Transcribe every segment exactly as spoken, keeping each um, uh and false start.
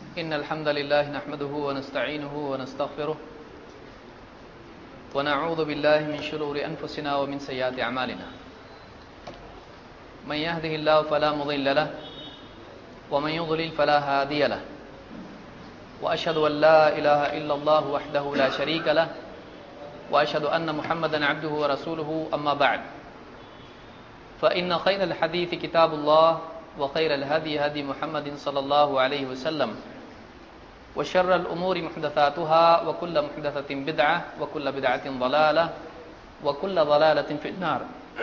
إن الحمد لله نحمده ونستعينه ونستغفره ونعوذ بالله من شرور أنفسنا ومن سيئات أعمالنا من يهده الله فلا مضل له ومن يضلل فلا هادي له وأشهد أن لا إله إلا الله وحده لا شريك له وأشهد أن محمدا عبده ورسوله أما بعد فإن خير الحديث كتاب الله وخير الهدي هدي محمد صلى الله عليه وسلم وشر الأمور محدثاتها وكل محدثة بدعة وكل بدعة ضلالة وكل ضلالة في النار.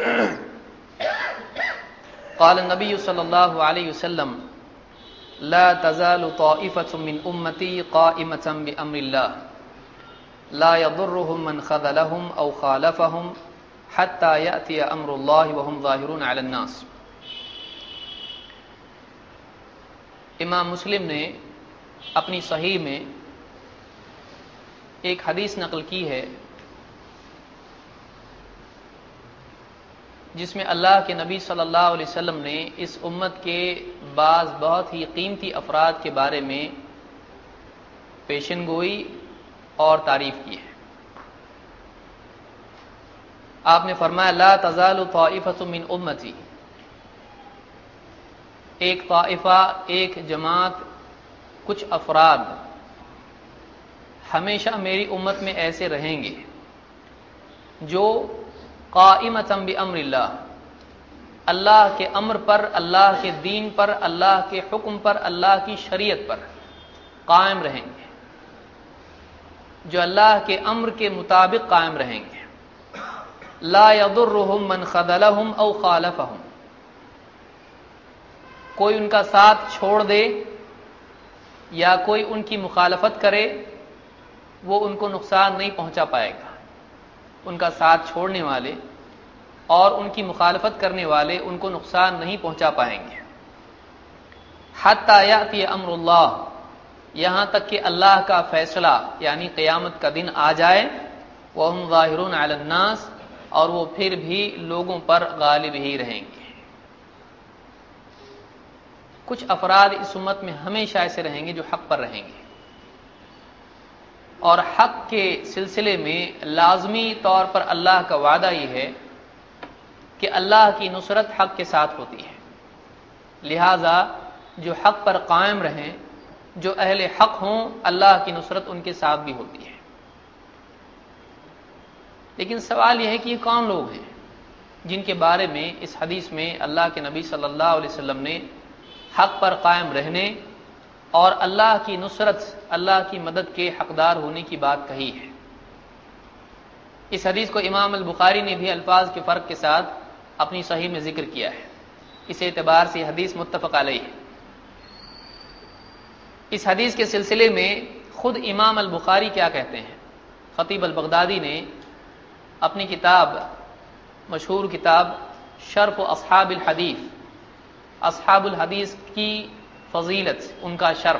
قال النبي صلى الله عليه وسلم لا تزال طائفة من أمتي قائمة بأمر الله لا يضرهم من خذلهم أو خالفهم حتى يأتي أمر الله وهم ظاهرون على الناس. امام مسلم نے اپنی صحیح میں ایک حدیث نقل کی ہے جس میں اللہ کے نبی صلی اللہ علیہ وسلم نے اس امت کے بعض بہت ہی قیمتی افراد کے بارے میں پیشن گوئی اور تعریف کی ہے. آپ نے فرمایا لا تزال طائفة من امتی، ایک طائفہ، ایک جماعت، کچھ افراد ہمیشہ میری امت میں ایسے رہیں گے جو قائمۃ بامر اللہ، اللہ کے امر پر، اللہ کے دین پر، اللہ کے حکم پر، اللہ کی شریعت پر قائم رہیں گے، جو اللہ کے امر کے مطابق قائم رہیں گے. لا یضرهم من خذلهم او خالفهم، کوئی ان کا ساتھ چھوڑ دے یا کوئی ان کی مخالفت کرے وہ ان کو نقصان نہیں پہنچا پائے گا. ان کا ساتھ چھوڑنے والے اور ان کی مخالفت کرنے والے ان کو نقصان نہیں پہنچا پائیں گے. حتی یأتی امر اللہ، یہاں تک کہ اللہ کا فیصلہ یعنی قیامت کا دن آ جائے. وہم ظاہرون علی الناس، اور وہ پھر بھی لوگوں پر غالب ہی رہیں گے. کچھ افراد اس امت میں ہمیشہ ایسے رہیں گے جو حق پر رہیں گے، اور حق کے سلسلے میں لازمی طور پر اللہ کا وعدہ یہ ہے کہ اللہ کی نصرت حق کے ساتھ ہوتی ہے. لہذا جو حق پر قائم رہیں، جو اہل حق ہوں، اللہ کی نصرت ان کے ساتھ بھی ہوتی ہے. لیکن سوال یہ ہے کہ یہ کون لوگ ہیں جن کے بارے میں اس حدیث میں اللہ کے نبی صلی اللہ علیہ وسلم نے حق پر قائم رہنے اور اللہ کی نصرت، اللہ کی مدد کے حقدار ہونے کی بات کہی ہے. اس حدیث کو امام البخاری نے بھی الفاظ کے فرق کے ساتھ اپنی صحیح میں ذکر کیا ہے. اس اعتبار سے حدیث متفق علیہ ہے. اس حدیث کے سلسلے میں خود امام البخاری کیا کہتے ہیں؟ خطیب البغدادی نے اپنی کتاب، مشہور کتاب شرف اصحاب الحدیث، اصحاب الحدیث کی فضیلت، ان کا شرف،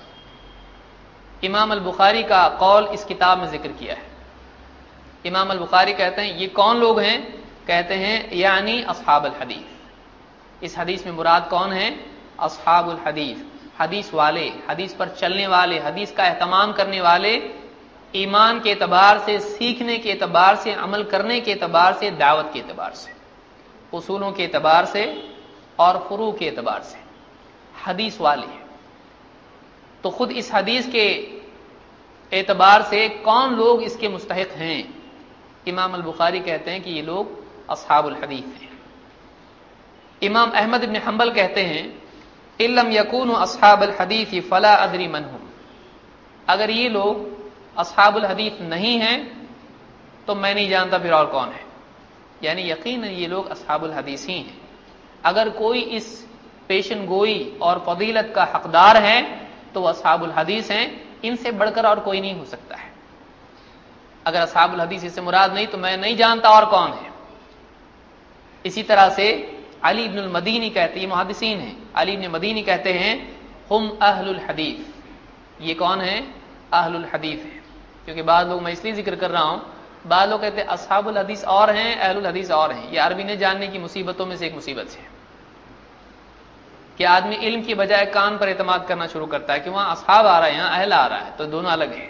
امام البخاری کا قول اس کتاب میں ذکر کیا ہے. امام البخاری کہتے ہیں یہ کون لوگ ہیں؟ کہتے ہیں یعنی اصحاب الحدیث. اس حدیث میں مراد کون ہیں؟ اصحاب الحدیث، حدیث والے، حدیث پر چلنے والے، حدیث کا اہتمام کرنے والے، ایمان کے اعتبار سے، سیکھنے کے اعتبار سے، عمل کرنے کے اعتبار سے، دعوت کے اعتبار سے، اصولوں کے اعتبار سے اور فروع کے اعتبار سے حدیث والے ہیں. تو خود اس حدیث کے اعتبار سے کون لوگ اس کے مستحق ہیں؟ امام البخاری کہتے ہیں کہ یہ لوگ اصحاب الحدیث ہیں. امام احمد بن حنبل کہتے ہیں ان لم یکونوا اصحاب الحدیث فلا ادری من هم، اگر یہ لوگ اصحاب الحدیث نہیں ہیں تو میں نہیں جانتا پھر اور کون ہے. یعنی یقیناً یہ لوگ اصحاب الحدیث ہی ہیں. اگر کوئی اس پیشن گوئی اور فضیلت کا حقدار ہے تو وہ اصحاب الحدیث ہیں. ان سے بڑھ کر اور کوئی نہیں ہو سکتا ہے. اگر اصحاب الحدیث اس سے مراد نہیں تو میں نہیں جانتا اور کون ہے. اسی طرح سے علی بن المدینی کہتے ہیں، محدثین ہیں، علی بن مدینی کہتے ہیں ہم اہل الحدیث، یہ کون ہیں؟ اہل الحدیث ہیں. کیونکہ بعض لوگ، میں اس لیے ذکر کر رہا ہوں، بعض لوگ کہتے ہیں اصحاب الحدیث اور ہیں، اہل الحدیث اور ہیں. یہ عربی نے جاننے کی مصیبتوں میں سے ایک مصیبت ہے. کہ آدمی علم کی بجائے کان پر اعتماد کرنا شروع کرتا ہے کہ وہاں اصحاب آ رہا ہے، یہاں اہل آ رہا ہے، تو دونوں الگ ہیں۔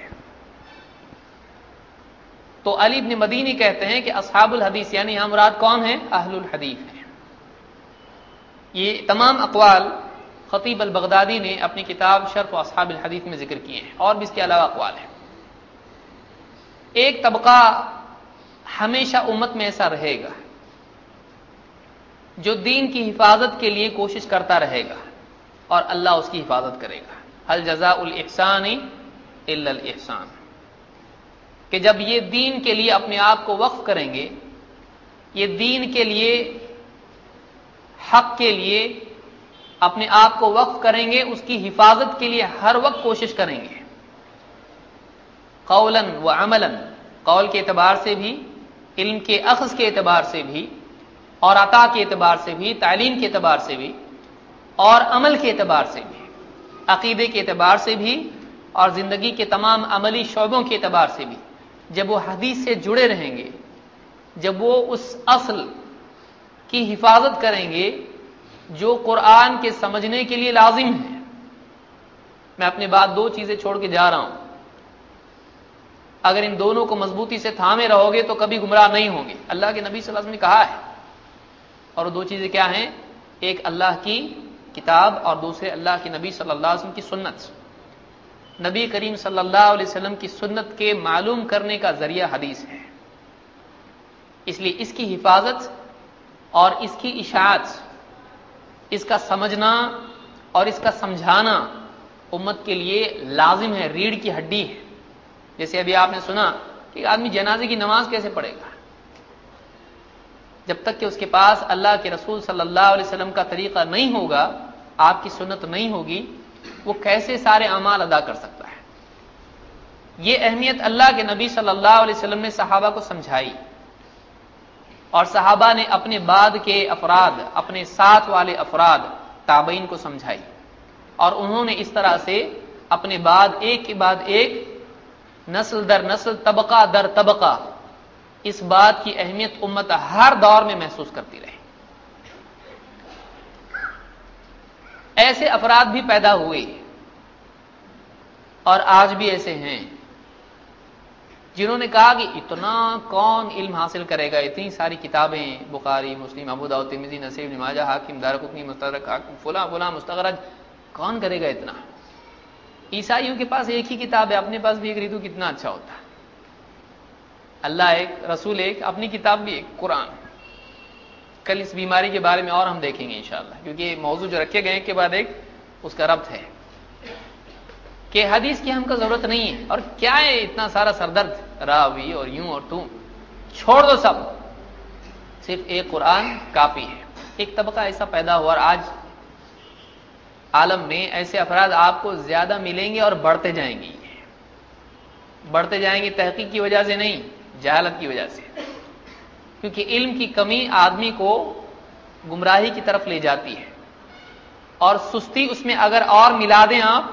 تو علی بن مدینی کہتے ہیں کہ اصحاب الحدیث یعنی یہاں مراد کون ہیں؟ اہل الحدیث ہیں۔ یہ تمام اقوال خطیب البغدادی نے اپنی کتاب شرح اصحاب الحدیث میں ذکر کیے ہیں، اور بھی اس کے علاوہ اقوال ہیں۔ ایک طبقہ ہمیشہ امت میں ایسا رہے گا جو دین کی حفاظت کے لیے کوشش کرتا رہے گا اور اللہ اس کی حفاظت کرے گا۔ هل جزاء الاحسان الا الاحسان، کہ جب یہ دین کے لیے اپنے آپ کو وقف کریں گے، یہ دین کے لیے، حق کے لیے اپنے آپ کو وقف کریں گے، اس کی حفاظت کے لیے ہر وقت کوشش کریں گے، قولا و عملا، قول کے اعتبار سے بھی، علم کے اخذ کے اعتبار سے بھی، اور عطا کے اعتبار سے بھی، تعلیم کے اعتبار سے بھی، اور عمل کے اعتبار سے بھی، عقیدے کے اعتبار سے بھی، اور زندگی کے تمام عملی شعبوں کے اعتبار سے بھی، جب وہ حدیث سے جڑے رہیں گے، جب وہ اس اصل کی حفاظت کریں گے جو قرآن کے سمجھنے کے لیے لازم ہے۔ میں اپنے بعد دو چیزیں چھوڑ کے جا رہا ہوں، اگر ان دونوں کو مضبوطی سے تھامے رہو گے تو کبھی گمراہ نہیں ہوں گے۔ اللہ کے نبی صلی اللہ علیہ وسلم نے کہا ہے، اور وہ دو چیزیں کیا ہیں؟ ایک اللہ کی کتاب اور دوسرے اللہ کے نبی صلی اللہ علیہ وسلم کی سنت۔ نبی کریم صلی اللہ علیہ وسلم کی سنت کے معلوم کرنے کا ذریعہ حدیث ہے، اس لیے اس کی حفاظت اور اس کی اشاعت، اس کا سمجھنا اور اس کا سمجھانا امت کے لیے لازم ہے، ریڑھ کی ہڈی ہے۔ جیسے ابھی آپ نے سنا کہ آدمی جنازے کی نماز کیسے پڑھے گا؟ جب تک کہ اس کے پاس اللہ کے رسول صلی اللہ علیہ وسلم کا طریقہ نہیں ہوگا، آپ کی سنت نہیں ہوگی، وہ کیسے سارے اعمال ادا کر سکتا ہے؟ یہ اہمیت اللہ کے نبی صلی اللہ علیہ وسلم نے صحابہ کو سمجھائی، اور صحابہ نے اپنے بعد کے افراد، اپنے ساتھ والے افراد تابعین کو سمجھائی، اور انہوں نے اس طرح سے اپنے بعد ایک کے بعد ایک، نسل در نسل، طبقہ در طبقہ اس بات کی اہمیت امت ہر دور میں محسوس کرتی رہی۔ ایسے افراد بھی پیدا ہوئے اور آج بھی ایسے ہیں جنہوں نے کہا کہ اتنا کون علم حاصل کرے گا، اتنی ساری کتابیں، بخاری، مسلم، ابو داؤد، ترمذی، نسائی، ابن ماجہ، حاکم، دارقطنی، مستدرک، حاکم، فلاں فلاں مستخرج، کون کرے گا اتنا؟ عیسائیوں کے پاس ایک ہی کتاب ہے، اپنے پاس بھی ایک ریدو، کتنا اچھا ہوتا۔ اللہ ایک، رسول ایک، اپنی کتاب بھی ایک، قرآن۔ کل اس بیماری کے بارے میں اور ہم دیکھیں گے انشاءاللہ، کیونکہ یہ موضوع جو رکھے گئے ایک کے بعد ایک اس کا ربط ہے کہ حدیث کی ہم کو ضرورت نہیں ہے، اور کیا ہے اتنا سارا سردرد، راوی اور یوں اور توں، چھوڑ دو سب، صرف ایک قرآن کافی ہے۔ ایک طبقہ ایسا پیدا ہوا، اور آج عالم میں ایسے افراد آپ کو زیادہ ملیں گے اور بڑھتے جائیں گے، بڑھتے جائیں گے تحقیق کی وجہ سے نہیں، جہالت کی وجہ سے، کیونکہ علم کی کمی آدمی کو گمراہی کی طرف لے جاتی ہے، اور سستی اس میں اگر اور ملا دیں آپ،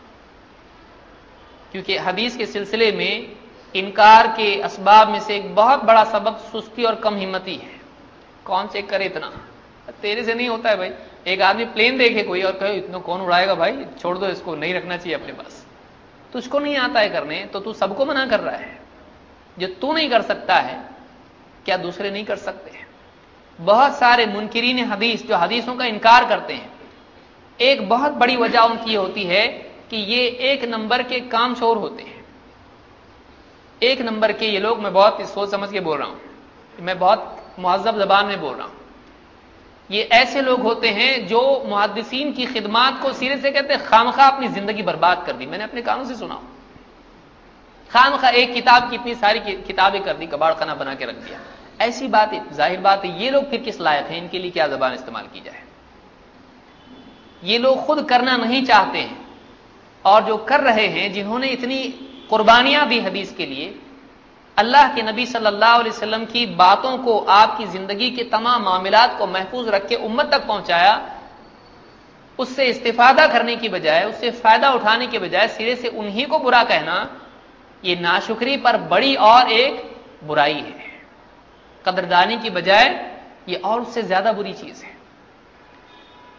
کیونکہ حدیث کے سلسلے میں انکار کے اسباب میں سے ایک بہت بڑا سبب سستی اور کم ہمتی ہے۔ کون سے کرے اتنا، تیرے سے نہیں ہوتا ہے بھائی۔ ایک آدمی پلین دیکھے کوئی اور کہے اتنا کون اڑائے گا بھائی، چھوڑ دو اس کو، نہیں رکھنا چاہیے اپنے پاس، تجھ کو نہیں آتا ہے کرنے تو تو سب کو منع کر رہا ہے۔ جو تو نہیں کر سکتا ہے کیا دوسرے نہیں کر سکتے؟ بہت سارے منکرین حدیث جو حدیثوں کا انکار کرتے ہیں، ایک بہت بڑی وجہ ان کی ہوتی ہے کہ یہ ایک نمبر کے کام چور ہوتے ہیں۔ ایک نمبر کے یہ لوگ، میں بہت سوچ سمجھ کے بول رہا ہوں، میں بہت مہذب زبان میں بول رہا ہوں، یہ ایسے لوگ ہوتے ہیں جو محدثین کی خدمات کو سیرے سے کہتے ہیں خامخواہ اپنی زندگی برباد کر دی۔ میں نے اپنے کانوں سے سنا ہوں، خامخواہ ایک کتاب کی اتنی ساری کتابیں کر دی، کباڑ خانہ بنا کے رکھ دیا۔ ایسی بات ہے، ظاہر بات ہے یہ لوگ پھر کس لائق ہیں، ان کے لیے کیا زبان استعمال کی جائے؟ یہ لوگ خود کرنا نہیں چاہتے ہیں، اور جو کر رہے ہیں، جنہوں نے اتنی قربانیاں دی حدیث کے لیے، اللہ کے نبی صلی اللہ علیہ وسلم کی باتوں کو، آپ کی زندگی کے تمام معاملات کو محفوظ رکھ کے امت تک پہنچایا، اس سے استفادہ کرنے کی بجائے، اس سے فائدہ اٹھانے کے بجائے سرے سے انہی کو برا کہنا، یہ ناشکری پر بڑی اور ایک برائی ہے۔ قدردانی کی بجائے یہ اور اس سے زیادہ بری چیز ہے۔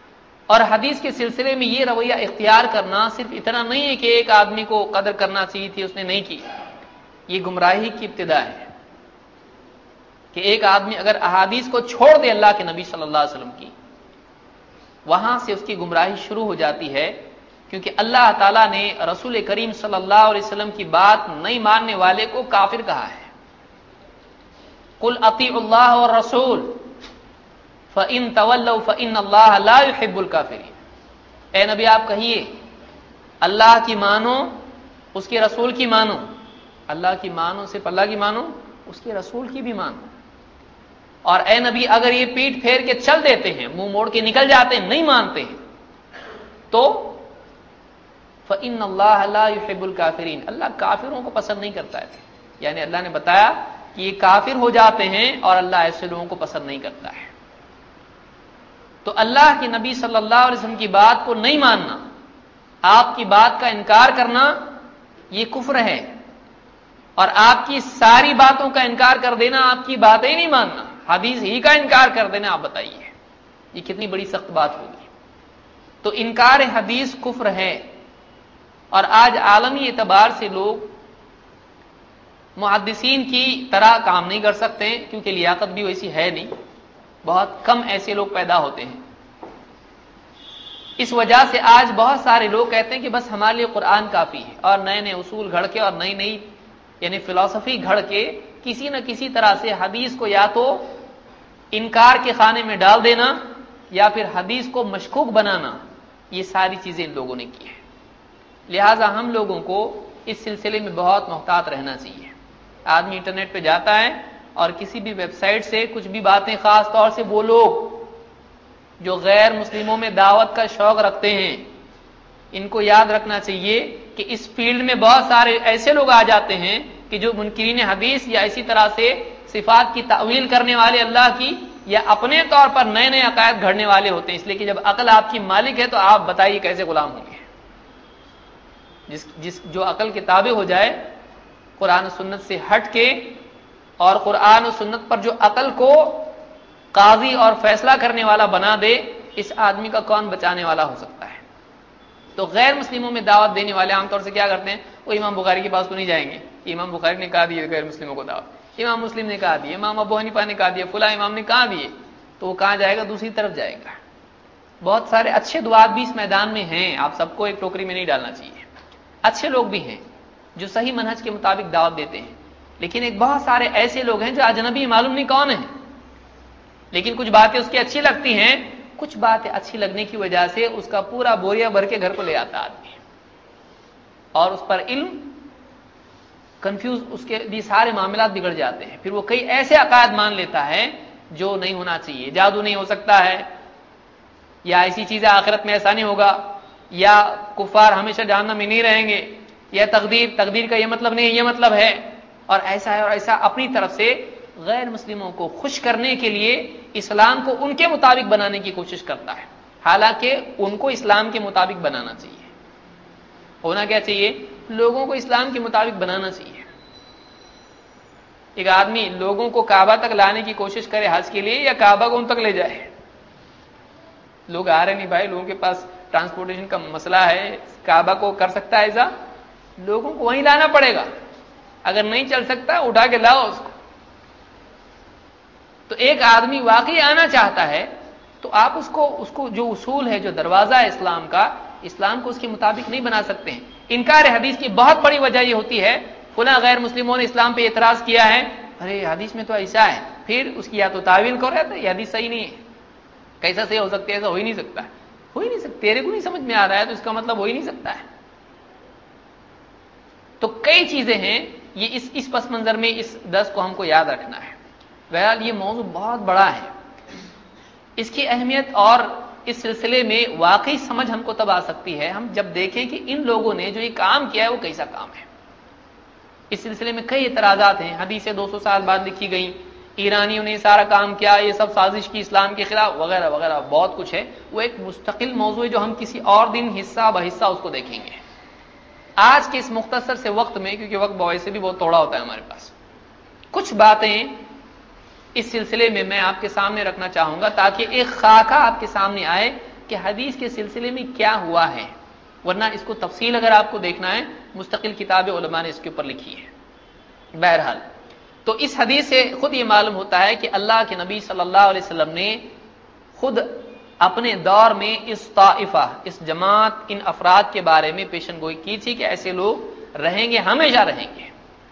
اور حدیث کے سلسلے میں یہ رویہ اختیار کرنا صرف اتنا نہیں ہے کہ ایک آدمی کو قدر کرنا چاہیے تھی، اس نے نہیں کی، یہ گمراہی کی ابتدا ہے کہ ایک آدمی اگر احادیث کو چھوڑ دے اللہ کے نبی صلی اللہ علیہ وسلم کی، وہاں سے اس کی گمراہی شروع ہو جاتی ہے، کیونکہ اللہ تعالیٰ نے رسول کریم صلی اللہ علیہ وسلم کی بات نہیں ماننے والے کو کافر کہا ہے۔ قل اطیعوا اللہ والرسول فإن تولوا فإن اللہ لا يحب الکافرین، اے نبی آپ کہیے اللہ کی مانو، اس کے رسول کی مانو، اللہ کی مانو صرف اللہ کی مانو، اس کے رسول کی بھی مانو، اور اے نبی اگر یہ پیٹ پھیر کے چل دیتے ہیں، منہ موڑ کے نکل جاتے ہیں، نہیں مانتے ہیں، تو فإن اللہ لا يحب الکافرین، اللہ کافروں کو پسند نہیں کرتا ہے، یعنی اللہ نے بتایا کہ یہ کافر ہو جاتے ہیں اور اللہ ایسے لوگوں کو پسند نہیں کرتا ہے۔ تو اللہ کے نبی صلی اللہ علیہ وسلم کی بات کو نہیں ماننا، آپ کی بات کا انکار کرنا، یہ کفر ہے، اور آپ کی ساری باتوں کا انکار کر دینا، آپ کی باتیں ہی نہیں ماننا، حدیث ہی کا انکار کر دینا، آپ بتائیے یہ کتنی بڑی سخت بات ہوگی۔ تو انکار حدیث کفر ہے، اور آج عالمی اعتبار سے لوگ محدثین کی طرح کام نہیں کر سکتے، کیونکہ لیاقت بھی ویسی ہے نہیں، بہت کم ایسے لوگ پیدا ہوتے ہیں۔ اس وجہ سے آج بہت سارے لوگ کہتے ہیں کہ بس ہمارے لیے قرآن کافی ہے، اور نئے نئے اصول گھڑ کے اور نئی نئی یعنی فلسفی گھڑ کے کسی نہ کسی طرح سے حدیث کو یا تو انکار کے خانے میں ڈال دینا یا پھر حدیث کو مشکوک بنانا، یہ ساری چیزیں ان لوگوں نے کی ہیں۔ لہٰذا ہم لوگوں کو اس سلسلے میں بہت محتاط رہنا چاہیے۔ آدمی انٹرنیٹ پہ جاتا ہے اور کسی بھی ویب سائٹ سے کچھ بھی باتیں، خاص طور سے وہ لوگ جو غیر مسلموں میں دعوت کا شوق رکھتے ہیں، ان کو یاد رکھنا چاہیے کہ اس فیلڈ میں بہت سارے ایسے لوگ آ جاتے ہیں کہ جو منکرین حدیث یا اسی طرح سے صفات کی تعویل کرنے والے اللہ کی، یا اپنے طور پر نئے نئے عقائد گھڑنے والے ہوتے ہیں، اس لیے کہ جب عقل آپ کی مالک ہے تو آپ بتائیے کیسے غلام ہوں گے۔ جس جس جو عقل کے تابع ہو جائے، قرآن و سنت سے ہٹ کے، اور قرآن و سنت پر جو عقل کو قاضی اور فیصلہ کرنے والا بنا دے، اس آدمی کا کون بچانے والا ہو سکتا ہے؟ تو غیر مسلموں میں دعوت دینے والے عام طور سے کیا کرتے ہیں، وہ امام بخاری کے پاس تو نہیں جائیں گے کہ امام بخاری نے کہا دیے غیر مسلموں کو دعوت، امام مسلم نے کہا دیے، امام ابو حنیفہ نے کہا دیا، فلاں امام نے کہا دیے، تو وہ کہاں جائے گا؟ دوسری طرف جائے گا۔ بہت سارے اچھے دعات بھی اس میدان میں ہیں، آپ سب کو ایک ٹوکری میں نہیں ڈالنا چاہیے، اچھے لوگ بھی ہیں جو صحیح منہج کے مطابق دعوت دیتے ہیں، لیکن ایک بہت سارے ایسے لوگ ہیں جو اجنبی معلوم نہیں کون ہیں، لیکن کچھ باتیں اس کی اچھی لگتی ہیں، کچھ باتیں اچھی لگنے کی وجہ سے اس کا پورا بوریا بھر کے گھر کو لے آتا آدمی، اور اس پر علم کنفیوز، اس کے لیے سارے معاملات بگڑ جاتے ہیں، پھر وہ کئی ایسے عقائد مان لیتا ہے جو نہیں ہونا چاہیے، جادو نہیں ہو سکتا ہے، یا ایسی چیزیں آخرت میں ایسا نہیں ہوگا، یا کفار ہمیشہ جہنم میں نہیں رہیں گے، یا تقدیر تقدیر کا یہ مطلب نہیں، یہ مطلب ہے، اور ایسا ہے اور ایسا، اپنی طرف سے غیر مسلموں کو خوش کرنے کے لیے اسلام کو ان کے مطابق بنانے کی کوشش کرتا ہے، حالانکہ ان کو اسلام کے مطابق بنانا چاہیے۔ ہونا کیا چاہیے؟ لوگوں کو اسلام کے مطابق بنانا چاہیے۔ ایک آدمی لوگوں کو کعبہ تک لانے کی کوشش کرے حج کے لیے، یا کعبہ کو ان تک لے جائے؟ لوگ آ رہے نہیں بھائی، لوگوں کے پاس ٹرانسپورٹیشن کا مسئلہ ہے، کعبہ کو کر سکتا ہے ایسا؟ لوگوں کو وہیں لانا پڑے گا، اگر نہیں چل سکتا اٹھا کے لاؤ اس کو۔ تو ایک آدمی واقعی آنا چاہتا ہے تو آپ اس کو اس کو جو اصول ہے، جو دروازہ ہے اسلام کا، اسلام کو اس کے مطابق نہیں بنا سکتے ہیں۔ انکار حدیث کی بہت بڑی وجہ یہ ہوتی ہے، فلاں غیر مسلموں نے اسلام پہ اعتراض کیا ہے، ارے حدیث میں تو ایسا ہے، پھر اس کی یا تو تعویل کرو تو یہ حدیث صحیح نہیں ہے، کیسا صحیح ہو سکتی ہے؟ ایسا ہو ہی نہیں سکتا ہے، ہو ہی نہیں سکتا، تیرے کو نہیں سمجھ میں آ رہا ہے تو اس کا مطلب ہو ہی نہیں سکتا ہے۔ تو کئی چیزیں ہیں، یہ اس اس پس منظر میں اس درس کو ہم کو یاد رکھنا ہے۔ بہرحال یہ موضوع بہت بڑا ہے، اس کی اہمیت اور اس سلسلے میں واقعی سمجھ ہم کو تب آ سکتی ہے ہم جب دیکھیں کہ ان لوگوں نے جو یہ کام کیا ہے وہ کیسا کام ہے۔ اس سلسلے میں کئی اعتراضات ہیں، حدیثیں دو سو سال بعد لکھی گئیں، ایرانیوں نے سارا کام کیا، یہ سب سازش کی اسلام کے خلاف، وغیرہ وغیرہ بہت کچھ ہے۔ وہ ایک مستقل موضوع ہے جو ہم کسی اور دن حصہ بحصہ اس کو دیکھیں گے۔ آج کے اس مختصر سے وقت میں، کیونکہ وقت ویسے بھی بہت تھوڑا ہوتا ہے ہمارے پاس، کچھ باتیں اس سلسلے میں میں آپ کے سامنے رکھنا چاہوں گا تاکہ ایک خاکہ آپ کے سامنے آئے کہ حدیث کے سلسلے میں کیا ہوا ہے، ورنہ اس کو تفصیل اگر آپ کو دیکھنا ہے مستقل کتاب علماء نے اس کے اوپر لکھی ہے۔ بہرحال تو اس حدیث سے خود یہ معلوم ہوتا ہے کہ اللہ کے نبی صلی اللہ علیہ وسلم نے خود اپنے دور میں اس طائفہ، اس جماعت، ان افراد کے بارے میں پیشن گوئی کی تھی کہ ایسے لوگ رہیں گے، ہمیشہ رہیں گے۔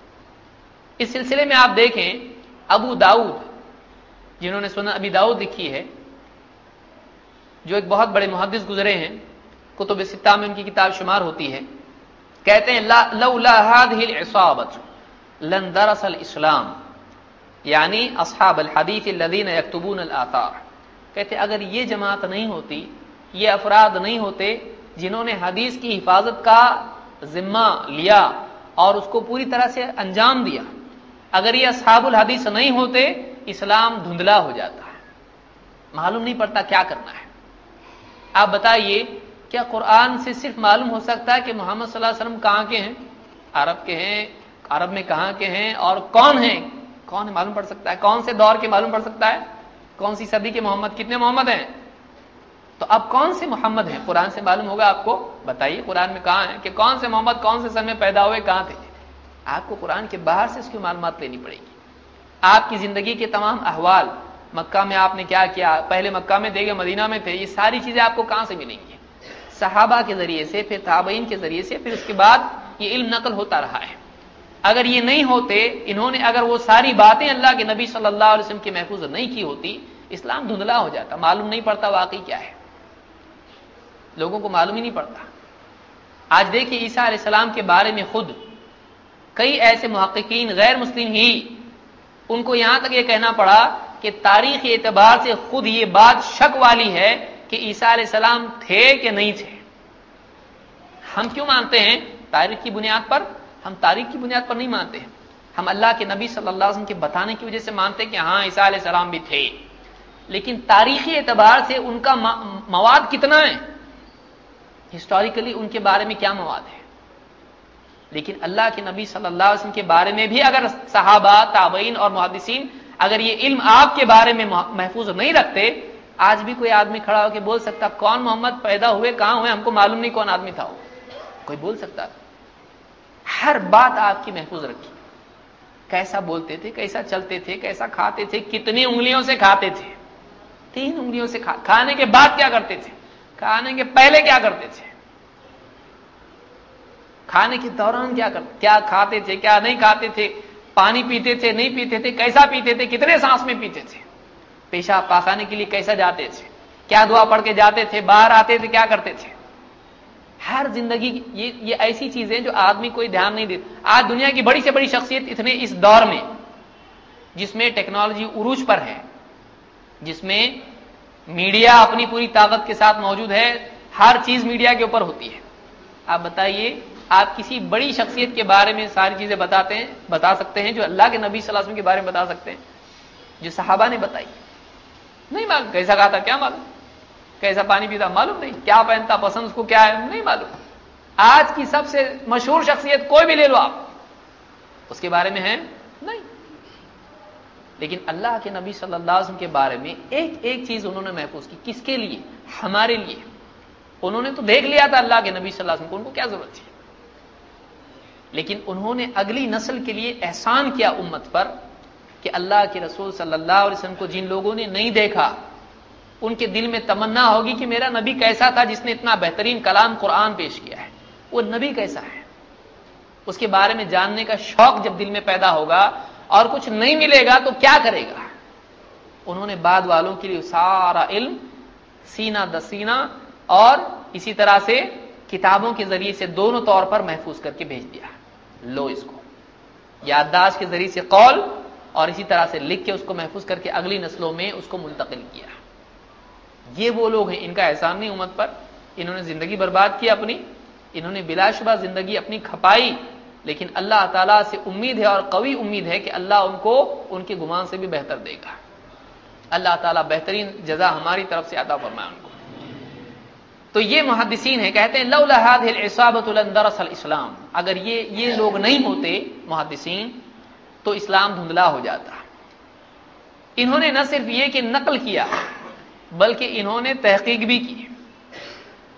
اس سلسلے میں آپ دیکھیں ابو داؤد، جنہوں نے سنن ابی داؤد لکھی ہے، جو ایک بہت بڑے محدث گزرے ہیں، کتب ستہ میں ان کی کتاب شمار ہوتی ہے، کہتے ہیں لولا هذه العصابة لندرس الاسلام، یعنی اصحاب الحدیث الذين يكتبون الاثار، کہتے اگر یہ جماعت نہیں ہوتی، یہ افراد نہیں ہوتے جنہوں نے حدیث کی حفاظت کا ذمہ لیا اور اس کو پوری طرح سے انجام دیا، اگر یہ اصحاب الحدیث نہیں ہوتے اسلام دھندلا ہو جاتا ہے، معلوم نہیں پڑتا کیا کرنا ہے۔ آپ بتائیے کیا قرآن سے صرف معلوم ہو سکتا ہے کہ محمد صلی اللہ علیہ وسلم کہاں کے ہیں؟ عرب کے ہیں، عرب میں کہاں کے ہیں اور کون ہیں؟ کون معلوم پڑ سکتا ہے؟ کون سے دور کے معلوم پڑ سکتا ہے؟ کون سی صدی کے محمد؟ کتنے محمد ہیں؟ تو اب کون سے محمد ہیں قرآن سے معلوم ہوگا آپ کو؟ بتائیے قرآن میں کہاں ہے کہ کون سے محمد کون سے سن میں پیدا ہوئے، کہاں تھے؟ آپ کو قرآن کے باہر سے اس کی معلومات لینی پڑے گی۔ آپ کی زندگی کے تمام احوال، مکہ میں آپ نے کیا کیا، پہلے مکہ میں تھے یا مدینہ میں تھے، یہ ساری چیزیں آپ کو کہاں سے ملیں گی؟ صحابہ کے ذریعے سے، پھر تابعین کے ذریعے سے، پھر اس کے بعد یہ علم نقل ہوتا رہا ہے۔ اگر یہ نہیں ہوتے، انہوں نے اگر وہ ساری باتیں اللہ کے نبی صلی اللہ علیہ وسلم کی محفوظ نہیں کی ہوتی، اسلام دھندلا ہو جاتا، معلوم نہیں پڑتا واقعی کیا ہے، لوگوں کو معلوم ہی نہیں پڑتا۔ آج دیکھیے عیسیٰ علیہ السلام کے بارے میں خود کئی ایسے محققین غیر مسلم ہی، ان کو یہاں تک یہ کہنا پڑا کہ تاریخی اعتبار سے خود یہ بات شک والی ہے کہ عیسیٰ علیہ السلام تھے کہ نہیں تھے۔ ہم کیوں مانتے ہیں؟ تاریخ کی بنیاد پر؟ ہم تاریخ کی بنیاد پر نہیں مانتے ہیں، ہم اللہ کے نبی صلی اللہ علیہ وسلم کے بتانے کی وجہ سے مانتے ہیں کہ ہاں عیسیٰ علیہ السلام بھی تھے، لیکن تاریخی اعتبار سے ان کا مواد کتنا ہے، ہسٹوریکلی ان کے بارے میں کیا مواد ہے؟ لیکن اللہ کے نبی صلی اللہ علیہ وسلم کے بارے میں بھی اگر صحابہ، تابعین اور محدثین اگر یہ علم آپ کے بارے میں محفوظ نہیں رکھتے، آج بھی کوئی آدمی کھڑا ہو کے بول سکتا کون محمد پیدا ہوئے، کہاں ہوئے، ہم کو معلوم نہیں کون آدمی تھا وہ، کوئی بول سکتا؟ ہر بات آپ کی محفوظ رکھی، کیسا بولتے تھے، کیسا چلتے تھے، کیسا کھاتے تھے، کتنی انگلیوں سے کھاتے تھے، تین انگلیوں سے کھا کھانے کے بعد کیا کرتے تھے، کھانے کے پہلے کیا کرتے تھے، کھانے کے دوران کیا کرتے، کیا کھاتے تھے، کیا نہیں کھاتے تھے، پانی پیتے تھے، نہیں پیتے تھے، کیسا پیتے تھے، کتنے سانس میں پیتے تھے، پیشاب پاخانے کے لیے کیسا جاتے تھے، کیا دعا پڑھ کے جاتے تھے، باہر آتے تھے کیا کرتے تھے، ہر زندگی یہ یہ ایسی چیزیں جو آدمی کوئی دھیان نہیں دیتا۔ آج دنیا کی بڑی سے بڑی شخصیت اتنے اس دور میں جس میں ٹیکنالوجی عروج پر ہے، جس میں میڈیا اپنی پوری طاقت کے ساتھ موجود ہے، ہر چیز میڈیا کے اوپر ہوتی ہے، آپ بتائیے آپ کسی بڑی شخصیت کے بارے میں ساری چیزیں بتاتے ہیں بتا سکتے ہیں جو اللہ کے نبی صلی اللہ علیہ وسلم کے بارے میں بتا سکتے ہیں، جو صحابہ نے بتائی؟ نہیں معلوم، کیسا کھاتا کیا معلوم، کیسا پانی پیتا معلوم نہیں، کیا پہنتا پسند اس کو کیا ہے نہیں معلوم۔ آج کی سب سے مشہور شخصیت کوئی بھی لے لو آپ، اس کے بارے میں ہے نہیں، لیکن اللہ کے نبی صلی اللہ علیہ وسلم کے بارے میں ایک ایک چیز انہوں نے محفوظ کی، کس کے لیے؟ ہمارے لیے۔ انہوں نے تو دیکھ لیا تھا اللہ کے نبی صلی اللہ علیہ وسلم کو، ان کو کیا ضرورت تھی، لیکن انہوں نے اگلی نسل کے لیے احسان کیا امت پر کہ اللہ کے رسول صلی اللہ علیہ وسلم کو جن لوگوں نے نہیں دیکھا، ان کے دل میں تمنا ہوگی کہ میرا نبی کیسا تھا جس نے اتنا بہترین کلام قرآن پیش کیا ہے، وہ نبی کیسا ہے، اس کے بارے میں جاننے کا شوق جب دل میں پیدا ہوگا اور کچھ نہیں ملے گا تو کیا کرے گا؟ انہوں نے بعد والوں کے لیے سارا علم سینہ دسینہ اور اسی طرح سے کتابوں کے ذریعے سے دونوں طور پر محفوظ کر کے بھیج دیا، لو اس کو یادداشت کے ذریعے سے قول اور اسی طرح سے لکھ کے اس کو محفوظ کر کے اگلی نسلوں میں اس کو منتقل کیا۔ یہ وہ لوگ ہیں، ان کا احسان نہیں امت پر، انہوں نے زندگی برباد کی اپنی، انہوں نے بلا شبہ زندگی اپنی کھپائی، لیکن اللہ تعالیٰ سے امید ہے اور قوی امید ہے کہ اللہ ان کو ان کے گمان سے بھی بہتر دے گا، اللہ تعالیٰ بہترین جزا ہماری طرف سے عطا فرمائے ان کو۔ تو یہ محدثین ہیں، کہتے ہیں لولا هذه العصابة لندرس الاسلام، اگر یہ یہ لوگ نہیں ہوتے محدثین تو اسلام دھندلا ہو جاتا۔ انہوں نے نہ صرف یہ کہ نقل کیا بلکہ انہوں نے تحقیق بھی کی،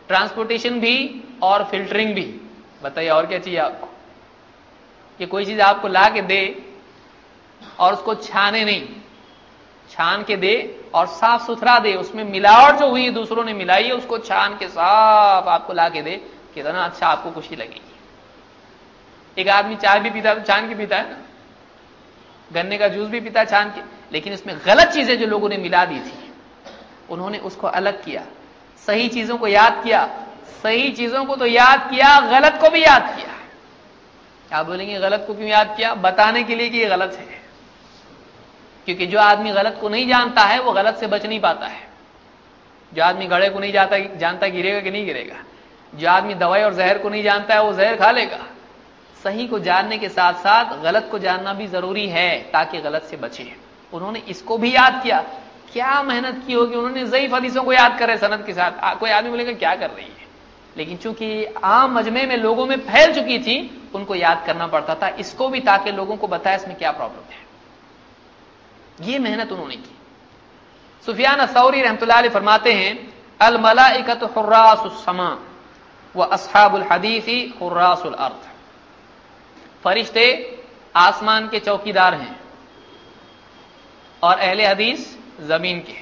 ٹرانسپورٹیشن بھی اور فلٹرنگ بھی. بتائیے اور کیا چاہیے آپ کو؟ کہ کوئی چیز آپ کو لا کے دے اور اس کو چھانے نہیں، چھان کے دے اور صاف ستھرا دے، اس میں ملاوٹ جو ہوئی دوسروں نے ملائی ہے اس کو چھان کے صاف آپ کو لا کے دے، کتنا اچھا آپ کو خوشی لگے گی. ایک آدمی چائے بھی پیتا ہے تو چھان کے پیتا ہے نا، گنے کا جوس بھی پیتا ہے چھان کے، لیکن اس میں غلط چیزیں جو لوگوں نے ملا دی تھی انہوں نے اس کو الگ کیا، صحیح چیزوں کو یاد کیا، صحیح چیزوں کو تو یاد کیا، غلط کو بھی یاد کیا. آپ بولیں گے غلط کو کیوں یاد کیا؟ بتانے کے لیے کہ یہ غلط ہے، کیونکہ جو آدمی غلط کو نہیں جانتا ہے وہ غلط سے بچ نہیں پاتا ہے. جو آدمی گڑھے کو نہیں جانتا جانتا گرے گا کہ نہیں گرے گا، جو آدمی دوائی اور زہر کو نہیں جانتا ہے وہ زہر کھا لے گا. صحیح کو جاننے کے ساتھ ساتھ غلط کو جاننا بھی ضروری ہے تاکہ غلط سے بچے. انہوں نے اس کو بھی یاد کیا. کیا محنت کی ہوگی، انہوں نے ضعیف حدیثوں کو یاد کرے سند کے ساتھ. کوئی آدمی بولے گا کیا کر رہی ہے، لیکن چونکہ عام مجمع میں لوگوں میں پھیل چکی تھی ان کو یاد کرنا پڑتا تھا اس کو بھی، تاکہ لوگوں کو بتائے اس میں کیا پرابلم ہے. یہ محنت انہوں نے کی. سفیان الثوری رحمۃ اللہ علیہ فرماتے ہیں الملائکۃ حراس السماء واصحاب الحدیث حراس الارض. فرشتے آسمان کے چوکیدار ہیں اور اہل حدیث زمین کے.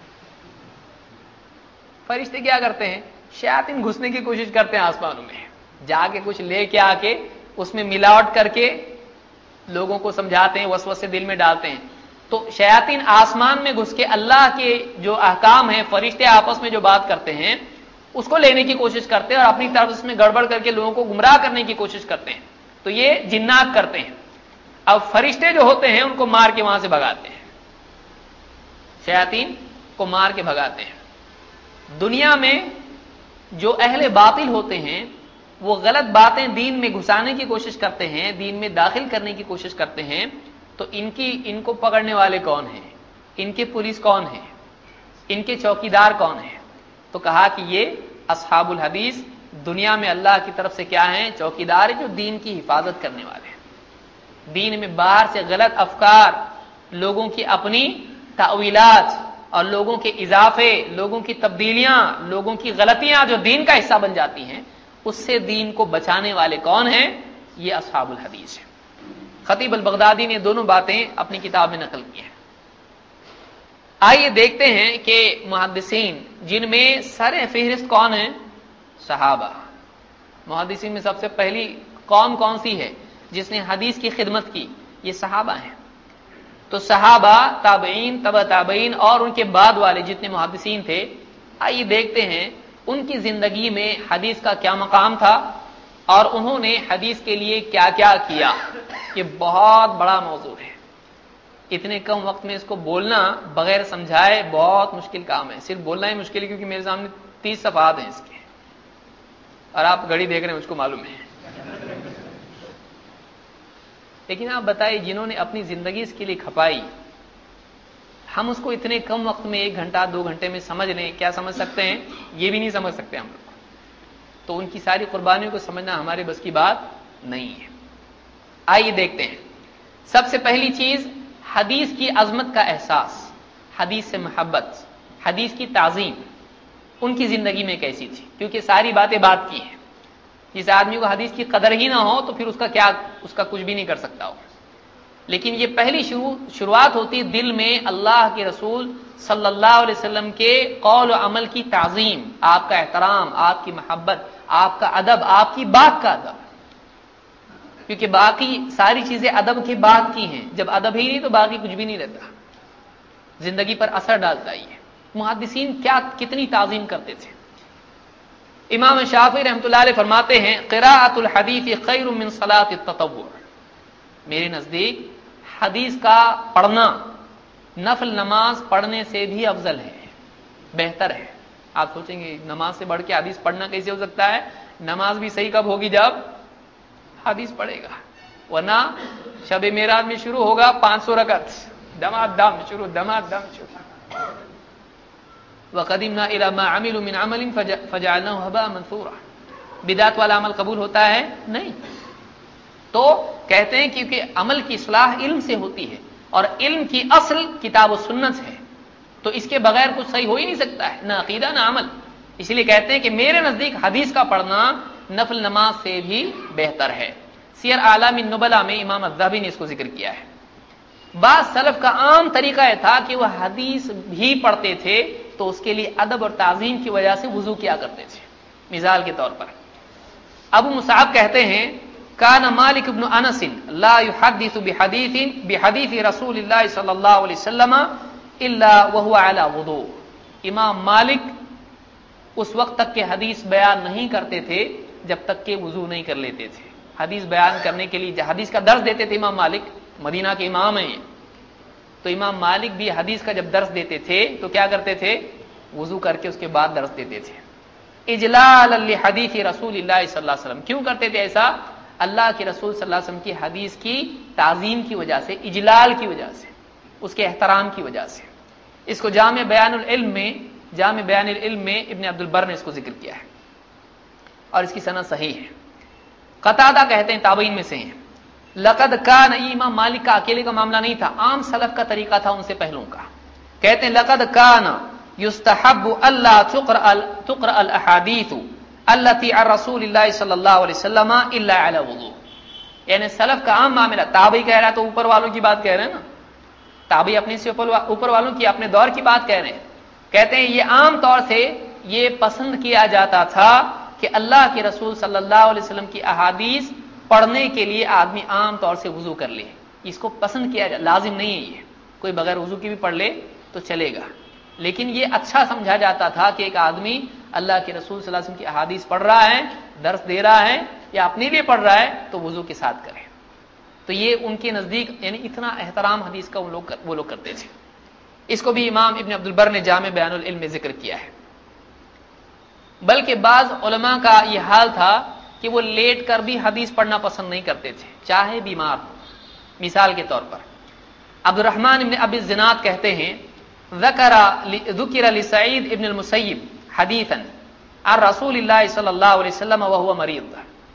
فرشتے کیا کرتے ہیں؟ شیاطین گھسنے کی کوشش کرتے ہیں آسمانوں میں، جا کے کچھ لے کے آ کے اس میں ملاوٹ کر کے لوگوں کو سمجھاتے ہیں، وسوسے دل میں ڈالتے ہیں. تو شیاطین آسمان میں گھس کے اللہ کے جو احکام ہیں، فرشتے آپس میں جو بات کرتے ہیں اس کو لینے کی کوشش کرتے ہیں اور اپنی طرف اس میں گڑبڑ کر کے لوگوں کو گمراہ کرنے کی کوشش کرتے ہیں. تو یہ جنات کرتے ہیں. اب فرشتے جو ہوتے ہیں ان کو مار کے وہاں سے بھگاتے ہیں، شیاطین کو مار کے بھگاتے ہیں. دنیا میں جو اہل باطل ہوتے ہیں وہ غلط باتیں دین میں گھسانے کی کوشش کرتے ہیں، دین میں داخل کرنے کی کوشش کرتے ہیں. تو ان کی ان کو پکڑنے والے کون ہیں؟ ان کے پولیس کون ہے؟ ان کے چوکیدار کون ہیں؟ تو کہا کہ یہ اصحاب الحدیث دنیا میں اللہ کی طرف سے کیا ہیں؟ چوکیدار جو دین کی حفاظت کرنے والے ہیں. دین میں باہر سے غلط افکار، لوگوں کی اپنی تاویلات اور لوگوں کے اضافے، لوگوں کی تبدیلیاں، لوگوں کی غلطیاں جو دین کا حصہ بن جاتی ہیں اس سے دین کو بچانے والے کون ہیں؟ یہ اصحاب الحدیث ہیں. خطیب البغدادی نے دونوں باتیں اپنی کتاب میں نقل کی ہیں. آئیے دیکھتے ہیں کہ محدثین جن میں سر فہرست کون ہیں؟ صحابہ. محدثین میں سب سے پہلی قوم کون سی ہے جس نے حدیث کی خدمت کی؟ یہ صحابہ ہیں. تو صحابہ، تابعین، تبع تابعین اور ان کے بعد والے جتنے محدثین تھے، آئیے دیکھتے ہیں ان کی زندگی میں حدیث کا کیا مقام تھا اور انہوں نے حدیث کے لیے کیا کیا کیا. یہ بہت بڑا موضوع ہے. اتنے کم وقت میں اس کو بولنا بغیر سمجھائے بہت مشکل کام ہے. صرف بولنا ہی مشکل ہے کیونکہ میرے سامنے تیس صفحات ہیں اس کے اور آپ گھڑی دیکھ رہے ہیں، مجھ کو معلوم ہے. لیکن آپ بتائیے جنہوں نے اپنی زندگی اس کے لیے کھپائی، ہم اس کو اتنے کم وقت میں ایک گھنٹہ دو گھنٹے میں سمجھ لیں، کیا سمجھ سکتے ہیں؟ یہ بھی نہیں سمجھ سکتے ہم لوگ. تو ان کی ساری قربانیوں کو سمجھنا ہمارے بس کی بات نہیں ہے. آئیے دیکھتے ہیں. سب سے پہلی چیز حدیث کی عظمت کا احساس، حدیث سے محبت، حدیث کی تعظیم ان کی زندگی میں کیسی تھی؟ کیونکہ ساری باتیں بات کی ہیں. جس آدمی کو حدیث کی قدر ہی نہ ہو تو پھر اس کا کیا، اس کا کچھ بھی نہیں کر سکتا ہو. لیکن یہ پہلی شروع شروعات ہوتی دل میں اللہ کے رسول صلی اللہ علیہ وسلم کے قول و عمل کی تعظیم، آپ کا احترام، آپ کی محبت، آپ کا ادب، آپ کی بات کا ادب. کیونکہ باقی ساری چیزیں ادب کے بعد کی ہیں. جب ادب ہی نہیں تو باقی کچھ بھی نہیں رہتا، زندگی پر اثر ڈالتا ہی ہے. محدثین کیا کتنی تعظیم کرتے تھے. امام شافعی رحمۃ اللہ علیہ فرماتے ہیں قراءۃ الحدیث خیر من صلاۃ التطوع. میرے نزدیک حدیث کا پڑھنا نفل نماز پڑھنے سے بھی افضل ہے، بہتر ہے. آپ سوچیں گے نماز سے بڑھ کے حدیث پڑھنا کیسے ہو سکتا ہے؟ نماز بھی صحیح کب ہوگی؟ جب حدیث پڑھے گا. ورنہ شب معراج میں شروع ہوگا پانچ سو رکعت، دما دم شروع، دما دم شروع. وَقَدِمْنَا إِلَى مَا عَمِلُوا مِنْ عَمَلٍ فَجَعَلْنَاهُ هَبَاءً مَنْثُورًا. بدعت والا عمل قبول ہوتا ہے؟ نہیں. تو کہتے ہیں کیونکہ عمل کی اصلاح علم سے ہوتی ہے اور علم کی اصل کتاب و سنت ہے، تو اس کے بغیر کچھ صحیح ہو ہی نہیں سکتا ہے، نہ عقیدہ نہ عمل. اس لیے کہتے ہیں کہ میرے نزدیک حدیث کا پڑھنا نفل نماز سے بھی بہتر ہے۔ سیر اعلام النبلا میں امام الذہبی نے اس کو ذکر کیا ہے۔ بعض سلف کا عام طریقہ یہ تھا کہ وہ حدیث بھی پڑھتے تھے تو اس کے لیے ادب اور تعظیم کی وجہ سے وضو کیا کرتے تھے۔ مثال کے طور پر ابو مصعب کہتے ہیں کان مالک بن انس لا يحدث بحديث بحديث رسول الله صلی اللہ علیہ وسلم الا وهو على وضوء۔ امام مالک اس وقت تک کہ حدیث بیان نہیں کرتے تھے جب تک کہ وضو نہیں کر لیتے تھے۔ حدیث بیان کرنے کے لیے حدیث کا درس دیتے تھے امام مالک، مدینہ کے امام ہیں، تو امام مالک بھی حدیث کا جب درس دیتے تھے تو کیا کرتے تھے؟ وضو کر کے اس کے بعد درس دیتے تھے۔ اجلالا لحدیث رسول اللہ صلی اللہ علیہ وسلم، کیوں کرتے تھے ایسا؟ اللہ کے رسول صلی اللہ علیہ وسلم کی حدیث کی تعظیم کی وجہ سے، اجلال کی وجہ سے، اس کے احترام کی وجہ سے۔ اس کو جامع بیان العلم میں جامع بیان العلم میں ابن عبد البر نے اس کو ذکر کیا ہے اور اس کی سند صحیح ہے۔ قتادہ کہتے ہیں تابعین میں سے ہیں لقد کان، امام مالک کا اکیلے کا معاملہ نہیں تھا، عام سلف کا طریقہ تھا ان سے پہلوں کا۔ کہتے ہیں لقد کان یستحب اللہ تقرأ تقرأ الاحادیث التي عن رسول اللہ صلی اللہ علیہ وسلم الا علی وضوء، یعنی سلف کا عام معاملہ، تابعی کہہ رہا ہے تو اوپر والوں کی بات کہہ رہے ہیں نا، تابعی اپنے سے اوپر والوں کی اپنے دور کی بات کہہ رہے ہیں۔ کہتے ہیں یہ عام طور سے یہ پسند کیا جاتا تھا کہ اللہ کے رسول صلی اللہ علیہ وسلم کی احادیث پڑھنے کے لیے آدمی عام طور سے وضو کر لے، اس کو پسند کیا جائے، لازم نہیں ہے، یہ کوئی بغیر وضو کی بھی پڑھ لے تو چلے گا، لیکن یہ اچھا سمجھا جاتا تھا کہ ایک آدمی اللہ کے رسول صلی اللہ علیہ وسلم کی احادیث پڑھ رہا ہے، درس دے رہا ہے یا اپنے لیے پڑھ رہا ہے تو وضو کے ساتھ کرے۔ تو یہ ان کے نزدیک یعنی اتنا احترام حدیث کا وہ لوگ وہ لوگ کرتے تھے۔ اس کو بھی امام ابن عبد البر نے جامع بیان العلم میں ذکر کیا ہے۔ بلکہ بعض علماء کا یہ حال تھا کہ وہ لیٹ کر بھی حدیث پڑھنا پسند نہیں کرتے تھے، چاہے بیمار ہو۔ مثال کے طور پر عبد الرحمن ابن ابی الزناد کہتے ہیں ذکر ذکر لسعید ابن المسیب حدیثا عن رسول اللہ صلی اللہ علیہ وسلم وهو مریض۔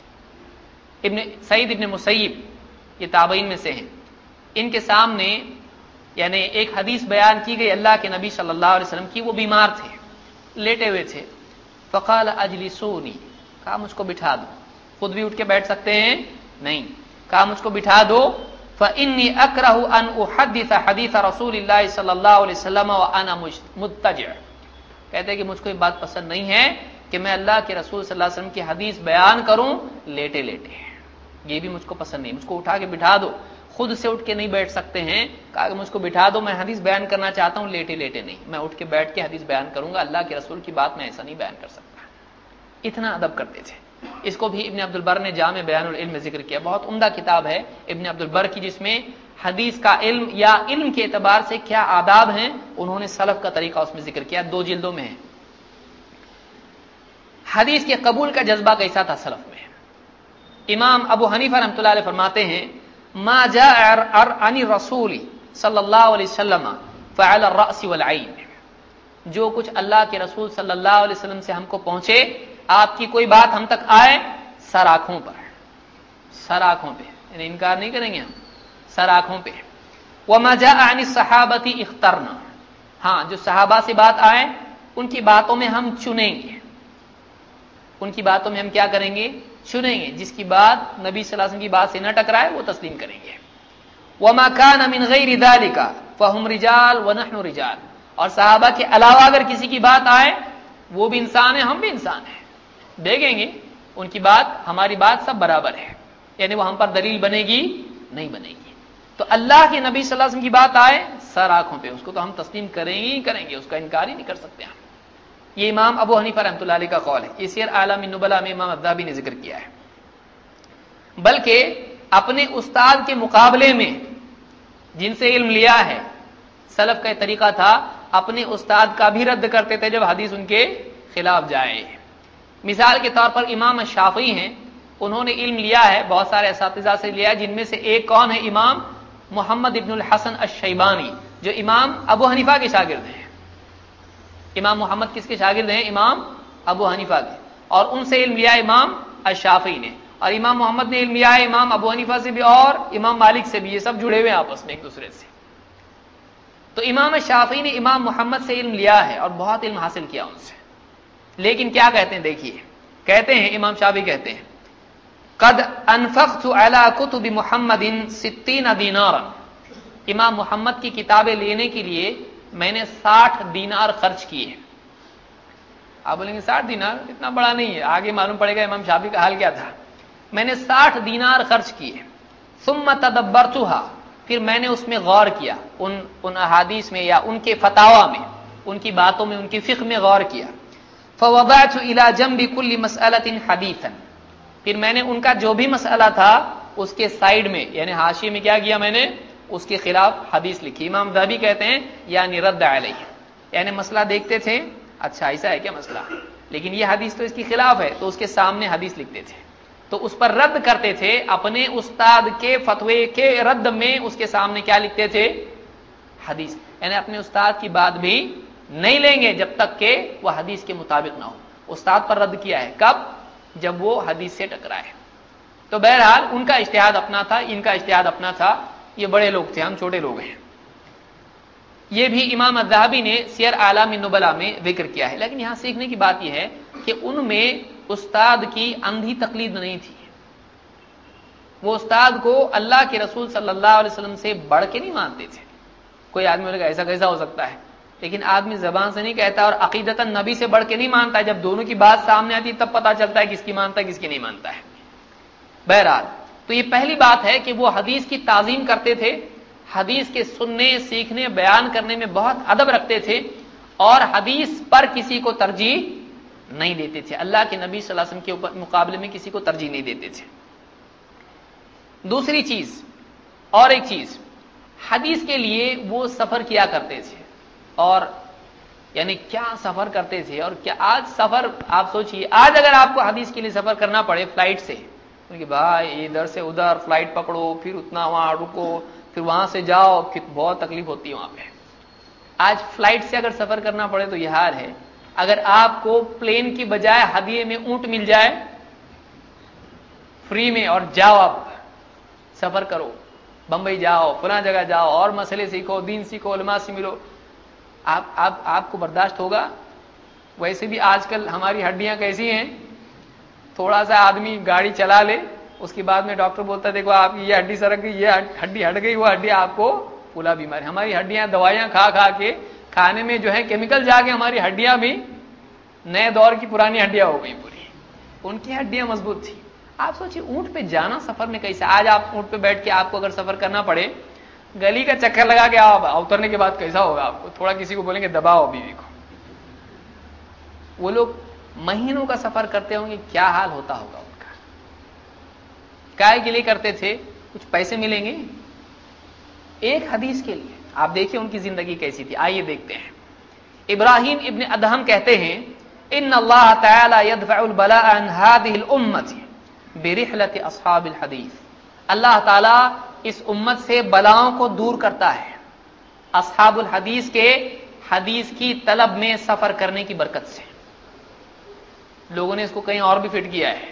ابن سعید ابن مسیب یہ تابعین میں سے ہیں، ان کے سامنے یعنی ایک حدیث بیان کی گئی اللہ کے نبی صلی اللہ علیہ وسلم کی، وہ بیمار تھے، لیٹے ہوئے تھے۔ فقال اجلسونی، کہا مجھ کو بٹھا دو، خود بھی اٹھ کے بیٹھ سکتے ہیں نہیں، کہا مجھ کو بٹھا دو۔ فإني أكره أن أحدث حديث رسول الله صلى الله عليه وسلم وأنا مضطجع، کہتے ہیں کہ مجھ کو یہ بات پسند نہیں ہے کہ میں اللہ کے رسول صلی اللہ علیہ وسلم کی حدیث بیان کروں لیٹے لیٹے، یہ بھی مجھ کو پسند نہیں، مجھ کو اٹھا کے بٹھا دو، خود سے اٹھ کے نہیں بیٹھ سکتے ہیں، کہا کہ مجھ کو بٹھا دو، میں حدیث بیان کرنا چاہتا ہوں لیٹے لیٹے نہیں، میں اٹھ کے بیٹھ کے حدیث بیان کروں گا، اللہ کے رسول کی بات میں ایسا نہیں بیان کر سکتا۔ اتنا ادب کرتے تھے۔ اس کو بھی ابن عبد البر نے جامع بیان العلم میں ذکر کیا، بہت عمدہ کتاب ہے ابن عبد البر کی، جس میں حدیث کا علم یا علم کے اعتبار سے کیا آداب ہیں انہوں نے سلف کا طریقہ اس میں ذکر کیا، دو جلدوں میں ہے۔ حدیث کے قبول کا جذبہ کیسا تھا سلف میں؟ امام ابو حنیفہ رحمۃ اللہ علیہ فرماتے ہیں ما جاء عن الرسول صلی اللہ علیہ وسلم فعلى الرأس والعين، جو کچھ اللہ کے رسول صلی اللہ علیہ وسلم سے ہم کو پہنچے، آپ کی کوئی بات ہم تک آئے، سر آنکھوں پر، سر آنکھوں پہ، یعنی انکار نہیں کریں گے ہم، سر آنکھوں پہ۔ وما جاء عن الصحابة اخترنا، ہاں جو صحابہ سے بات آئے ان کی باتوں میں ہم چنیں گے، ان کی باتوں میں ہم کیا کریں گے؟ چنیں گے، جس کی بات نبی صلی اللہ علیہ وسلم کی بات سے نہ ٹکرائے وہ تسلیم کریں گے۔ وما كان من غیر ذلك فهم رجال ونحن رجال، اور صحابہ کے علاوہ اگر کسی کی بات آئے وہ بھی انسان ہے ہم بھی انسان ہیں، دیکھیں گے ان کی بات ہماری بات سب برابر ہے، یعنی وہ ہم پر دلیل بنے گی نہیں بنے گی۔ تو اللہ کے نبی صلی اللہ علیہ وسلم کی بات آئے سر آنکھوں پہ، اس کو تو ہم تسلیم کریں گے ہی کریں گے، اس کا انکار ہی نہیں کر سکتے ہم۔ یہ امام ابو حنیفہ رحمۃ اللہ علیہ کا قول ہے، یہ سیر اعلام النبلا میں امام الذہبی نے ذکر کیا ہے۔ بلکہ اپنے استاد کے مقابلے میں جن سے علم لیا ہے، سلف کا یہ طریقہ تھا اپنے استاد کا بھی رد کرتے تھے جب حدیث ان کے خلاف جائے۔ مثال کے طور پر امام شافعی ہیں، انہوں نے علم لیا ہے بہت سارے اساتذہ سے لیا ہے، جن میں سے ایک کون ہے؟ امام محمد ابن الحسن الشیبانی، جو امام ابو حنیفہ کے شاگرد ہیں۔ امام محمد کس کے شاگرد ہیں؟ امام ابو حنیفہ کے، اور ان سے علم لیا امام الشافعی نے، اور امام محمد نے علم لیا ہے امام ابو حنیفہ سے بھی اور امام مالک سے بھی، یہ سب جڑے ہوئے ہیں آپس میں ایک دوسرے سے۔ تو امام شافعی نے امام محمد سے علم لیا ہے اور بہت علم حاصل کیا ان سے، لیکن کیا کہتے ہیں دیکھیے، کہتے ہیں امام شافعی کہتے ہیں قد انفقت علی کتب محمد ستین دینارا، امام محمد کی کتابیں لینے کے لیے میں نے ساٹھ دینار خرچ کیے۔ آپ بولیں گے ساٹھ دینار اتنا بڑا نہیں ہے، آگے معلوم پڑے گا امام شافعی کا حال کیا تھا۔ میں نے ساٹھ دینار خرچ کیے، ثم تدبرتها، پھر میں نے اس میں غور کیا، ان ان احادیث میں یا ان کے فتاوا میں، ان کی باتوں میں، ان کی فقہ میں غور کیا۔ فوضعت الى جنب كل مسألة حدیثا، پھر میں نے ان کا جو بھی مسئلہ تھا اس کے سائیڈ میں یعنی حاشیے میں کیا کیا، میں نے اس کے خلاف حدیث لکھی۔ امام ذہبی کہتے ہیں یعنی رد علیہ، یعنی مسئلہ دیکھتے تھے، اچھا ایسا ہے کیا مسئلہ، لیکن یہ حدیث تو اس کے خلاف ہے، تو اس کے سامنے حدیث لکھتے تھے، تو اس پر رد کرتے تھے، اپنے استاد کے فتوے کے رد میں اس کے سامنے کیا لکھتے تھے، حدیث، یعنی اپنے استاد کی بات بھی نہیں لیں گے جب تک کہ وہ حدیث کے مطابق نہ ہو۔ استاد پر رد کیا ہے کب، جب وہ حدیث سے ٹکرائے۔ تو بہرحال ان کا اجتہاد اپنا تھا، ان کا اجتہاد اپنا تھا، یہ بڑے لوگ تھے، ہم چھوٹے لوگ ہیں۔ یہ بھی امام الذہبی نے سیر اعلام النبلاء میں ذکر کیا ہے، لیکن یہاں سیکھنے کی بات یہ ہے کہ ان میں استاد کی اندھی تقلید نہیں تھی، وہ استاد کو اللہ کے رسول صلی اللہ علیہ وسلم سے بڑھ کے نہیں مانتے تھے۔ کوئی آدمی بولے گا ایسا کیسا ہو سکتا ہے، لیکن آدمی زبان سے نہیں کہتا اور عقیدتاً نبی سے بڑھ کے نہیں مانتا ہے، جب دونوں کی بات سامنے آتی تب پتہ چلتا ہے کس کی مانتا ہے کس کی نہیں مانتا ہے۔ بہرحال تو یہ پہلی بات ہے کہ وہ حدیث کی تعظیم کرتے تھے، حدیث کے سننے، سیکھنے، بیان کرنے میں بہت ادب رکھتے تھے، اور حدیث پر کسی کو ترجیح نہیں دیتے تھے، اللہ کے نبی صلی اللہ علیہ وسلم کے مقابلے میں کسی کو ترجیح نہیں دیتے تھے۔ دوسری چیز، اور ایک چیز، حدیث کے لیے وہ سفر کیا کرتے تھے، اور یعنی کیا سفر کرتے تھے، اور کیا آج سفر آپ سوچئے، آج اگر آپ کو حدیث کے لیے سفر کرنا پڑے فلائٹ سے، کہ بھائی ادھر سے ادھر فلائٹ پکڑو، پھر اتنا وہاں رکو، پھر وہاں سے جاؤ، پھر بہت تکلیف ہوتی ہے وہاں پہ۔ آج فلائٹ سے اگر سفر کرنا پڑے تو یہ حال ہے، اگر آپ کو پلین کی بجائے ہدیے میں اونٹ مل جائے فری میں، اور جاؤ آپ سفر کرو، بمبئی جاؤ، فلاں جگہ جاؤ، اور مسئلے سیکھو، دین سیکھو، علماء سے ملو، آپ آپ آپ کو برداشت ہوگا؟ ویسے بھی آج کل ہماری ہڈیاں کیسی ہیں، تھوڑا سا آدمی گاڑی چلا لے، اس کے بعد میں ڈاکٹر بولتا ہے دیکھو آپ کی یہ ہڈی سرک گئی، یہ ہڈی ہٹ گئی، وہ ہڈی آپ کو پھولا بیماری۔ ہماری ہڈیاں دوائیاں کھا کھا کے، کھانے میں جو ہے کیمیکل جا کے ہماری ہڈیاں بھی نئے دور کی پرانی ہڈیاں ہو گئی پوری، ان کی ہڈیاں مضبوط تھی۔ آپ سوچیں اونٹ پہ جانا سفر میں کیسے، آج آپ اونٹ پہ بیٹھ کے آپ کو اگر سفر کرنا پڑے، گلی کا چکر لگا کے آپ اترنے کے بعد کیسا ہوگا آپ کو، تھوڑا کسی کو بولیں گے دباؤ بیوی کو، وہ لوگ مہینوں کا سفر کرتے ہوں گے، کیا حال ہوتا ہوگا ان کا، کائے کے لیے کرتے تھے، کچھ پیسے ملیں گے ایک حدیث کے لیے؟ آپ دیکھیں ان کی زندگی کیسی تھی، آئیے دیکھتے ہیں۔ ابراہیم ابن ادہم کہتے ہیں ان اللہ تعالی يدفع البلاء عن هذه الامه برحلة اصحاب الحدیث، اللہ تعالی اس امت سے بلاؤں کو دور کرتا ہے اصحاب الحدیث کے حدیث کی طلب میں سفر کرنے کی برکت سے۔ لوگوں نے اس کو کہیں اور بھی فٹ کیا ہے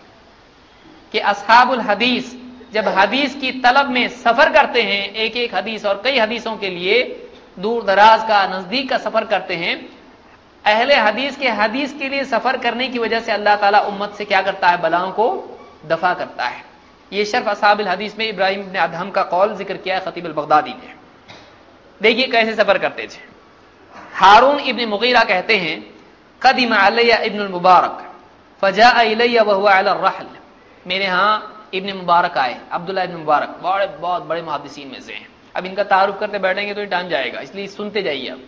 کہ اصحاب الحدیث جب حدیث کی طلب میں سفر کرتے ہیں، ایک ایک حدیث اور کئی حدیثوں کے لیے دور دراز کا، نزدیک کا سفر کرتے ہیں، اہل حدیث کے حدیث کے لیے سفر کرنے کی وجہ سے اللہ تعالیٰ امت سے کیا کرتا ہے، بلاؤں کو دفع کرتا ہے۔ یہ شرف اصحاب الحدیث میں ابراہیم ابن ادہم کا قول ذکر کیا ہے خطیب البغدادی نے۔ دیکھیے کیسے سفر کرتے تھے۔ ہارون ابن مغیرہ کہتے ہیں قدم علی ابن المبارک فجاء الی وهو علی الرحل، میرے ہاں ابن مبارک آئے، عبداللہ ابن مبارک بڑے بہت بڑے محدثین میں سے ہیں، اب ان کا تعارف کرتے بیٹھیں گے تو یہ ٹائم جائے گا، اس لیے سنتے جائیے اب۔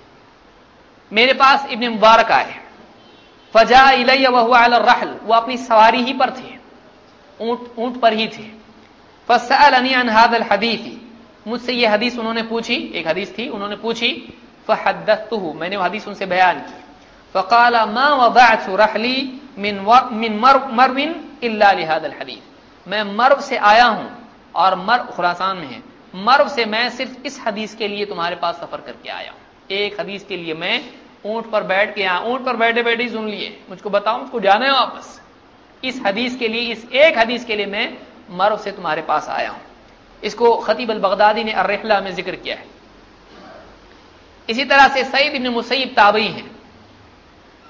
میرے پاس ابن مبارک آئے، فجاء الی وهو علی الرحل، وہ اپنی سواری ہی پر تھے، اونٹ اونٹ پر ہی تھے، فسألنی عن هذا الحديث، مجھ سے یہ حدیث انہوں نے پوچھی، ایک حدیث تھی انہوں نے پوچھی، فحدثته، میں نے وہ حدیث ان سے بیان کی، فقال ما وضعت رحلی من من مرو الا لهذا الحديث، میں مرو سے آیا ہوں، اور مرو خراسان میں ہے، مرو سے میں صرف اس حدیث کے لیے تمہارے پاس سفر کر کے آیا ہوں، ایک حدیث کے لیے میں اونٹ پر بیٹھ کے یہاں اونٹ پر بیٹھے بیٹھے سن لیے، مجھ کو بتاؤ مجھ کو جانا ہے واپس، اس حدیث کے لیے، اس ایک حدیث کے لیے میں مرو سے تمہارے پاس آیا ہوں۔ اس کو خطیب البغدادی نے الرحلہ میں ذکر کیا ہے۔ اسی طرح سے سعید بن مسیب تابعی ہیں،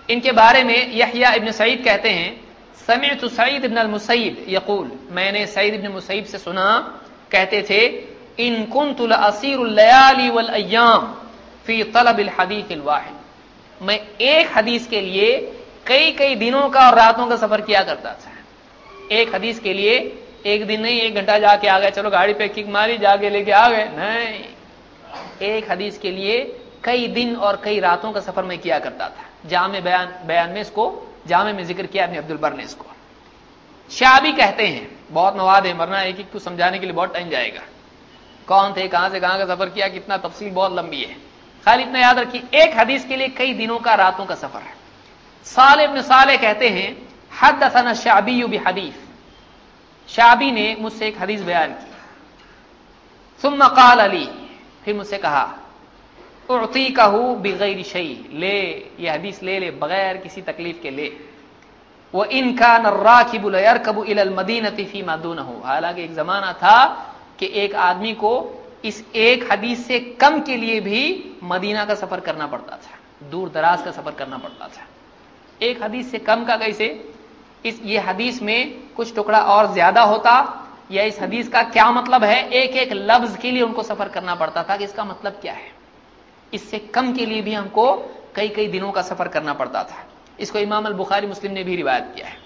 ان کے بارے میں یحییٰ ابن سعید کہتے ہیں سمعت سعید ابن المسیب یقول، میں نے سعید ابن مسیب سے سنا کہتے تھے ان كنت لاسیر الليالي والایام فی طلب الحدیث الواحد، میں ایک حدیث کے لیے کئی کئی دنوں کا اور راتوں کا سفر کیا کرتا تھا. ایک حدیث کے لیے ایک دن نہیں ایک گھنٹہ جا کے آ گئے، چلو گاڑی پہ کک ماری جا کے لے کے آ گئے، نہیں، ایک حدیث کے لیے کئی دن اور کئی راتوں کا سفر میں کیا کرتا تھا. جامع بیان بیان میں اس کو جامع میں ذکر کیا ابن عبد البر نے اس کو. شعبی کہتے ہیں بہت مواد ہے، مرنا ایک ایک کو سمجھانے کے لیے بہت ٹائم جائے گا، کون تھے، کہاں سے کہاں کا سفر کیا، کتنا تفصیل بہت لمبی ہے، خالی اتنا یاد رکھیے ایک حدیث کے لیے کئی دنوں کا راتوں کا سفر ہے. صالح ابن صالح کہتے ہیں حدثنا الشعبی بحدیث، شعبی نے مجھ سے ایک حدیث بیان کی، ثم قال علی، پھر مجھ سے کہا اعطیکہ بغیر شیء، لے یہ حدیث لے لے بغیر کسی تکلیف کے لے. وَإِنْ كَانَ الرَّاكِبُ لَيَرْكَبُ إِلَى الْمَدِينَةِ فِيمَا دُونَهُ، حالانکہ ایک زمانہ تھا کہ ایک آدمی کو اس ایک حدیث سے کم کے لیے بھی مدینہ کا سفر کرنا پڑتا تھا، دور دراز کا سفر کرنا پڑتا تھا. ایک حدیث سے کم کا کیسے، اس یہ حدیث میں کچھ ٹکڑا اور زیادہ ہوتا، یا اس حدیث کا کیا مطلب ہے، ایک ایک لفظ کے لیے ان کو سفر کرنا پڑتا تھا کہ اس کا مطلب کیا ہے. اس سے کم کے لیے بھی ہم کو کئی کئی دنوں کا سفر کرنا پڑتا تھا. اس کو امام البخاری مسلم نے بھی روایت کیا ہے.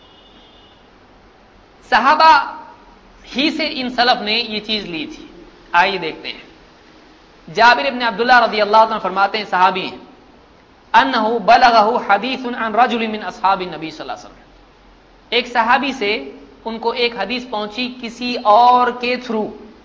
صحابہ ہی سے ان سلف نے یہ چیز لی تھی. آئیے دیکھتے ہیں. جابر ابن عبداللہ رضی اللہ عنہ فرماتے ہیں، صحابی ہیں، انہ بلغہ حدیث عن رجل من اصحاب النبی صلی اللہ علیہ وسلم، ایک صحابی سے ان کو ایک حدیث پہنچی کسی اور کے تھرو،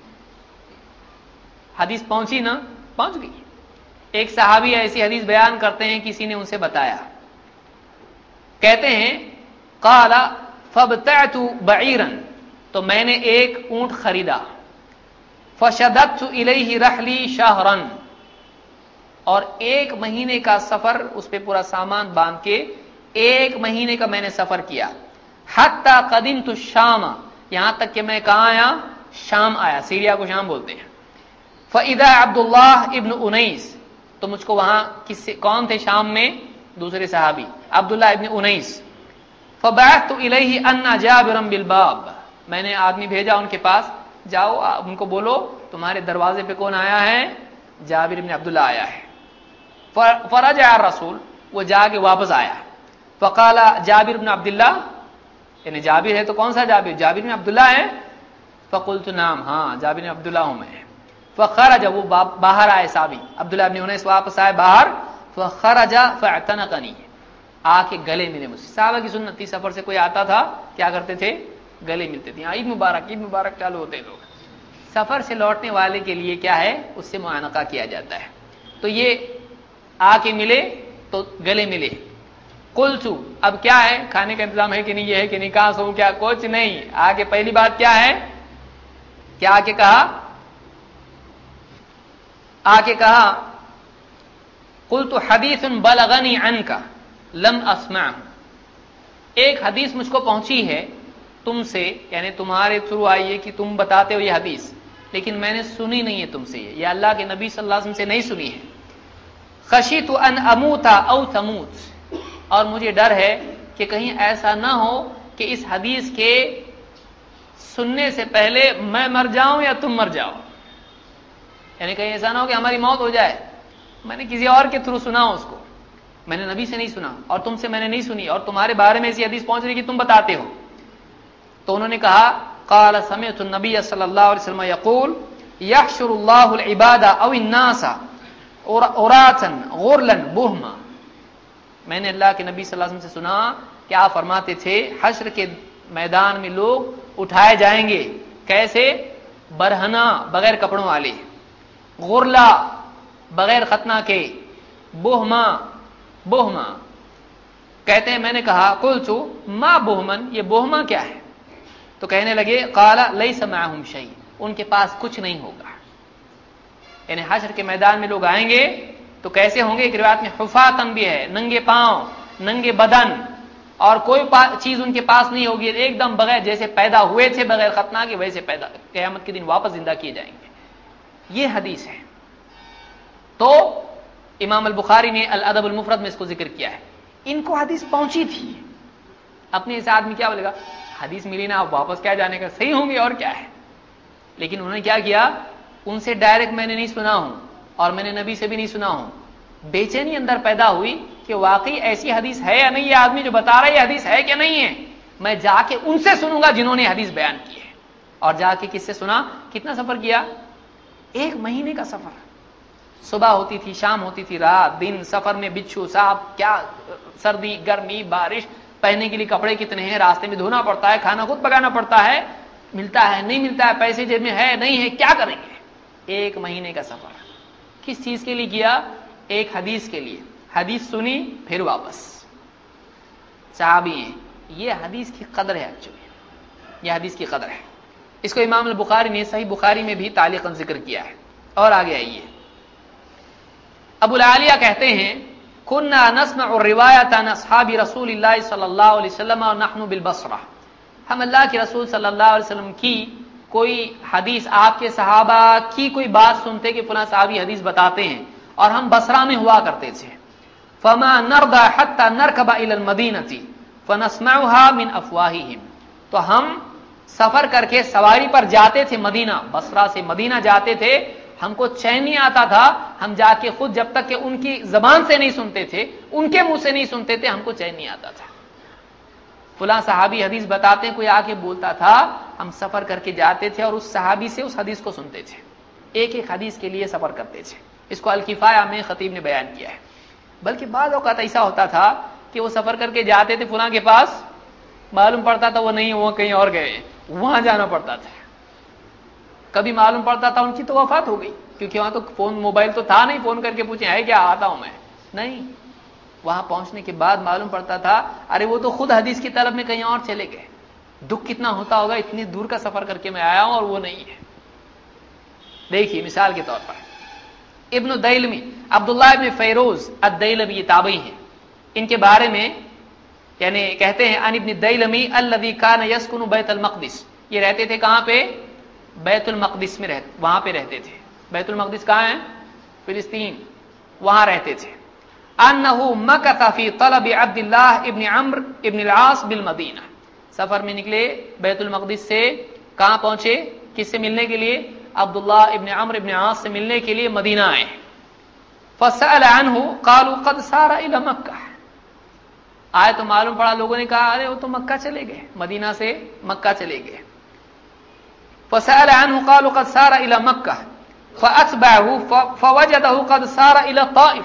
حدیث پہنچی نا، پہنچ گئی. ایک صحابی ایسی حدیث بیان کرتے ہیں کسی نے ان سے بتایا، کہتے ہیں قال فابتعت بعیرا، تو میں نے ایک اونٹ خریدا، فشددت الیہ رحلی شہرا، اور ایک مہینے کا سفر اس پہ پورا سامان باندھ کے ایک مہینے کا میں نے سفر کیا. حتی قدمت الشام، یہاں تک کہ میں کہاں آیا، شام آیا، سیریا کو شام بولتے ہیں. فاذا عبداللہ ابن انیس، تو مجھ کو وہاں کس سے کون تھے شام میں، دوسرے صحابی عبداللہ ابن انیس. فبعثت الیہ ان جابرا بالباب، میں نے آدمی بھیجا ان کے پاس، جاؤ ان کو بولو تمہارے دروازے پہ کون آیا ہے، جابر ابن عبداللہ آیا ہے. فرجع الرسول، وہ جا کے واپس آیا. فقال جابر بن عبداللہ، یعنی جابر ہے تو کون سا جابر، جابر بن عبداللہ ہے. فقلت نام، ہاں جابر بن عبداللہ ہوں میں. فخرج، وہ باہر آئے صحابی عبداللہ بن انیس، واپس آئے باہر. فخرج فاعتنقنی، آ کے گلے ملے مجھ سے. صحابہ کی سنت تھی، سفر سے کوئی آتا تھا کیا کرتے تھے، گلے ملتے تھے. عید مبارک عید مبارک چالو ہوتے لوگ. سفر سے لوٹنے والے کے لیے کیا ہے، اس سے معانقہ کیا جاتا ہے. تو یہ آ کے ملے تو گلے ملے. قلت، اب کیا ہے، کھانے کا انتظام ہے کہ نہیں، یہ ہے کہ نہیں، کہاں سو کیا، کچھ نہیں. آگے پہلی بات کیا ہے، کیا آ کے کہا، آ کے کہا قلت حدیث بلغنی عنک لم اسمع، ایک حدیث مجھ کو پہنچی ہے تم سے، یعنی تمہارے تھرو آئی ہے کہ تم بتاتے ہو یہ حدیث، لیکن میں نے سنی نہیں ہے تم سے، یہ اللہ کے نبی صلی اللہ علیہ وسلم سے نہیں سنی ہے. خشیت ان اموت او تموت، اور مجھے ڈر ہے کہ کہیں ایسا نہ ہو کہ اس حدیث کے سننے سے پہلے میں مر جاؤں یا تم مر جاؤ، یعنی کہیں ایسا نہ ہو کہ ہماری موت ہو جائے، میں نے کسی اور کے تھرو سنا ہو اس کو، میں نے نبی سے نہیں سنا اور تم سے میں نے نہیں سنی، اور تمہارے بارے میں ایسی حدیث پہنچ رہی کہ تم بتاتے ہو. تو انہوں نے کہا قال سمعت النبی صلی اللہ علیہ وسلم یقول یحشر اللہ العباد او الناس عراتا غرلا بہما، میں نے اللہ کے نبی صلی اللہ علیہ وسلم سے سنا کہ آپ فرماتے تھے حشر کے میدان میں لوگ اٹھائے جائیں گے، کیسے، برہنہ بغیر کپڑوں والے، غرلا بغیر ختنہ کے، بہما بہما. کہتے ہیں میں نے کہا قلت ما بہمن، یہ بہما کیا ہے، تو کہنے لگے قال لیس معهم شیء، ان کے پاس کچھ نہیں ہوگا. یعنی حشر کے میدان میں لوگ آئیں گے تو کیسے ہوں گے، ایک روایت میں حفاتن بھی ہے، ننگے پاؤں ننگے بدن، اور کوئی چیز ان کے پاس نہیں ہوگی، ایک دم بغیر، جیسے پیدا ہوئے تھے بغیر ختنہ کے ویسے پیدا قیامت کے دن واپس زندہ کیے جائیں گے. یہ حدیث ہے. تو امام البخاری نے الادب المفرد میں اس کو ذکر کیا ہے. ان کو حدیث پہنچی تھی. اپنے اس آدمی کیا بولے گا, حدیث ملی نا, آپ واپس کیا جانے کا, صحیح ہوں گے اور کیا ہے. لیکن انہوں نے کیا کیا, ان سے ڈائریکٹ میں نے نہیں سنا ہوں اور میں نے نبی سے بھی نہیں سنا ہوں. بے چینی اندر پیدا ہوئی کہ واقعی ایسی حدیث ہے یا نہیں, یہ آدمی جو بتا رہا ہے یہ حدیث ہے کہ نہیں ہے, میں جا کے ان سے سنوں گا جنہوں نے حدیث بیان کی ہے. اور جا کے کس سے سنا, کتنا سفر کیا, ایک مہینے کا سفر. صبح ہوتی تھی, شام ہوتی تھی, رات دن سفر میں, بچھو سانپ, کیا سردی گرمی بارش, پہننے کے لیے کپڑے کتنے ہیں, راستے میں دھونا پڑتا ہے, کھانا خود پکانا پڑتا ہے, ملتا ہے نہیں ملتا ہے, پیسے جیب میں ہے نہیں ہے, کیا کریں گے. ایک مہینے کا سفر کس چیز کے لیے کیا, ایک حدیث کے لیے. حدیث سنی پھر واپس. صحابی ہیں, یہ حدیث کی قدر ہے. ایکچولی یہ حدیث کی قدر ہے. اس کو امام البخاری نے صحیح بخاری میں بھی تعلیقاً ذکر کیا ہے. اور آگے آئیے, ابو العالیہ کہتے ہیں كنا نسمع الروایت عن اصحاب رسول اللہ صلی اللہ علیہ وسلم ونحن بالبصرہ, ہم اللہ کے رسول صلی اللہ علیہ وسلم کی کوئی حدیث, آپ کے صحابہ کی کوئی بات سنتے کہ فلاں صحابی حدیث بتاتے ہیں, اور ہم بصرہ میں ہوا کرتے تھے. فما نرضى حتى نركب الى المدینہ فنسمعها من افواہہم, تو ہم سفر کر کے سواری پر جاتے تھے مدینہ, بصرہ سے مدینہ جاتے تھے, ہم کو چین نہیں آتا تھا, ہم جا کے خود جب تک کہ ان کی زبان سے نہیں سنتے تھے, ان کے منہ سے نہیں سنتے تھے, ہم کو چین نہیں آتا تھا. فلاں صحابی حدیث بتاتے ہیں, کوئی آ کے بولتا تھا, ہم سفر کر کے جاتے تھے اور اس صحابی سے اس حدیث کو سنتے تھے, ایک ایک حدیث کے لیے سفر کرتے تھے. اس کو الکفایہ میں خطیب نے بیان کیا ہے. بلکہ بعض اوقات ایسا ہوتا تھا کہ وہ سفر کر کے جاتے تھے فلاں کے پاس, معلوم پڑتا تھا وہ نہیں, وہ کہیں اور گئے, وہاں جانا پڑتا تھا. کبھی معلوم پڑتا تھا ان کی تو وفات ہو گئی, کیونکہ وہاں تو فون موبائل تو تھا نہیں, فون کر کے پوچھیں ہے کیا, آتا ہوں میں, نہیں. وہاں پہنچنے کے بعد معلوم پڑتا تھا ارے وہ تو خود حدیث کی طلب میں کہیں اور چلے گئے. دکھ کتنا ہوتا ہوگا, اتنی دور کا سفر کر کے میں آیا ہوں اور وہ نہیں ہے. دیکھیے مثال کے طور پر ابن دیلمی, عبداللہ ابن فیروز الدیلمی, یہ تابعی ہیں. ان کے بارے میں یعنی کہتے ہیں ان ابن دیلمی الذی کان یسکن بیت المقدس, یہ رہتے تھے کہاں پہ, بیت المقدس میں رہتے, وہاں پہ رہتے تھے. بیت المقدس کہاں ہے, فلسطین, وہاں رہتے تھے. انہ مکث فی طلب عبد اللہ ابن عمرو ابن العاص بالمدینہ, سفر میں نکلے بیت المقدس سے, کہاں پہنچے, کس سے ملنے کے لیے, عبداللہ ابن عمرو ابن عاص سے ملنے کے لیے مدینہ آئے. فسأل عنہ قالوا قد سار الى مکہ, آئے تو معلوم پڑا, لوگوں نے کہا ارے وہ تو مکہ چلے گئے, مدینہ سے مکہ چلے گئے. فسأل عنہ قالوا قد سار الى مکہ فأتبعه فوجده قد سار الى الطائف,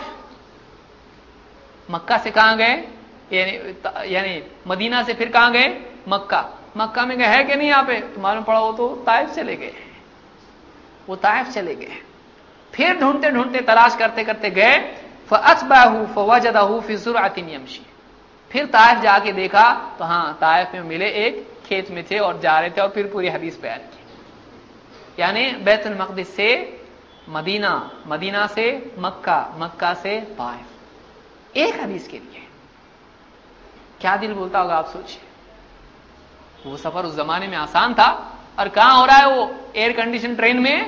مکہ سے کہاں گئے, یعنی یعنی مدینہ سے پھر کہاں گئے, مکہ. مکہ میں گئے ہے کہ نہیں یہاں پہ, تو معلوم پڑا وہ تو طائف چلے گئے, وہ طائف چلے گئے. پھر ڈھونڈتے ڈھونڈتے تلاش کرتے کرتے گئے, فأتبعه فوجده في زرعة يمشي, پھر طائف جا کے دیکھا تو ہاں طائف میں ملے, ایک کھیت میں تھے اور جا رہے تھے, اور پھر پوری حدیث بیان کی. یعنی بیت المقدس سے مدینہ, مدینہ سے مکہ, مکہ سے طائف, ایک حدیث کے لیے. کیا دل بولتا ہوگا آپ سوچیں. وہ سفر اس زمانے میں آسان تھا, اور کہاں ہو رہا ہے وہ, ایئر کنڈیشن ٹرین میں,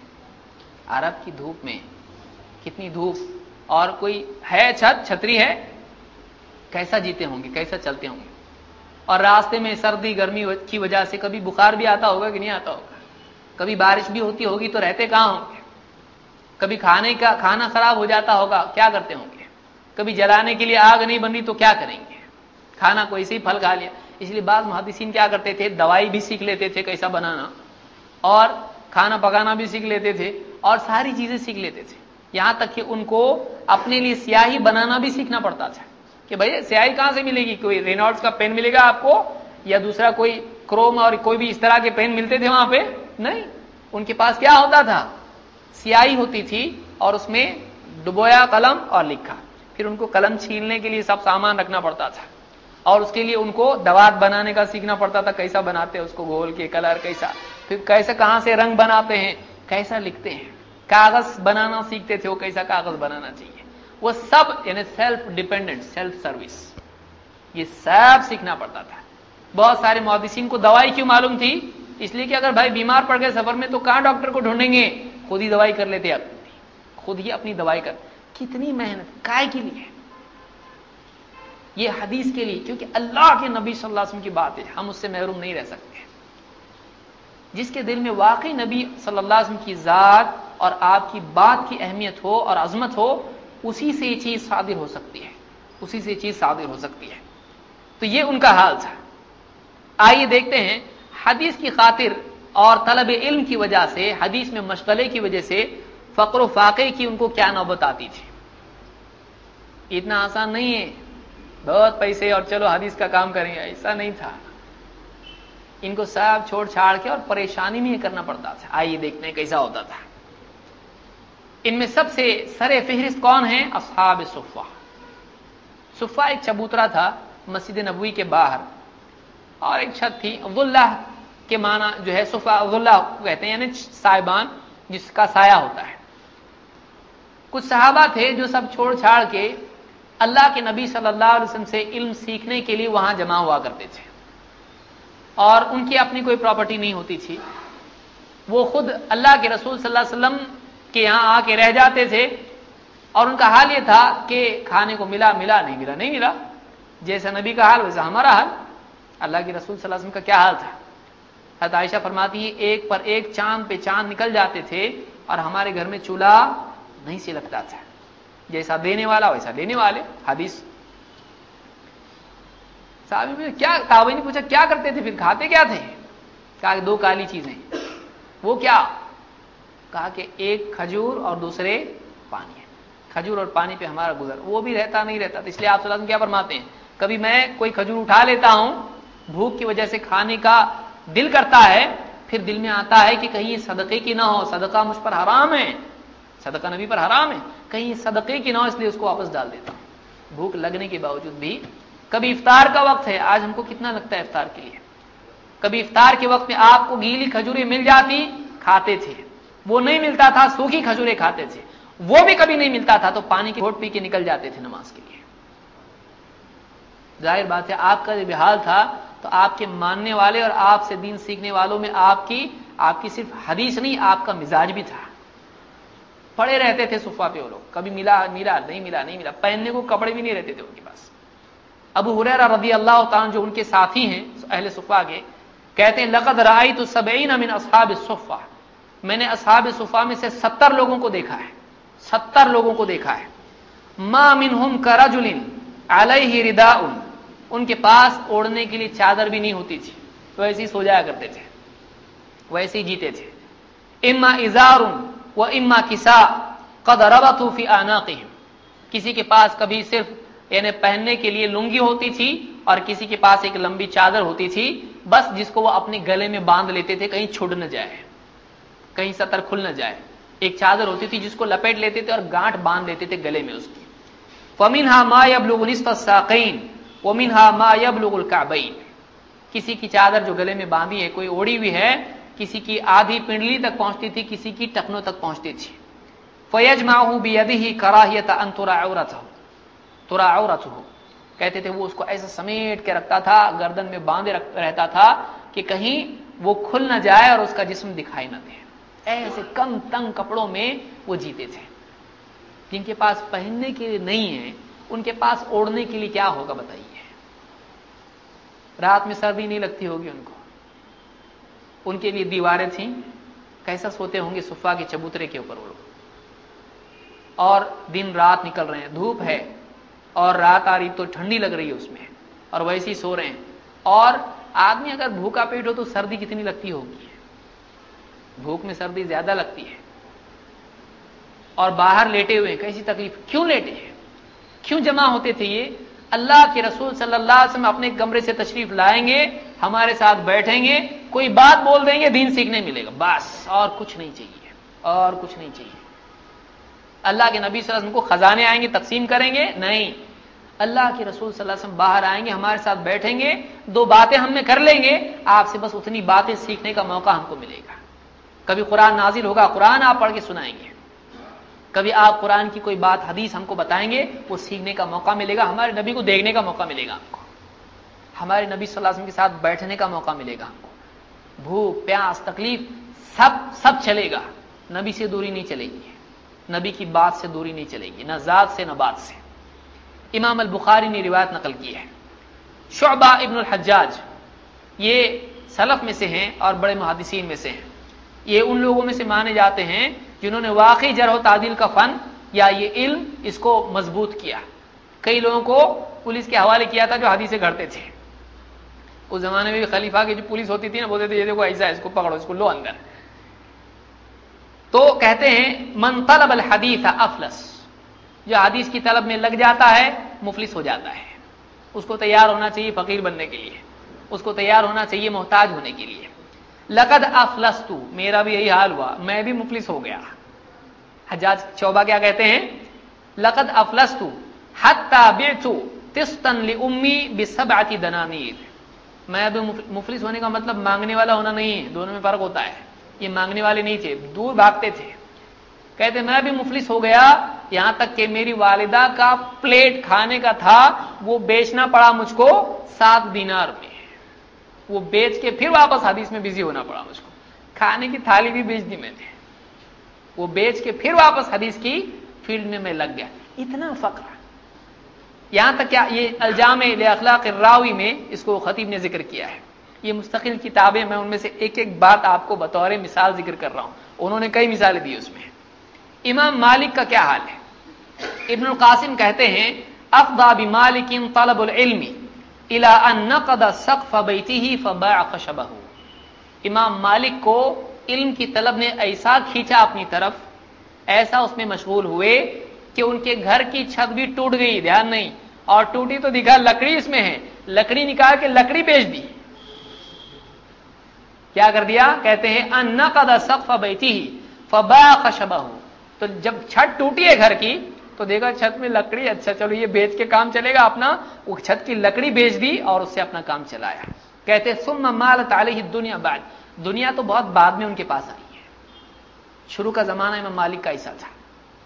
عرب کی دھوپ میں, کتنی دھوپ, اور کوئی ہے چھت, چھتری ہے, کیسا جیتے ہوں گے, کیسا چلتے ہوں گے. اور راستے میں سردی گرمی کی وجہ سے کبھی بخار بھی آتا ہوگا کہ نہیں آتا ہوگا, کبھی بارش بھی ہوتی ہوگی تو رہتے کہاں ہوں گے, کبھی کھانے کا کھانا خراب ہو جاتا ہوگا, کیا کرتے ہوں گے, کبھی جلانے کے لیے آگ نہیں بن رہی تو کیا کریں گے, کھانا کوئی سے ہی پھل کھا لیا. اس لیے بعض محدثین کیا کرتے تھے, دوائی بھی سیکھ لیتے تھے کیسا بنانا, اور کھانا پکانا بھی سیکھ لیتے تھے, اور ساری چیزیں سیکھ لیتے تھے. یہاں تک کہ ان کو اپنے لیے سیاہی بنانا بھی سیکھنا پڑتا تھا, کہ بھائی سیاہی کہاں سے ملے گی, کوئی رینالڈس کا پین ملے گا آپ کو, یا دوسرا کوئی کروم اور کوئی بھی اس طرح کے پین ملتے تھے وہاں پہ, نہیں. ان کے پاس کیا ہوتا تھا, سیاہی ہوتی تھی, اور اس میں ڈبویا قلم اور لکھا. پھر ان کو قلم چھیلنے کے لیے سب سامان رکھنا پڑتا تھا, اور اس کے لیے ان کو دوات بنانے کا سیکھنا پڑتا تھا, کیسا بناتے ہیں اس کو گھول کے, کلر کیسا, پھر کیسے کہاں سے رنگ بناتے ہیں, کیسا لکھتے ہیں, کاغذ بنانا سیکھتے تھے, وہ کیسا کاغذ بنانا چاہیے, وہ سب یعنی سیلف ڈیپینڈنٹ, سیلف سروس, یہ سب سیکھنا پڑتا تھا. بہت سارے محدثین کو دوائی کیوں معلوم تھی, اس لیے کہ اگر بھائی بیمار پڑ گئے سفر میں تو کہاں ڈاکٹر کو ڈھونڈیں گے, خود ہی دوائی کر لیتے, خود ہی اپنی دوائی کر. کتنی محنت کائے کے لیے, یہ حدیث کے لیے، کیونکہ اللہ کے نبی صلی اللہ علیہ وسلم کی بات ہے، ہم اس سے محروم نہیں رہ سکتے۔ جس کے دل میں واقعی نبی صلی اللہ علیہ وسلم کی ذات اور آپ کی بات کی اہمیت ہو اور عظمت ہو، اسی سے یہ چیز صادر ہو سکتی ہے، اسی سے یہ چیز صادر ہو سکتی ہے۔ تو یہ ان کا حال تھا۔ آئیے دیکھتے ہیں حدیث کی خاطر اور طلب علم کی وجہ سے، حدیث میں مشغلے کی وجہ سے فقر و فاقے کی ان کو کیا نوبت آتی تھی۔ اتنا آسان نہیں ہے بہت پیسے اور چلو حدیث کا کام کریں گے، ایسا نہیں تھا۔ ان کو سب چھوڑ چھاڑ کے اور پریشانی میں یہ کرنا پڑتا تھا۔ آئیے دیکھتے ہیں کیسا ہوتا تھا۔ ان میں سب سے سر فہرست کون ہیں؟ اصحاب صفہ۔ صفہ ایک چبوترا تھا مسجد نبوی کے باہر، اور ایک چھت تھی، ظلہ کے معنی جو ہے صفہ ظلہ کہتے ہیں، یعنی سائبان جس کا سایہ ہوتا ہے۔ کچھ صحابہ تھے جو سب چھوڑ چھاڑ کے اللہ کے نبی صلی اللہ علیہ وسلم سے علم سیکھنے کے لیے وہاں جمع ہوا کرتے تھے، اور ان کی اپنی کوئی پراپرٹی نہیں ہوتی تھی۔ وہ خود اللہ کے رسول صلی اللہ علیہ وسلم کے یہاں آ کے رہ جاتے تھے، اور ان کا حال یہ تھا کہ کھانے کو ملا ملا نہیں ملا نہیں ملا، جیسا نبی کا حال ویسا ہمارا حال۔ اللہ کے رسول صلی اللہ علیہ وسلم کا کیا حال تھا؟ حضرت عائشہ فرماتی ہیں ایک پر ایک چاند پہ چاند نکل جاتے تھے، اور ہمارے گھر میں چولہا نہیں سی لگتا تھا، جیسا دینے والا ویسا لینے والے۔ حدیث صحابی نے کیا تابعی نے پوچھا کیا کرتے تھے پھر، کھاتے کیا تھے؟ کہا کہ دو کالی چیزیں۔ وہ کیا؟ کہا کہ ایک کھجور اور دوسرے پانی ہے، کھجور اور پانی پہ ہمارا گزر، وہ بھی رہتا نہیں رہتا۔ تو اس لیے آپ صلی اللہ علیہ وسلم کیا فرماتے ہیں، کبھی میں کوئی کھجور اٹھا لیتا ہوں، بھوک کی وجہ سے کھانے کا دل کرتا ہے، پھر دل میں آتا ہے کہ کہیں یہ صدقے کی نہ ہو، صدقہ مجھ پر حرام ہے، صدقہ نبی پر حرام ہے، کہیں صدقے کی نہ ہو، اس لیے اس کو واپس ڈال دیتا ہوں بھوک لگنے کے باوجود بھی۔ کبھی افطار کا وقت ہے، آج ہم کو کتنا لگتا ہے افطار کے لیے، کبھی افطار کے وقت میں آپ کو گیلی کھجوریں مل جاتی، کھاتے تھے، وہ نہیں ملتا تھا سوکھی کھجوریں کھاتے تھے، وہ بھی کبھی نہیں ملتا تھا تو پانی کی گھونٹ پی کے نکل جاتے تھے نماز کے لیے۔ ظاہر بات ہے آپ کا جب حال تھا تو آپ کے ماننے والے اور آپ سے دین سیکھنے والوں میں آپ کی آپ کی صرف حدیث نہیں، آپ کا مزاج بھی تھا۔ پڑے رہتے تھے صفہ پہ وہ لوگ، کبھی ملا ملا نہیں ملا نہیں ملا، پہننے کو کپڑے بھی نہیں رہتے تھے ان کے پاس۔ ابو ہریرہ رضی اللہ تعالیٰ جو ان کے ساتھی ہیں اہل صفہ کے، کہتے ہیں لقد رأیت سبعین من اصحاب الصفہ، میں نے اصحاب صفہ میں سے ستر لوگوں کو دیکھا ہے، ستر لوگوں کو دیکھا ہے۔ ما منہم کرجل علیہ رداء، ان کے پاس اوڑھنے کے لیے چادر بھی نہیں ہوتی تھی، ویسے ہی سو جایا کرتے تھے، ویسے ہی جیتے تھے۔ اما ازار و اما کساء قد ربطوا فی اعناقہم، کسی کے پاس کبھی صرف یعنی پہننے کے لیے لنگی ہوتی تھی، اور کسی کے پاس ایک لمبی چادر ہوتی تھی، بس جس کو وہ اپنے گلے میں باندھ لیتے تھے کہیں چھڑ نہ جائے، کہیں سطر کھل نہ جائے۔ ایک چادر ہوتی تھی جس کو لپیٹ لیتے تھے اور گانٹ باندھ لیتے تھے گلے میں اس کی۔ فمنها ما يبلغ نصف الساقين ومنها ما يبلغ الكعبين، کسی کی چادر جو گلے میں باندھی ہے، کوئی اوڑی ہوئی ہے، کسی کی آدھی پنڈلی تک پہنچتی تھی، کسی کی ٹخنوں تک پہنچتی تھی۔ فيجمعه بيده كراهية ان ترى عورته ترى عورته، کہتے تھے وہ اس کو ایسا سمیٹ کے رکھتا تھا، گردن میں باندھے رہتا تھا کہ کہیں وہ کھل نہ جائے اور اس کا جسم دکھائی نہ دے۔ ایسے کم تنگ کپڑوں میں وہ جیتے تھے۔ جن کے پاس پہننے کے لیے نہیں ہے، ان کے پاس اوڑھنے کے لیے کیا ہوگا بتائیے؟ رات میں سردی نہیں لگتی ہوگی ان کو، ان کے لیے دیواریں تھیں، کیسا سوتے ہوں گے صفہ کے چبوترے کے اوپر وہ لوگ، اور دن رات نکل رہے ہیں، دھوپ ہے اور رات آ رہی تو ٹھنڈی لگ رہی ہے اس میں، اور ویسے ہی سو رہے ہیں۔ اور آدمی اگر بھوکا پیٹ ہو تو سردی کتنی لگتی ہوگی، بھوک میں سردی زیادہ لگتی ہے، اور باہر لیٹے ہوئے ہیں، کیسی تکلیف، کیوں لیٹے ہیں، کیوں جمع ہوتے تھے یہ؟ اللہ کے رسول صلی اللہ علیہ وسلم اپنے کمرے سے تشریف لائیں گے، ہمارے ساتھ بیٹھیں گے، کوئی بات بول دیں گے، دین سیکھنے ملے گا، بس اور کچھ نہیں چاہیے، اور کچھ نہیں چاہیے۔ اللہ کے نبی صلی اللہ علیہ وسلم کو خزانے آئیں گے تقسیم کریں گے؟ نہیں، اللہ کے رسول صلی اللہ علیہ وسلم باہر آئیں گے، ہمارے ساتھ بیٹھیں گے، دو باتیں ہم میں کر لیں گے، آپ سے بس اتنی باتیں سیکھنے کا موقع ہم کو ملے گا۔ کبھی قرآن نازل ہوگا، قرآن آپ پڑھ کے سنائیں گے، کبھی آپ قرآن کی کوئی بات حدیث ہم کو بتائیں گے، وہ سیکھنے کا موقع ملے گا، ہمارے نبی کو دیکھنے کا موقع ملے گا ہم کو، ہمارے نبی صلی اللہ علیہ وسلم کے ساتھ بیٹھنے کا موقع ملے گا ہم کو۔ بھوک پیاس تکلیف سب سب چلے گا، نبی سے دوری نہیں چلے گی، نبی کی بات سے دوری نہیں چلے گی، نہ ذات سے نہ بات سے۔ امام البخاری نے روایت نقل کی ہے. شعبہ ابن الحجاج یہ سلف میں سے ہیں اور بڑے محدثین میں سے ہیں. یہ ان لوگوں میں سے مانے جاتے ہیں جنہوں نے واقعی جرح و تعدیل کا فن یا یہ علم اس کو مضبوط کیا. کئی لوگوں کو پولیس کے حوالے کیا تھا جو حدیثیں گھڑتے تھے. اس زمانے میں بھی خلیفہ کی جو پولیس ہوتی تھی نا، بولتے تھے یہ دیکھو ایسا ہے، اس کو پکڑو، اس کو لو اندر. تو کہتے ہیں من طلب الحدیث افلس، جو حدیث کی طلب میں لگ جاتا ہے مفلس ہو جاتا ہے. اس کو تیار ہونا چاہیے فقیر بننے کے لیے، اس کو تیار ہونا چاہیے محتاج ہونے کے لیے. لقد افلست، میرا بھی یہی حال ہوا، میں بھی مفلس ہو گیا. حجاج شعبہ کیا کہتے ہیں؟ لقد افلست حتی بعت تسطا لأمی بسبعة دنانیر. میں ابھی مفلس ہونے کا مطلب مانگنے والا ہونا نہیں ہے، دونوں میں فرق ہوتا ہے. یہ مانگنے والے نہیں تھے، دور بھاگتے تھے. کہتے میں بھی مفلس ہو گیا، یہاں تک کہ میری والدہ کا پلیٹ کھانے کا تھا وہ بیچنا پڑا مجھ کو سات دینار میں. وہ بیچ کے پھر واپس حدیث میں بزی ہونا پڑا مجھ کو. کھانے کی تھالی بھی بیچ دی میں نے، وہ بیچ کے پھر واپس حدیث کی فیلڈ میں میں لگ گیا. اتنا فقر. یہاں تک کیا یہ الجامع لاخلاق الراوی میں اس کو خطیب نے ذکر کیا ہے. یہ مستقل کتابیں، میں ان میں سے ایک ایک بات آپ کو بطور مثال ذکر کر رہا ہوں. انہوں نے کئی مثالیں دی اس میں. امام مالک کا کیا حال ہے؟ ابن القاسم کہتے ہیں افضى بمالک طلب العلم الى ان نقض سقف بیته فباع خشبه. امام مالک کو علم کی طلب نے ایسا کھینچا اپنی طرف، ایسا اس میں مشغول ہوئے کہ ان کے گھر کی چھت بھی ٹوٹ گئی. دھیان نہیں، اور ٹوٹی تو دکھا لکڑی اس میں ہے، لکڑی نکال کے لکڑی بیچ دی. کیا کر دیا؟ کہتے ہیں ان نقض سقف بیته فباع خشبه. تو جب چھت ٹوٹی ہے گھر کی تو دیکھا چھت میں لکڑی، اچھا چلو یہ بیچ کے کام چلے گا اپنا، وہ چھت کی لکڑی بیچ دی اور اس سے اپنا کام چلایا. کہتے ثم مالت علیہ الدنیا بعد. دنیا تو بہت بعد میں ان کے پاس آئی ہے، شروع کا زمانہ امام مالک کا ایسا تھا.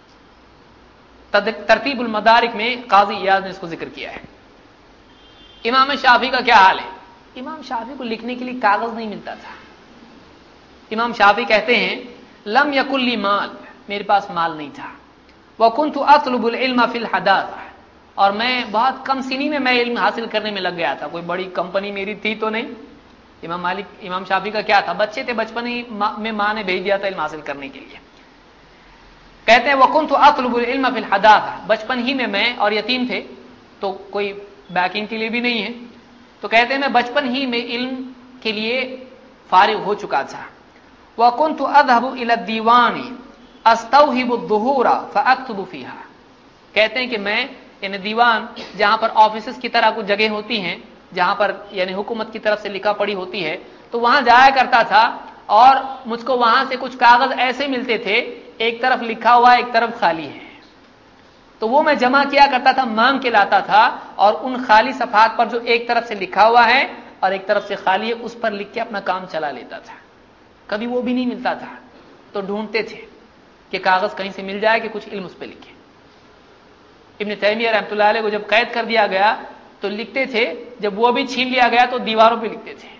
ترتیب المدارک میں قاضی ایاز نے اس کو ذکر کیا ہے. امام شافعی کا کیا حال ہے؟ امام شافعی کو لکھنے کے لیے کاغذ نہیں ملتا تھا. امام شافعی کہتے ہیں لم یکن لی مال، میرے پاس مال نہیں تھا. وکنت اطلب العلم فی الحداثہ، اور میں بہت کم سنی میں میں علم حاصل کرنے میں لگ گیا تھا. کوئی بڑی کمپنی میری تھی تو نہیں. امام مالک امام شافعی کا کیا تھا؟ بچے تھے، بچپن ہی میں ماں نے بھیج دیا تھا علم حاصل کرنے کے لیے. کہتے ہیں وکنت اطلب العلم فی الحداثہ، بچپن ہی میں میں اور یتیم تھے تو کوئی بیکنگ کے لیے بھی نہیں ہے، تو کہتے ہیں میں بچپن ہی میں علم کے لیے فارغ ہو چکا تھا. وکنت اذهب الى الدیوان استوہب الظہور فاکتب فیہا. کہتے ہیں کہ میں یعنی دیوان، جہاں پر آفیسز کی طرح کچھ جگہ ہوتی ہیں جہاں پر یعنی حکومت کی طرف سے لکھا پڑھی ہوتی ہے، تو وہاں جایا کرتا تھا اور مجھ کو وہاں سے کچھ کاغذ ایسے ملتے تھے، ایک طرف لکھا ہوا ہے ایک طرف خالی ہے، تو وہ میں جمع کیا کرتا تھا، مانگ کے لاتا تھا، اور ان خالی صفحات پر جو ایک طرف سے لکھا ہوا ہے اور ایک طرف سے خالی ہے اس پر لکھ کے اپنا کام چلا لیتا تھا. کبھی وہ بھی نہیں ملتا تھا تو ڈھونڈتے تھے کہ کاغذ کہیں سے مل جائے کہ کچھ علم اس پہ لکھے. ابن تیمیہ رحمۃ اللہ علیہ کو جب قید کر دیا گیا تو لکھتے تھے، جب وہ بھی چھین لیا گیا تو دیواروں پہ لکھتے تھے.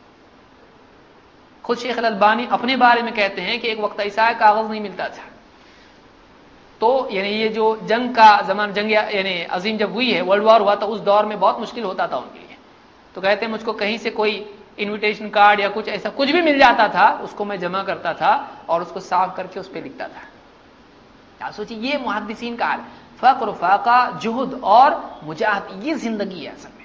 خود شیخ الالبانی اپنے بارے میں کہتے ہیں کہ ایک وقت ایسا ہے کاغذ نہیں ملتا تھا، تو یعنی یہ جو جنگ کا زمان، جنگ یعنی عظیم جب ہوئی ہے، ورلڈ وار ہوا تھا، اس دور میں بہت مشکل ہوتا تھا ان کے لیے. تو کہتے ہیں مجھ کو کہیں سے کوئی انویٹیشن کارڈ یا کچھ ایسا کچھ بھی مل جاتا تھا، اس کو میں جمع کرتا تھا اور اس کو صاف کر کے اس پہ لکھتا تھا. کیا سوچی، یہ محدثین کا حال. فقر و فاقہ، جہد اور مجاہد، یہ زندگی ہے اصل میں.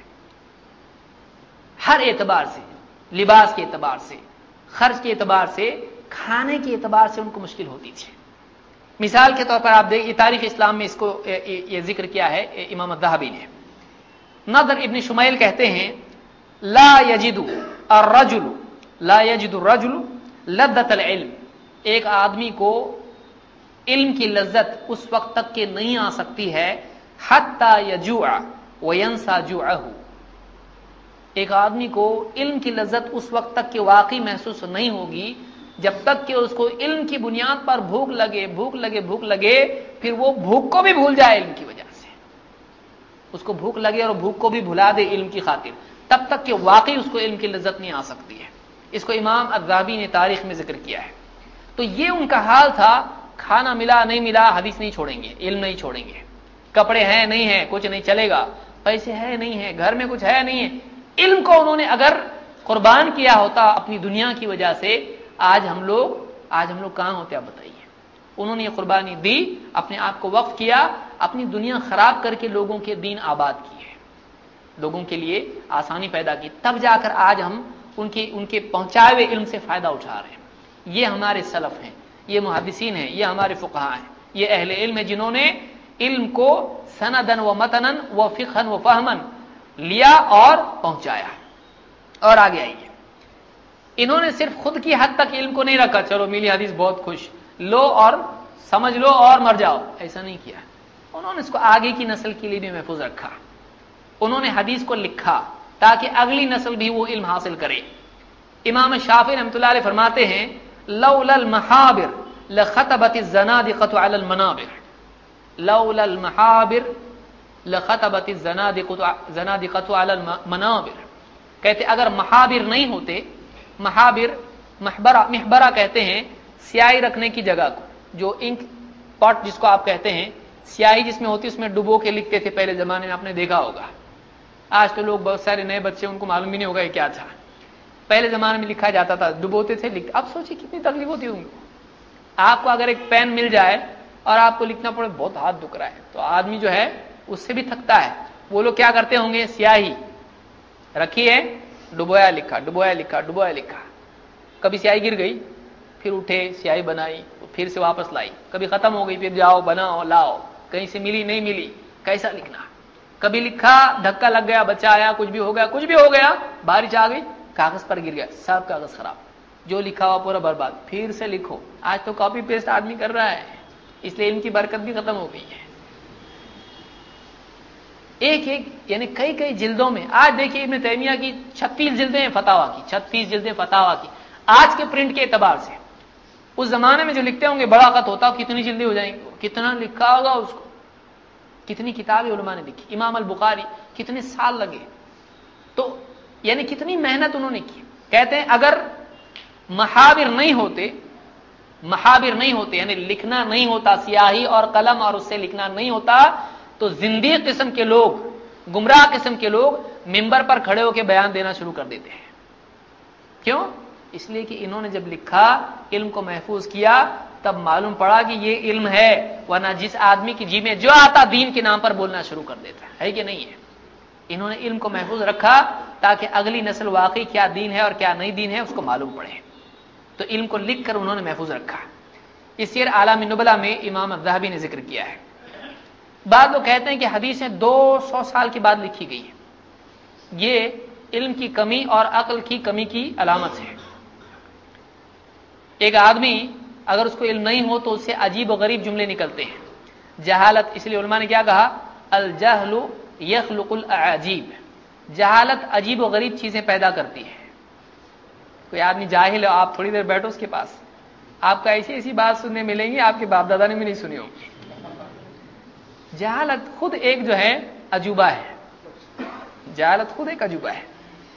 ہر اعتبار سے، لباس کے اعتبار سے، خرچ کے اعتبار سے، کھانے کے اعتبار سے ان کو مشکل ہوتی تھی. مثال کے طور پر آپ دیکھیں، تاریخ اسلام میں اس کو یہ ذکر کیا ہے امام الذہبی نے. نضر ابن شمیل کہتے ہیں لا یجد الرجل لا یجد الرجل لذت العلم. ایک آدمی کو علم کی لذت اس وقت تک کہ نہیں آ سکتی ہے حتی یجوع وینسى جوعہ. ایک آدمی کو علم کی لذت اس وقت تک کہ واقعی محسوس نہیں ہوگی جب تک کہ اس کو علم کی بنیاد پر بھوک لگے بھوک لگے بھوک لگے پھر وہ بھوک کو بھی بھول جائے علم کی وجہ سے. اس کو بھوک لگے اور بھوک کو بھی بھلا دے علم کی خاطر، تب تک کہ واقعی اس کو علم کی لذت نہیں آ سکتی ہے. اس کو امام الذہبی نے تاریخ میں ذکر کیا ہے. تو یہ ان کا حال تھا، کھانا ملا نہیں ملا حدیث نہیں چھوڑیں گے، علم نہیں چھوڑیں گے. کپڑے ہیں نہیں ہیں کچھ نہیں چلے گا، پیسے ہے نہیں ہے، گھر میں کچھ ہے نہیں ہے، علم کو انہوں نے اگر قربان کیا ہوتا اپنی دنیا کی وجہ سے، آج ہم لوگ آج ہم لوگ کہاں ہوتے آپ بتائیے؟ انہوں نے یہ قربانی دی، اپنے آپ کو وقف کیا، اپنی دنیا خراب کر کے لوگوں کے دین آباد کیے، لوگوں کے لیے آسانی پیدا کی، تب جا کر آج ہم ان کے ان کے پہنچائے ہوئے علم سے فائدہ اٹھا رہے ہیں۔ یہ ہمارے سلف ہیں، یہ محدثین ہیں، یہ ہمارے فقہاء ہیں، یہ اہل علم ہیں جنہوں نے علم کو سندن و متنن و فقہن و فہمن لیا اور پہنچایا۔ اور آگے آئیے، انہوں نے صرف خود کی حد تک علم کو نہیں رکھا، چلو میری حدیث بہت خوش، لو اور سمجھ لو اور مر جاؤ، ایسا نہیں کیا، انہوں نے اس کو آگے کی نسل کے لیے بھی محفوظ رکھا۔ انہوں نے حدیث کو لکھا تاکہ اگلی نسل بھی وہ علم حاصل کرے۔ امام شافعی رحمۃ اللہ علیہ فرماتے ہیں، لولا المحابر لخطبت الزنادقۃ علی المنابر، لولا المحابر لخطبت الزنادقۃ علی المنابر، کہتے اگر محابر نہیں ہوتے، محابر محبرہ محبرہ کہتے ہیں سیاہی رکھنے کی جگہ کو، جو انک پاٹ جس کو آپ کہتے ہیں، سیاہی جس میں ہوتی اس میں ڈبو کے لکھتے تھے پہلے زمانے میں، آپ نے دیکھا ہوگا۔ آج تو لوگ بہت سارے نئے بچے ان کو معلوم بھی نہیں ہوگا یہ کیا تھا، پہلے زمانے میں لکھا جاتا تھا، ڈبوتے تھے لکھتے۔ اب سوچیں کتنی تکلیف ہوتی ہے ان کو، آپ کو اگر ایک پین مل جائے اور آپ کو لکھنا پڑے بہت ہاتھ دکھ رہا ہے تو آدمی جو ہے اس سے بھی تھکتا ہے۔ وہ لوگ کیا کرتے ہوں گے، سیاہی رکھی ہے، ڈبویا لکھا ڈبویا لکھا ڈبویا لکھا، کبھی سیاہی گر گئی پھر اٹھے سیاہی بنائی پھر سے واپس لائی، کبھی ختم ہو گئی پھر جاؤ بناؤ لاؤ، کہیں سے ملی نہیں ملی، کیسا لکھنا، کبھی لکھا دھکا لگ گیا، بچہ آیا، کچھ بھی ہو گیا کچھ بھی ہو گیا، بارش آ گئی کاغذ پر گر گیا، سب کاغذ خراب، جو لکھا ہوا پورا برباد، پھر سے لکھو۔ آج تو کاپی پیسٹ آدمی کر رہا ہے، اس لیے ان کی برکت بھی ختم ہو گئی ہے۔ ایک ایک یعنی کئی کئی جلدوں میں، آج دیکھیے ابن تیمیہ کی چھتیس جلدیں ہیں فتاوی کی، چھتیس جلدیں فتاوی کی، آج کے پرنٹ کے اعتبار سے۔ اس زمانے میں جو لکھتے ہوں گے بڑا خط ہوتا، کتنی جلدیں ہو جائیں گی، کتنا لکھا ہوگا اس کو، کتنی کتابیں علماء نے لکھی، امام البخاری کتنے سال لگے، تو یعنی کتنی محنت انہوں نے کی۔ کہتے ہیں اگر محابر نہیں ہوتے، محابر نہیں ہوتے یعنی لکھنا نہیں ہوتا، سیاہی اور قلم اور اس سے لکھنا نہیں ہوتا، تو زندیق قسم کے لوگ، گمراہ قسم کے لوگ ممبر پر کھڑے ہو کے بیان دینا شروع کر دیتے ہیں۔ کیوں؟ اس لیے کہ انہوں نے جب لکھا، علم کو محفوظ کیا، تب معلوم پڑا کہ یہ علم ہے، ورنہ جس آدمی کی جی میں جو آتا دین کے نام پر بولنا شروع کر دیتا ہے کہ نہیں ہے۔ انہوں نے علم کو محفوظ رکھا تاکہ اگلی نسل واقعی کیا دین ہے اور کیا نہیں دین ہے اس کو معلوم پڑے، تو علم کو لکھ کر انہوں نے محفوظ رکھا۔ اس سیر اعلام النبلہ میں امام الذہبی نے ذکر کیا ہے۔ بعض لوگ کہتے ہیں کہ حدیثیں دو سو سال کے بعد لکھی گئی ہیں، یہ علم کی کمی اور عقل کی کمی کی علامت ہے۔ ایک آدمی اگر اس کو علم نہیں ہو تو اس سے عجیب و غریب جملے نکلتے ہیں، جہالت، اس لیے علماء نے کیا کہا، الجہل یخلق الاعاجیب، جہالت عجیب و غریب چیزیں پیدا کرتی ہے۔ کوئی آدمی جاہل ہے، آپ تھوڑی دیر بیٹھو اس کے پاس، آپ کو ایسی ایسی بات سننے ملیں گی آپ کے باپ دادا نے بھی نہیں سنی ہوگی۔ جہالت خود ایک جو ہے عجوبہ ہے، جہالت خود ایک عجوبہ ہے۔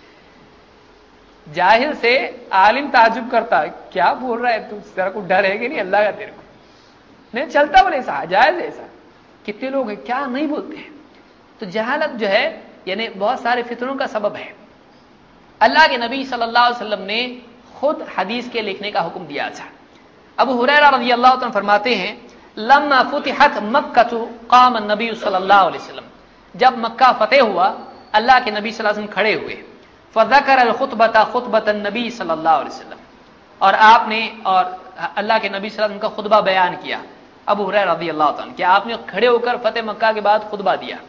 جاہل سے عالم تعجب کرتا ہے، کیا بول رہا ہے تو ذرا کو ڈر ہے کہ نہیں اللہ کا تیرے کو، نہیں چلتا بولے ایسا جائز ایسا، کتنے لوگ ہیں کیا نہیں بولتے ہیں۔ تو جہالت جو ہے یعنی بہت سارے فتنوں کا سبب ہے۔ اللہ کے نبی صلی اللہ علیہ وسلم نے خود حدیث کے لکھنے کا حکم دیا تھا۔ ابو ہریرہ رضی اللہ عنہ فرماتے ہیں، لما فتحت مکہ قام النبی صلی اللہ علیہ وسلم، جب مکہ فتح ہوا اللہ کے نبی صلی اللہ علیہ وسلم کھڑے ہوئے، فذکر الخطبۃ خطبۃ النبی صلی اللہ علیہ وسلم، اور آپ نے اور اللہ کے نبی صلی اللہ علیہ وسلم کا خطبہ بیان کیا، ابو ہریرہ رضی اللہ عنہ کہ آپ نے کھڑے ہو کر فتح مکہ کے بعد خطبہ دیا۔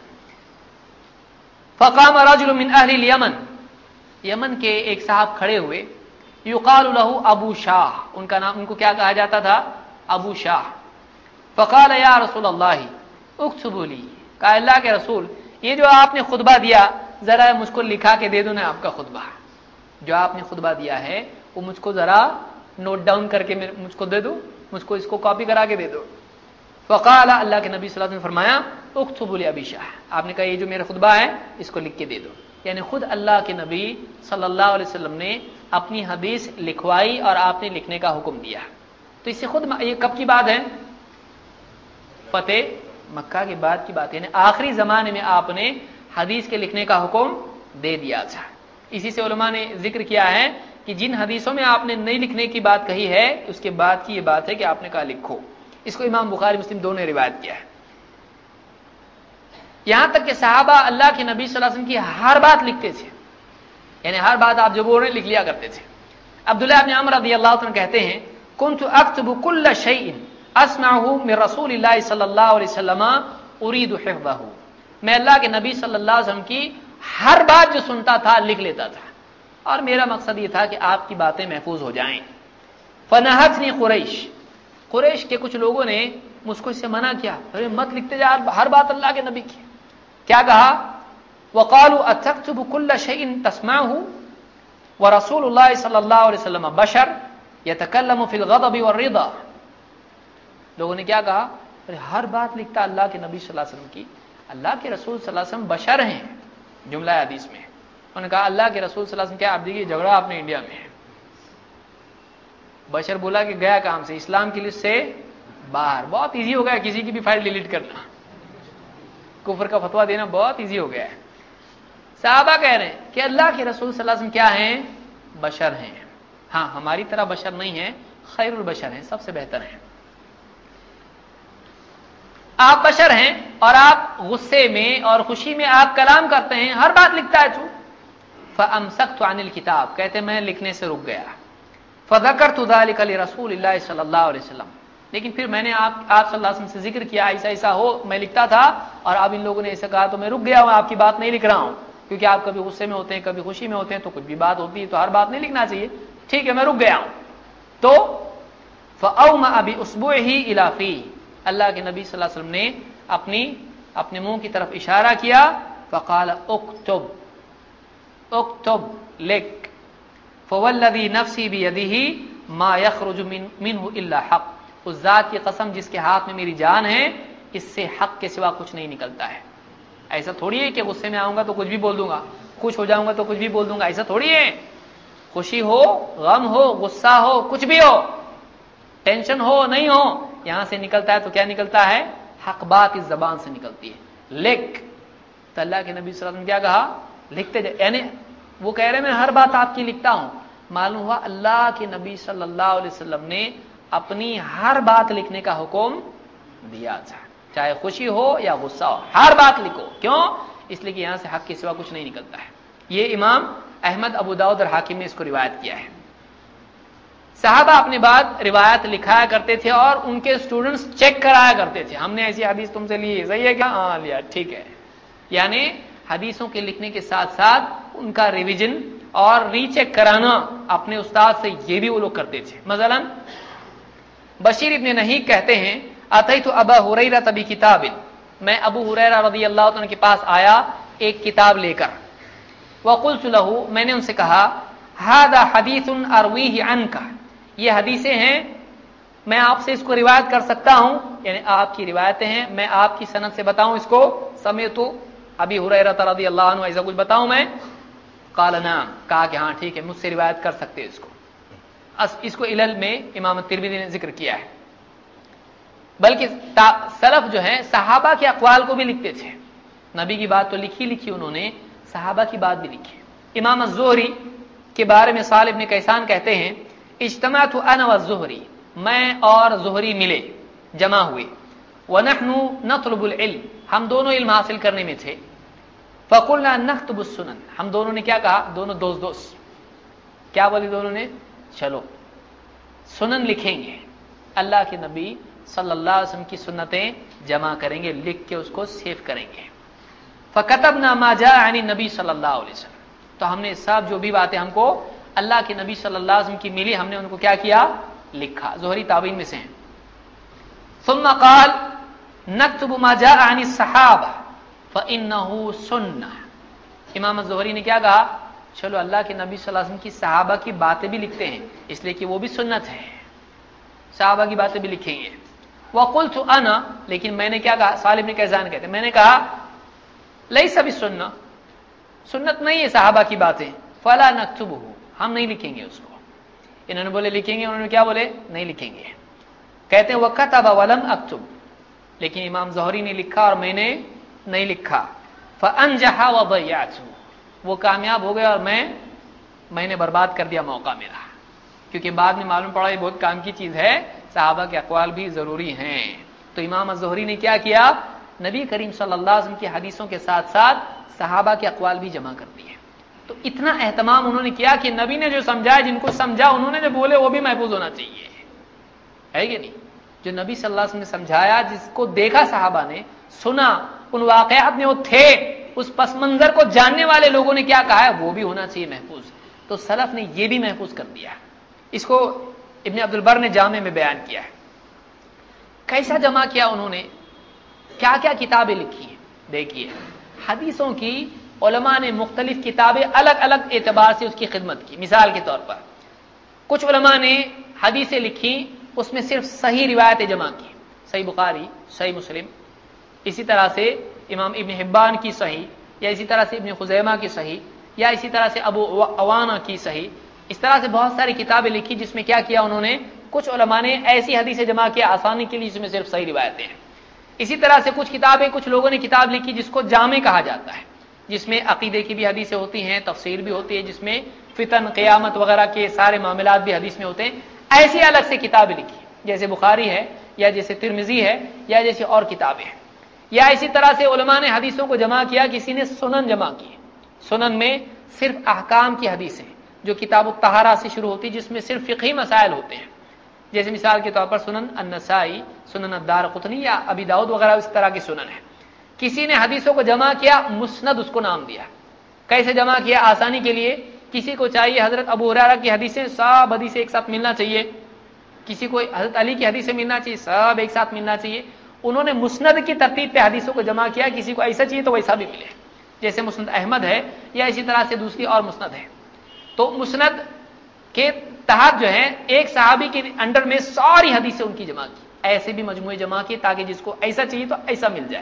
فقام رجل من اہل الیمن، یمن کے ایک صاحب کھڑے ہوئے، یقال له ابو شاہ، ان کا نام، ان کو کیا کہا جاتا تھا، ابو شاہ۔ فقال یا رسول اللہ اکتبوا لی، کہا اللہ کے رسول یہ جو آپ نے خطبہ دیا ذرا مجھ کو لکھا کے دے دو نا، آپ کا خطبہ جو آپ نے خطبہ دیا ہے وہ مجھ کو ذرا نوٹ ڈاؤن کر کے مجھ کو دے دو، مجھ کو اس کو کاپی کرا کے دے دو۔ فقال، اللہ کے نبی صلی اللہ علیہ وسلم نے فرمایا، اکتبوا لی ابی شاہ، آپ نے کہا یہ جو میرا خطبہ ہے اس کو لکھ کے دے دو، یعنی خود اللہ کے نبی صلی اللہ علیہ وسلم نے اپنی حدیث لکھوائی اور آپ نے لکھنے کا حکم دیا۔ تو اس سے خود یہ کب کی بات ہے، فتح مکہ کے بعد کی بات ہے، یعنی آخری زمانے میں آپ نے حدیث کے لکھنے کا حکم دے دیا تھا۔ اسی سے علماء نے ذکر کیا ہے کہ جن حدیثوں میں آپ نے نہیں لکھنے کی بات کہی ہے اس کے بعد کی یہ بات ہے کہ آپ نے کہا لکھو۔ اس کو امام بخاری مسلم دونوں نے روایت کیا ہے۔ یہاں تک کہ صحابہ اللہ کے نبی صلی اللہ علیہ وسلم کی ہر بات لکھتے تھے، یعنی ہر بات آپ جو بول رہے ہیں لکھ لیا کرتے تھے۔ عبداللہ بن عمر رضی اللہ عنہ کہتے ہیں كنت اكتب كل شيء اسمعه من رسول الله صلی اللہ علیہ وسلم اريد حفظه، میں اللہ کے نبی صلی اللہ علیہ وسلم کی ہر بات جو سنتا تھا لکھ لیتا تھا، اور میرا مقصد یہ تھا کہ آپ کی باتیں محفوظ ہو جائیں۔ فنہتنی قریش، قریش کے کچھ لوگوں نے مجھ کو اس سے منع کیا، ارے مت لکھتے جا ہر بات اللہ کے نبی کی۔ کیا کہا؟ وقالوا اتكتب كل شيء تسمعه ورسول الله صلی اللہ علیہ وسلم بشر يتكلم في الغضب والرضا، لوگوں نے کیا کہا؟ ارے ہر بات لکھتا اللہ کے نبی صلی اللہ علیہ وسلم کی، اللہ کے رسول صلی اللہ علیہ وسلم بشر ہیں، جملہ حدیث میں انہوں نے کہا اللہ کے رسول صلی اللہ علیہ وسلم کیا، آپ دیکھیے جھگڑا آپ نے انڈیا میں ہے، بشر بولا کہ گیا کام سے، اسلام کی لسٹ سے باہر، بہت ایزی ہو گیا کسی کی بھی فائل ڈیلیٹ کرنا، کفر کا فتویٰ دینا بہت ایزی ہو گیا ہے۔ صحابہ کہہ رہے ہیں کہ اللہ کے رسول صلی اللہ علیہ وسلم کیا ہیں؟ بشر ہیں، ہاں ہماری طرح بشر نہیں ہیں، خیر البشر ہیں، سب سے بہتر ہیں۔ آپ بشر ہیں اور آپ غصے میں اور خوشی میں آپ کلام کرتے ہیں، ہر بات لکھتا ہے تو۔ فامسکت عن الکتاب، کہتے میں لکھنے سے رک گیا۔ فذکرت ذلک لرسول اللہ صلی اللہ علیہ وسلم، لیکن پھر میں نے آپ آپ صلی اللہ علیہ وسلم سے ذکر کیا ایسا ایسا ہو، میں لکھتا تھا اور اب ان لوگوں نے ایسا کہا تو میں رک گیا ہوں، آپ کی بات نہیں لکھ رہا ہوں، کیونکہ آپ کبھی غصے میں ہوتے ہیں کبھی خوشی میں ہوتے ہیں تو کچھ بھی بات ہوتی ہے تو ہر بات نہیں لکھنا چاہیے، ٹھیک ہے میں رک گیا ہوں۔ تو فاومأ باصبعه الى فیہ، اللہ کے نبی صلی اللہ علیہ وسلم نے اپنی اپنے منہ کی طرف اشارہ کیا، فقال اکتب اکتب لکھ، فوالذی نفسی بیدہ ما یخرج من منہ الا حق، اس ذات کی قسم جس کے ہاتھ میں میری جان ہے اس سے حق کے سوا کچھ نہیں نکلتا ہے۔ ایسا تھوڑی ہے کہ غصے میں آؤں گا تو کچھ بھی بول دوں گا، خوش ہو جاؤں گا تو کچھ بھی بول دوں گا، ایسا تھوڑی ہے۔ خوشی ہو، غم ہو، غصہ ہو، کچھ بھی ہو، ٹینشن ہو نہیں ہو، یہاں سے نکلتا ہے تو کیا نکلتا ہے؟ حق بات اس زبان سے نکلتی ہے، لکھ۔ تو اللہ کے نبی صلی اللہ علیہ وسلم کیا کہا؟ لکھتے جائے، یعنی وہ کہہ رہے میں ہر بات آپ کی لکھتا ہوں، معلوم ہوا اللہ کے نبی صلی اللہ علیہ وسلم نے اپنی ہر بات لکھنے کا حکم دیا تھا، چاہے خوشی ہو یا غصہ ہو، ہر بات لکھو۔ کیوں؟ اس لیے کہ یہاں سے حق کے سوا کچھ نہیں نکلتا ہے۔ یہ امام احمد، ابو داؤد اور حاکم نے اس کو روایت کیا ہے۔ صحابہ اپنے بعد روایت لکھایا کرتے تھے اور ان کے اسٹوڈنٹس چیک کرایا کرتے تھے، ہم نے ایسی حدیث تم سے لی ہے، صحیح ہے کیا؟ ہاں لیا، ٹھیک ہے۔ یعنی حدیثوں کے لکھنے کے ساتھ ساتھ ان کا ریویژن اور ری چیک کرانا اپنے استاد سے یہ بھی وہ لوگ کرتے تھے۔ مثلا بشیر ابن نہیق کہتے ہیں اتیت ابا ہریرہ بکتاب، میں ابو ہریرہ رضی اللہ عنہ کے پاس آیا ایک کتاب لے کر، وقلت له، میں نے ان سے کہا ھذا حدیث ارویہ عنک، یہ حدیثیں ہیں میں آپ سے اس کو روایت کر سکتا ہوں، یعنی آپ کی روایتیں ہیں میں آپ کی سند سے بتاؤں اس کو، سمعت ابی ہریرہ رضی اللہ عنہ، ایسا کچھ بتاؤں میں؟ قال نعم، کہا کہ ہاں ٹھیک ہے مجھ سے روایت کر سکتے اس کو۔ اس کو علل میں امام ترمذی نے ذکر کیا ہے، بلکہ سلف جو ہیں صحابہ کے اقوال کو بھی لکھتے تھے، نبی کی بات تو لکھی لکھی انہوں نے، صحابہ کی بات بھی لکھی۔ امام الزہری کے بارے میں صالح بن کیسان کہتے ہیں اجتمعت انا والزہری، میں اور زہری ملے، جمع ہوئے، ونحن نطلب العلم، ہم دونوں علم حاصل کرنے میں تھے، فقلنا نكتب السنن، ہم دونوں نے کیا کہا، دونوں دوست دوست کیا بولے دونوں نے، چلو سنن لکھیں گے، اللہ کے نبی صلی اللہ علیہ وسلم کی سنتیں جمع کریں گے، لکھ کے اس کو سیو کریں گے۔ فكتبنا ما جاء عن النبي صلی اللہ علیہ وسلم، تو ہم نے سب جو بھی باتیں ہم کو اللہ کے نبی صلی اللہ علیہ وسلم کی ملی، ہم نے ان کو کیا کیا، لکھا۔ زہری تابعین میں سے ہیں۔ ثم قال نكتب ما جاء عن الصحابہ فانه سنہ، امام زہری نے کیا کہا، چلو اللہ کے نبی صلی اللہ علیہ وسلم کی صحابہ کی باتیں بھی لکھتے ہیں، اس لیے کہ وہ بھی سنت ہے، صحابہ کی باتیں بھی لکھیں گے۔ وقلت انا، لیکن میں نے کیا کہا، صالح بن کیسان کہتے ہیں میں نے کہا لیس بسنہ، سنت نہیں ہے صحابہ کی باتیں، فلا نكتبه، ہم نہیں لکھیں گے اس کو۔ انہوں نے بولے لکھیں گے، انہوں نے کیا بولے، نہیں لکھیں گے۔ کہتے ہیں وکتب ولم اکتب، لیکن امام زہری نے لکھا اور میں نے نہیں لکھا. فانجح وضيعت، وہ کامیاب ہو گیا اور میں میں نے برباد کر دیا موقع میرا، کیونکہ بعد میں معلوم پڑا یہ بہت کام کی چیز ہے، صحابہ کے اقوال بھی ضروری ہیں. تو امام الزہری نے کیا کیا؟ نبی کریم صلی اللہ علیہ وسلم کی حدیثوں کے ساتھ ساتھ صحابہ کے اقوال بھی جمع کر دیے. تو اتنا اہتمام انہوں نے کیا کہ نبی نے جو سمجھایا، جن کو سمجھا انہوں نے جو بولے وہ بھی محفوظ ہونا چاہیے، ہے کہ نہیں؟ جو نبی صلی اللہ علیہ وسلم نے سمجھایا، جس کو دیکھا صحابہ نے، سنا، ان واقعات میں وہ تھے، اس پس منظر کو جاننے والے لوگوں نے کیا کہا ہے وہ بھی ہونا چاہیے محفوظ. تو سلف نے یہ بھی محفوظ کر دیا. اس کو ابن عبد البر نے جامع میں بیان کیا ہے. کیسا جمع کیا انہوں نے، کیا کیا کتابیں لکھی ہیں؟ دیکھیے، حدیثوں کی علماء نے مختلف کتابیں الگ الگ اعتبار سے اس کی خدمت کی. مثال کے طور پر کچھ علماء نے حدیثیں لکھی، اس میں صرف صحیح روایتیں جمع کی، صحیح بخاری، صحیح مسلم، اسی طرح سے امام ابن حبان کی صحیح، یا اسی طرح سے ابن خزیمہ کی صحیح، یا اسی طرح سے ابو عوانہ کی صحیح. اس طرح سے بہت ساری کتابیں لکھی جس میں کیا کیا انہوں نے، کچھ علماء نے ایسی حدیثیں جمع کیا آسانی کے لیے جس میں صرف صحیح روایتیں ہیں. اسی طرح سے کچھ کتابیں، کچھ لوگوں نے کتاب لکھی جس کو جامع کہا جاتا ہے، جس میں عقیدے کی بھی حدیثیں ہوتی ہیں، تفسیر بھی ہوتی ہے، جس میں فتن، قیامت وغیرہ کے سارے معاملات بھی حدیث میں ہوتے ہیں. ایسی الگ سے کتابیں لکھی جیسے بخاری ہے، یا جیسے ترمذی ہے، یا جیسے اور کتابیں ہیں. یا اسی طرح سے علماء نے حدیثوں کو جمع کیا، کسی نے سنن جمع کی. سنن میں صرف احکام کی حدیثیں جو کتاب الطہارہ سے شروع ہوتی، جس میں صرف فقہی مسائل ہوتے ہیں، جیسے مثال کے طور پر سنن النسائی، سنن الدارقطنی یا ابی داؤد وغیرہ اس طرح کی سنن ہے. کسی نے حدیثوں کو جمع کیا، مسند اس کو نام دیا. کیسے جمع کیا؟ آسانی کے لیے کسی کو چاہیے حضرت ابو ہریرہ کی حدیثیں، سب حدیثیں ایک ساتھ ملنا چاہیے، کسی کو حضرت علی کی حدیثیں ملنا چاہیے، سب ایک ساتھ ملنا چاہیے. انہوں نے مسند کی ترتیب پہ حدیثوں کو جمع کیا، کسی کو ایسا چاہیے تو ویسا بھی ملے، جیسے مسند احمد ہے، یا اسی طرح سے دوسری اور مسند ہے. تو مسند کے تحت جو ہے ایک صحابی کے انڈر میں ساری حدیثیں ان کی جمع کی، ایسے بھی مجموعے جمع کیے تاکہ جس کو ایسا چاہیے تو ایسا مل جائے.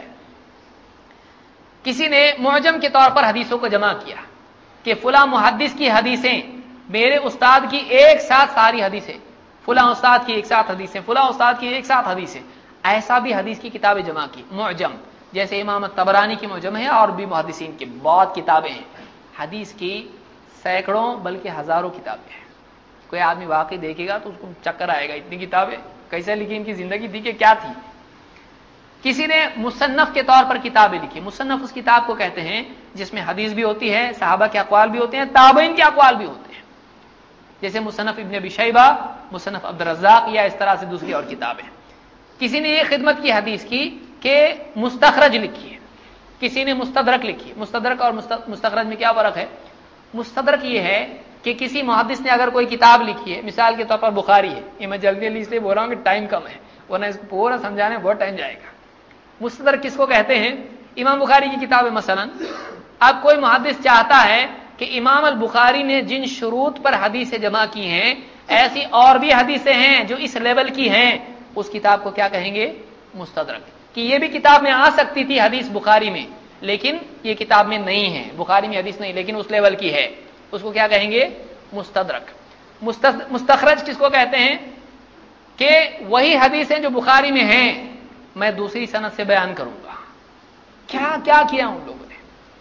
کسی نے معجم کے طور پر حدیثوں کو جمع کیا کہ فلاں محدث کی حدیثیں میرے استاد کی ایک ساتھ ساری حدیثیں، فلاں استاد کی ایک ساتھ حدیثیں، فلاں استاد کی ایک ساتھ حدیثیں، ایسا بھی حدیث کی کتابیں جمع کی معجم. جیسے امام طبرانی کی معجم ہے، اور بھی محدثین کی بہت کتابیں ہیں. حدیث کی سینکڑوں بلکہ ہزاروں کتابیں ہیں. کوئی آدمی واقعی دیکھے گا تو اس کو چکر آئے گا، اتنی کتابیں کیسے لکھی، ان کی زندگی تھی کہ کیا تھی. کسی نے مصنف کے طور پر کتابیں لکھی. مصنف اس کتاب کو کہتے ہیں جس میں حدیث بھی ہوتی ہے، صحابہ کے اقوال بھی ہوتے ہیں، تابعین کے اقوال بھی ہوتے ہیں، جیسے مصنف ابن ابی شیبہ، مصنف عبدالرزاق، یا اس طرح سے دوسری اور کتابیں. کسی نے یہ خدمت کی حدیث کی کہ مستخرج لکھی ہے، کسی نے مستدرک لکھی. مستدرک اور مستخرج میں کیا فرق ہے؟ مستدرک یہ ہے کہ کسی محدث نے اگر کوئی کتاب لکھی ہے، مثال کے طور پر بخاری ہے، یہ میں جلدی جلدی اس لیے بول رہا ہوں کہ ٹائم کم ہے، ورنہ اس کو پورا سمجھانے میں بہت ٹائم جائے گا. مستدرک کس کو کہتے ہیں؟ امام بخاری کی کتاب ہے مثلا. اب کوئی محدث چاہتا ہے کہ امام البخاری نے جن شروط پر حدیثیں جمع کی ہیں ایسی اور بھی حدیثیں ہیں جو اس لیول کی ہیں، اس کتاب کو کیا کہیں گے؟ مستدرک. کہ یہ بھی کتاب میں آ سکتی تھی حدیث بخاری میں، لیکن یہ کتاب میں نہیں ہے، بخاری میں حدیث نہیں لیکن اس لیول کی ہے، اس کو کیا کہیں گے؟ مستدرک. مستخرج کس کو کہتے ہیں؟ کہ وہی حدیثیں جو بخاری میں ہیں میں دوسری سند سے بیان کروں گا. کیا کیا کیا ان لوگوں نے.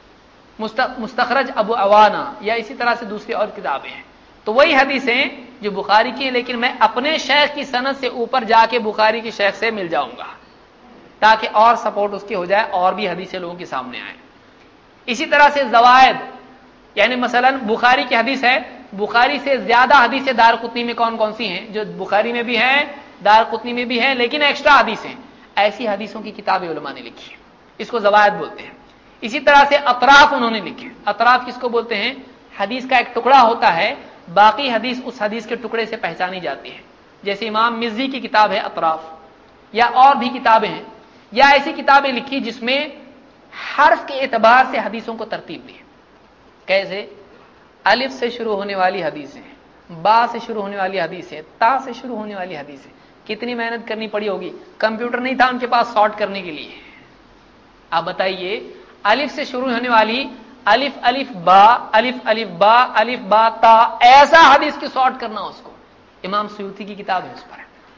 مستخرج ابو عوانہ، یا اسی طرح سے دوسری اور کتابیں ہیں. تو وہی حدیثیں جو بخاری کی ہیں لیکن میں اپنے شیخ کی سند سے اوپر جا کے بخاری کی شیخ سے مل جاؤں گا تاکہ اور سپورٹ اس کی ہو جائے اور بھی حدیثیں لوگوں کے سامنے آئیں. اسی طرح سے زوائد، یعنی مثلا بخاری کی حدیث ہے، بخاری سے زیادہ حدیثیں دارقطنی میں کون کون سی ہیں جو بخاری میں بھی ہیں، دارقطنی میں بھی ہیں، لیکن ایکسٹرا حدیثیں، ایسی حدیثوں کی کتابیں علماء نے لکھی، اس کو زوائد بولتے ہیں. اسی طرح سے اطراف انہوں نے لکھے. اطراف کس کو بولتے ہیں؟ حدیث کا ایک ٹکڑا ہوتا ہے، باقی حدیث اس حدیث کے ٹکڑے سے پہچانی جاتی ہے، جیسے امام مزی کی کتاب ہے اطراف، یا اور بھی کتابیں ہیں. یا ایسی کتابیں لکھی جس میں حرف کے اعتبار سے حدیثوں کو ترتیب دی. کیسے؟ الف سے شروع ہونے والی حدیثیں، با سے شروع ہونے والی حدیثیں، تا سے شروع ہونے والی حدیثیں. کتنی محنت کرنی پڑی ہوگی، کمپیوٹر نہیں تھا ان کے پاس سارٹ کرنے کے لیے. آپ بتائیے، الف سے شروع ہونے والی الف الف با الف الف با الف با تا، ایسا حدیث کی سارٹ کرنا اس کو. امام سیوطی کی کتاب ہے اس پر.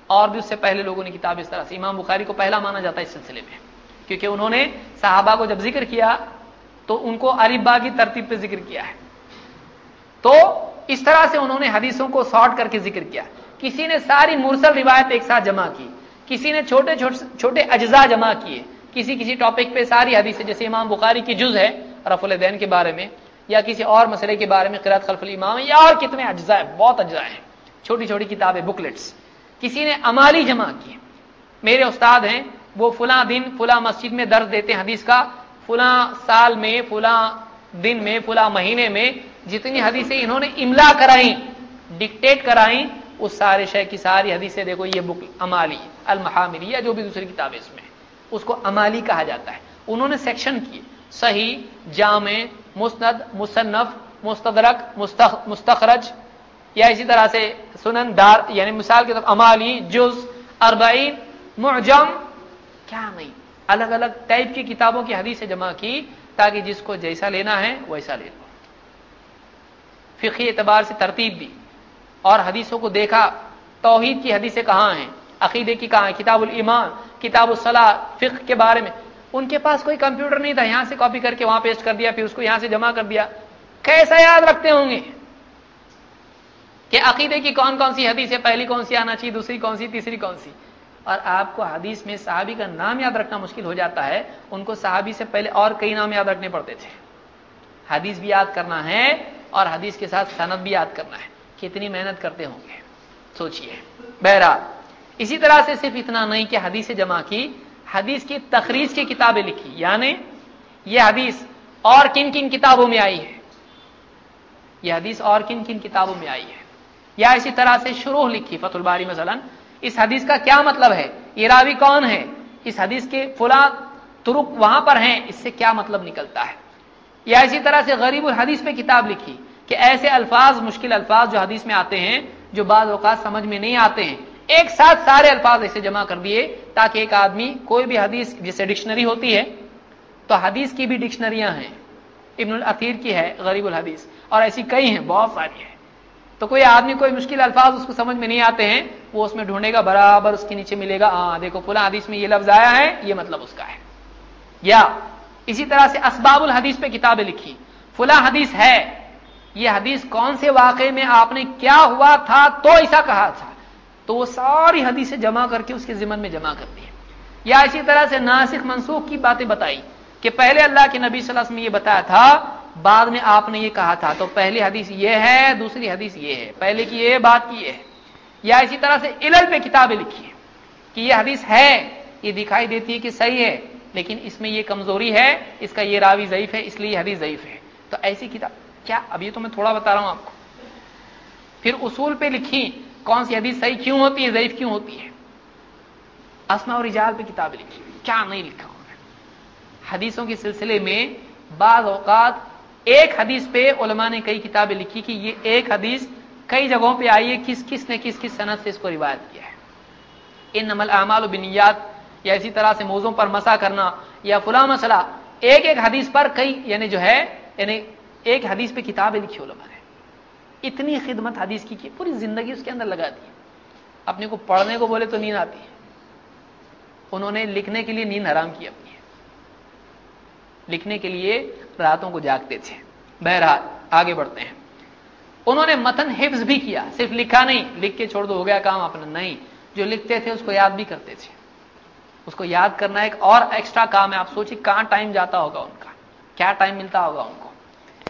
اور بھی اس سے پہلے لوگوں نے کتاب اس طرح سے، امام بخاری کو پہلا مانا جاتا ہے اس سلسلے میں، کیونکہ انہوں نے صحابہ کو جب ذکر کیا تو ان کو الف با کی ترتیب پہ ذکر کیا ہے، تو اس طرح سے انہوں نے حدیثوں کو سارٹ کر کے ذکر کیا. کسی نے ساری مرسل روایت ایک ساتھ جمع کی، کسی نے چھوٹے چھوٹے اجزاء جمع کیے، کسی کسی ٹاپک پہ ساری حدیثیں، جیسے امام بخاری کی جز ہے رفع الیدین کے بارے میں، یا کسی اور مسئلے کے بارے میں قراءت خلف الامام، یا اور کتنے اجزاء، بہت اجزاء ہیں، چھوٹی چھوٹی کتابیں، بکلیٹس. کسی نے امالی جمع کی، میرے استاد ہیں وہ فلاں دن فلاں مسجد میں درس دیتے ہیں حدیث کا، فلاں سال میں فلاں دن میں فلاں مہینے میں جتنی حدیثیں انہوں نے املا کرائیں، ڈکٹیٹ کرائیں، اس سارے شے کی ساری حدیثیں دیکھو یہ بک امالی المحاملی یا جو بھی دوسری کتابیں اس میں، اس کو امالی کہا جاتا ہے. انہوں نے سیکشن کیے، صحیح، جامع، مسند، مصنف، مستدرک، مستخرج، یا اسی طرح سے سنن دار، یعنی مثال کے طور پر امالی، جز، اربعین، معجم، کیا نہیں، الگ الگ ٹائپ کی کتابوں کی حدیثیں جمع کی تاکہ جس کو جیسا لینا ہے ویسا لے لو. فقہی اعتبار سے ترتیب دی، اور حدیثوں کو دیکھا، توحید کی حدیثیں کہاں ہیں، عقیدے کی کہاں ہیں، کتاب الایمان، کتاب الصلاۃ، فقہ کے بارے میں. ان کے پاس کوئی کمپیوٹر نہیں تھا، یہاں سے کاپی کر کے وہاں پیسٹ کر دیا، پھر اس کو یہاں سے جمع کر دیا. کیسا یاد رکھتے ہوں گے کہ عقیدے کی کون کون سی حدیث ہے، پہلی کون سی آنا چاہیے، دوسری کون سی، تیسری کون سی. اور آپ کو حدیث میں صحابی کا نام یاد رکھنا مشکل ہو جاتا ہے، ان کو صحابی سے پہلے اور کئی نام یاد رکھنے پڑتے تھے. حدیث بھی یاد کرنا ہے اور حدیث کے ساتھ سند بھی یاد کرنا ہے، کتنی محنت کرتے ہوں گے سوچئے. بہرحال اسی طرح سے صرف اتنا نہیں کہ حدیث جمع کی، حدیث کی تخریج کی کتابیں لکھی، یعنی یہ حدیث اور کن کن کتابوں میں آئی ہے، یہ حدیث اور کن کن کتابوں میں آئی ہے. یا اسی طرح سے شروح لکھی، فتح الباری مثلا، اس حدیث کا کیا مطلب ہے، یہ راوی کون ہے، اس حدیث کے فلاں طرق وہاں پر ہیں، اس سے کیا مطلب نکلتا ہے. یا اسی طرح سے غریب الحدیث پہ کتاب لکھی کہ ایسے الفاظ، مشکل الفاظ جو حدیث میں آتے ہیں، جو بعض اوقات سمجھ میں نہیں آتے ہیں، ایک ساتھ سارے الفاظ ایسے جمع کر دیے تاکہ ایک آدمی کوئی بھی حدیث، جیسے ڈکشنری ہوتی ہے تو حدیث کی بھی ڈکشنریاں ہیں، ابن الاثیر کی ہے غریب الحدیث، اور ایسی کئی ہیں، بہت ساری ہیں. تو کوئی آدمی کوئی مشکل الفاظ اس کو سمجھ میں نہیں آتے ہیں، وہ اس میں ڈھونڈے گا، برابر اس کے نیچے ملے گا، ہاں دیکھو فلاں حدیث میں یہ لفظ آیا ہے، یہ مطلب اس کا ہے. یا اسی طرح سے اسباب الحدیث پہ کتابیں لکھی، فلاں حدیث ہے، یہ حدیث کون سے واقعے میں آپ نے کیا ہوا تھا تو ایسا کہا تھا، تو وہ ساری حدیثیں جمع کر کے اس کے ضمن میں جمع کر دی. یا اسی طرح سے ناسخ منسوخ کی باتیں بتائی کہ پہلے اللہ کے نبی صلی اللہ علیہ وسلم نے یہ بتایا تھا، بعد میں آپ نے یہ کہا تھا، تو پہلی حدیث یہ ہے، دوسری حدیث یہ ہے، پہلے کی یہ بات کی یہ ہے. یا اسی طرح سے علل پہ کتابیں لکھی ہیں کہ یہ حدیث ہے، یہ دکھائی دیتی ہے کہ صحیح ہے، لیکن اس میں یہ کمزوری ہے، اس کا یہ راوی ضعیف ہے، اس لیے یہ حدیث ضعیف ہے. تو ایسی کتاب کیا، اب یہ تو میں تھوڑا بتا رہا ہوں آپ کو. پھر اصول پہ لکھی کون سی حدیث صحیح کیوں ہوتی ہے، ضعیف کیوں ہوتی ہے. اسماء و رجال پہ کتابیں لکھی، کیا نہیں لکھا ہوں نے. حدیثوں کے سلسلے میں بعض اوقات ایک حدیث پہ علماء نے کئی کتابیں لکھی کہ یہ ایک حدیث کئی جگہوں پہ آئی ہے، کس کس نے کس کس سند سے اس کو روایت کیا ہے. انما الاعمال بالنیات، یا اسی طرح سے موضوع پر مسا کرنا، یا فلاں مسئلہ، ایک ایک حدیث پر کئی، یعنی جو ہے یعنی ایک حدیث پہ کتابیں لکھی علماء نے. اتنی خدمت حدیث کی کی پوری زندگی اس کے اندر لگا دی. اپنے کو پڑھنے کو بولے تو نیند آتی ہے، انہوں نے لکھنے کے لیے نیند حرام کی اپنی، لکھنے کے لیے راتوں کو جاگتے تھے. بہرحال آگے بڑھتے ہیں. انہوں نے متن حفظ بھی کیا، صرف لکھا نہیں، لکھ کے چھوڑ دو ہو گیا کام اپنا، نہیں، جو لکھتے تھے اس کو یاد بھی کرتے تھے. اس کو یاد کرنا ایک اور ایکسٹرا کام ہے. آپ سوچیں کہاں ٹائم جاتا ہوگا ان کا، کیا ٹائم ملتا ہوگا ان کو.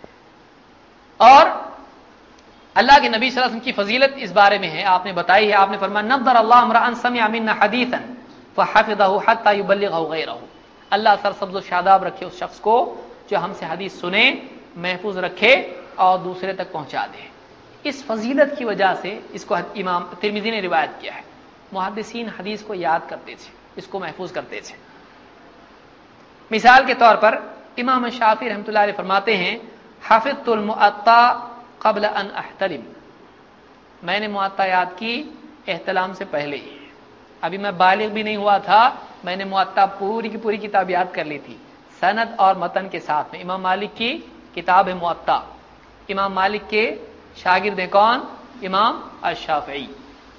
اور اللہ کے نبی صلی اللہ علیہ وسلم کی فضیلت اس بارے میں ہے، آپ نے بتائی ہے. آپ نے فرمایا نضر اللہ امرأ سمع منا حدیثا فحفظه حتى يبلغه غيره. اللہ سرسبز و شاداب رکھے اس شخص کو جو ہم سے حدیث سنے، محفوظ رکھے اور دوسرے تک پہنچا دے. اس فضیلت کی وجہ سے اس کو امام ترمذی نے روایت کیا ہے. محدثین حدیث کو یاد کرتے تھے، اس کو محفوظ کرتے تھے. مثال کے طور پر امام شافعی رحمۃ اللہ علیہ فرماتے ہیں حفظت المؤطا قبل ان احتلم، میں نے معطا یاد کی احتلام سے پہلے ہی. ابھی میں بالغ بھی نہیں ہوا تھا، میں نے معطا پوری کی پوری کتاب یاد کر لی تھی، سند اور متن کے ساتھ میں. امام مالک کی کتاب ہے معطا. امام مالک کے شاگرد ہیں کون؟ امام الشافعی.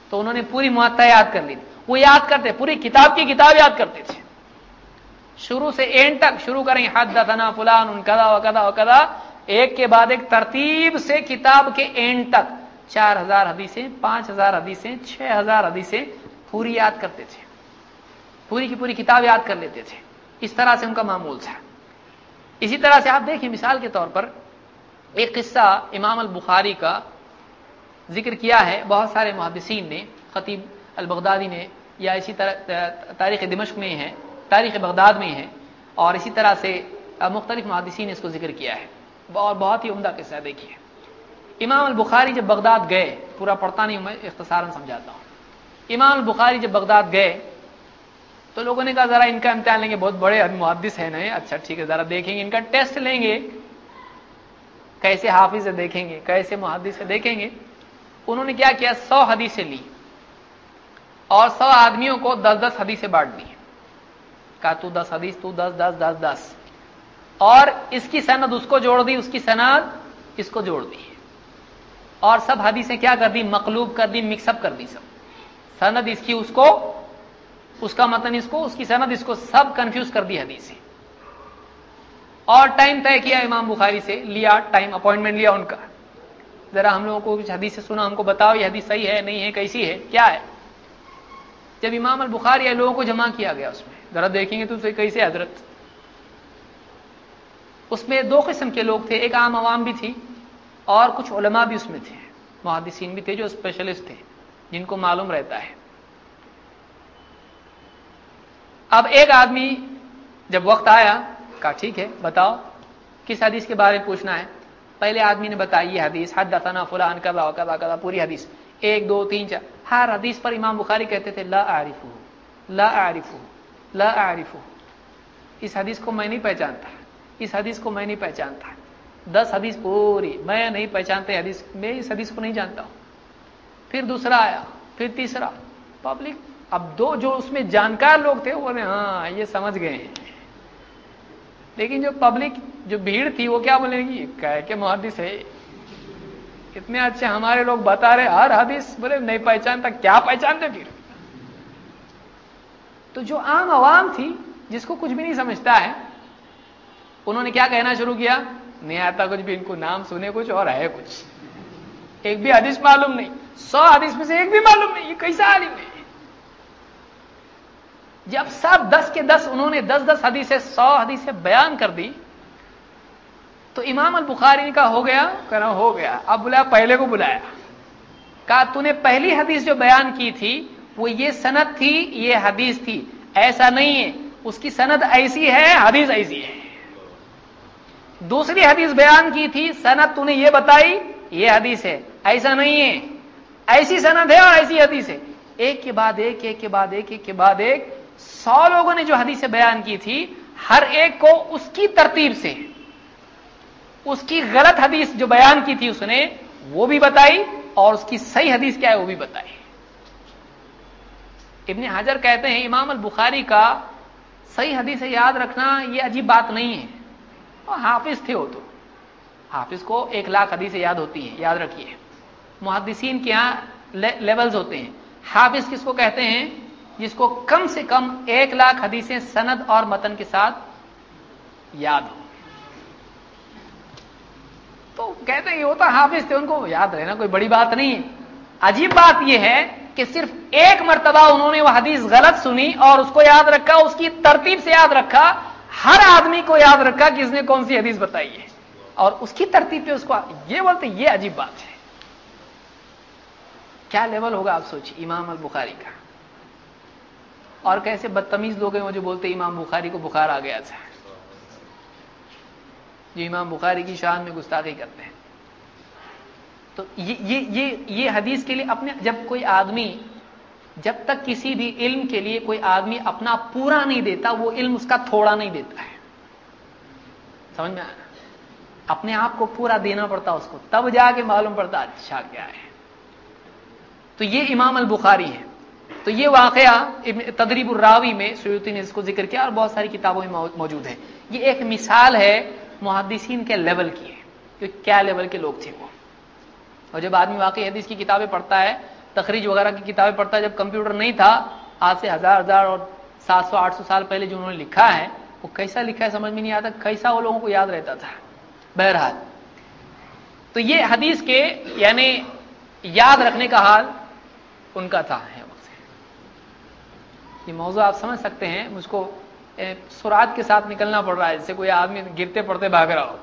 تو انہوں نے پوری موطا یاد کر لی تھی. وہ یاد کرتے پوری کتاب کی کتاب یاد کرتے تھے شروع سے اینڈ تک. شروع کریں حدثنا فلان کذا وکذا وکذا, ایک کے بعد ایک ترتیب سے کتاب کے اینڈ تک چار ہزار حدیثیں, پانچ ہزار حدیثیں, چھ ہزار حدیثیں پوری یاد کرتے تھے. پوری کی پوری کتاب یاد کر لیتے تھے. اس طرح سے ان کا معمول تھا. اسی طرح سے آپ دیکھیں مثال کے طور پر ایک قصہ امام البخاری کا ذکر کیا ہے بہت سارے محدثین نے. خطیب البغدادی نے, یا اسی طرح تاریخ دمشق میں ہے, تاریخ بغداد میں ہے, اور اسی طرح سے مختلف محدثین نے اس کو ذکر کیا ہے. اور بہت ہی عمدہ قصہ دیکھیے. امام البخاری جب بغداد گئے, پورا پڑھتا نہیں ہوں میں, اختصاراً سمجھاتا ہوں. امام البخاری جب بغداد گئے تو لوگوں نے کہا ذرا ان کا امتحان لیں گے, بہت بڑے محدث ہیں نا. اچھا ٹھیک ہے, ذرا دیکھیں گے, ان کا ٹیسٹ لیں گے, کیسے حافظ ہے دیکھیں گے, کیسے محدث ہے دیکھیں گے. انہوں نے کیا کیا, سو حدیثیں لی اور سو آدمیوں کو دس دس حدیثیں بانٹ دی. کہا تو دس حدیث, تو دس دس دس دس, اور اس کی سند اس کو جوڑ دی, اس کی سند اس کو جوڑ دی, اور سب حدیثیں کیا کر دی, مقلوب کر دی, مکس اپ کر دی. سب سند اس کی اس کو, اس کا متن اس کو, اس کی سند اس کو, سب کنفیوز کر دی حدیثیں. اور ٹائم طے کیا امام بخاری سے, لیا ٹائم, اپوائنٹمنٹ لیا ان کا, ذرا ہم لوگوں کو کچھ حدیث سے سنا, ہم کو بتاؤ یہ حدیث صحیح ہے نہیں ہے, کیسی ہے, کیا ہے. جب امام البخاری یا لوگوں کو جمع کیا گیا اس میں, ذرا دیکھیں گے تو اسے کیسے حضرت. اس میں دو قسم کے لوگ تھے, ایک عام عوام بھی تھی اور کچھ علماء بھی اس میں تھے, محدثین بھی تھے جو اسپیشلسٹ تھے, جن کو معلوم رہتا ہے. اب ایک آدمی جب وقت آیا, کہا ٹھیک ہے بتاؤ کس حدیث کے بارے میں پوچھنا ہے. پہلے آدمی نے بتائی یہ حدیث, حدثنا فلان کذا وکذا کذا, پوری حدیث, ایک دو تین چار. ہر حدیث پر امام بخاری کہتے تھے لا اعرفہ لا اعرفہ لا اعرفہ, اس حدیث کو میں نہیں پہچانتا, اس حدیث کو میں نہیں پہچانتا. دس حدیث پوری میں نہیں پہچانتے حدیث, میں اس حدیث کو نہیں جانتا ہوں. پھر دوسرا آیا, پھر تیسرا. پبلک اب دو جو اس میں جانکار لوگ تھے وہ بولے ہاں یہ سمجھ گئے ہیں, لیکن جو پبلک جو بھیڑ تھی وہ کیا بولے گی, کہہ کے محدث ہے, اتنے اچھے ہمارے لوگ بتا رہے ہر حدیث, بولے نہیں پہچانتا, کیا پہچانتے پھر. تو جو عام عوام تھی جس کو کچھ بھی نہیں سمجھتا ہے, انہوں نے کیا کہنا شروع کیا, نہیں آتا کچھ بھی, ان کو نام سنے کچھ اور ہے کچھ, ایک بھی حدیث معلوم نہیں, سو حدیث میں سے ایک بھی معلوم نہیں, یہ کیسا عالم ہے. جب سب دس کے دس انہوں نے دس دس حدیثیں, سو حدیثیں بیان کر دی, تو امام البخاری نے کہا ہو گیا, کہنا ہو گیا. اب بلایا, پہلے کو بلایا, کہا تو نے پہلی حدیث جو بیان کی تھی وہ یہ سند تھی, یہ حدیث تھی, ایسا نہیں ہے, اس کی سند ایسی ہے, حدیث ایسی ہے. دوسری حدیث بیان کی تھی, سند تو نے یہ بتائی, یہ حدیث ہے, ایسا نہیں ہے, ایسی سند ہے اور ایسی حدیث ہے. ایک کے بعد ایک, ایک کے بعد ایک, ایک کے بعد ایک, سو لوگوں نے جو حدیثیں بیان کی تھی, ہر ایک کو اس کی ترتیب سے اس کی غلط حدیث جو بیان کی تھی اس نے وہ بھی بتائی, اور اس کی صحیح حدیث کیا ہے وہ بھی بتائی. ابن حجر کہتے ہیں امام البخاری کا صحیح حدیث یاد رکھنا یہ عجیب بات نہیں ہے, اور حافظ تھے وہ, تو حافظ کو ایک لاکھ حدیثیں یاد ہوتی ہیں, یاد رکھیے. محدثین کے یہاں لیولز ہوتے ہیں. حافظ کس کو کہتے ہیں, جس کو کم سے کم ایک لاکھ حدیثیں سند اور متن کے ساتھ یاد ہو. تو کہتے ہیں یہ ہوتا حافظ تھے, ان کو یاد رہنا کوئی بڑی بات نہیں ہے. عجیب بات یہ ہے کہ صرف ایک مرتبہ انہوں نے وہ حدیث غلط سنی اور اس کو یاد رکھا, اس کی ترتیب سے یاد رکھا, ہر آدمی کو یاد رکھا کہ اس نے کون سی حدیث بتائی ہے, اور اس کی ترتیب پہ اس کو یہ بولتے, یہ عجیب بات ہے. کیا لیول ہوگا آپ سوچیے امام البخاری کا. اور کیسے بدتمیز لوگ ہیں وہ جو بولتے امام بخاری کو بخار آ گیا تھا, جو امام بخاری کی شان میں گستاخی کرتے ہیں. تو یہ یہ یہ یہ حدیث کے لیے اپنے, جب کوئی آدمی, جب تک کسی بھی علم کے لیے کوئی آدمی اپنا پورا نہیں دیتا, وہ علم اس کا تھوڑا نہیں دیتا ہے. سمجھ میں آیا, اپنے آپ کو پورا دینا پڑتا اس کو, تب جا کے معلوم پڑتا اچھا کیا ہے. تو یہ امام البخاری ہے. تو یہ واقعہ تدریب الراوی میں سیوطی نے اس کو ذکر کیا, اور بہت ساری کتابوں میں موجود ہے. یہ ایک مثال ہے محدثین کے لیول کی ہے, کہ کیا لیول کے لوگ تھے وہ. اور جب آدمی واقعی حدیث کی کتابیں پڑھتا ہے تخریج وغیرہ کی کتابیں پڑھتا ہے، جب کمپیوٹر نہیں تھا، آج سے ہزار ہزار اور سات سو آٹھ سو سال پہلے جو انہوں نے لکھا ہے وہ کیسا لکھا ہے سمجھ میں نہیں آتا، کیسا وہ لوگوں کو یاد رہتا تھا۔ بہرحال تو یہ حدیث کے یعنی یاد رکھنے کا حال ان کا تھا۔ یہ موضوع آپ سمجھ سکتے ہیں، مجھ کو سرعت کے ساتھ نکلنا پڑ رہا ہے، جیسے کوئی آدمی گرتے پڑتے بھاگ رہا ہو۔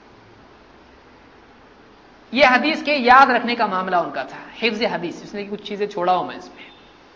یہ حدیث کے یاد رکھنے کا معاملہ ان کا تھا، حفظ حدیث، اس نے کچھ چیزیں چھوڑا ہوں میں اس میں۔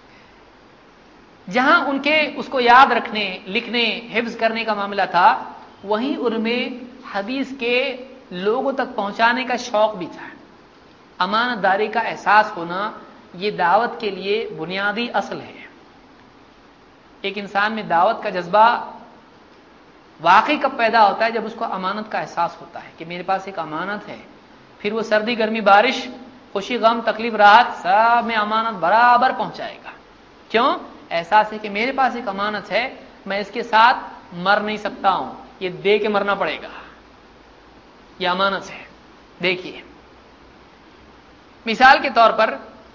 جہاں ان کے اس کو یاد رکھنے، لکھنے، حفظ کرنے کا معاملہ تھا، وہیں ان میں حدیث کے لوگوں تک پہنچانے کا شوق بھی تھا۔ امانت داری کا احساس ہونا یہ دعوت کے لیے بنیادی اصل ہے۔ ایک انسان میں دعوت کا جذبہ واقعی کب پیدا ہوتا ہے؟ جب اس کو امانت کا احساس ہوتا ہے کہ میرے پاس ایک امانت ہے، پھر وہ سردی گرمی بارش، خوشی غم تکلیف راحت سب میں امانت برابر پہنچائے گا۔ کیوں؟ احساس ہے کہ میرے پاس ایک امانت ہے، میں اس کے ساتھ مر نہیں سکتا ہوں، یہ دے کے مرنا پڑے گا، یہ امانت ہے۔ دیکھیے مثال کے طور پر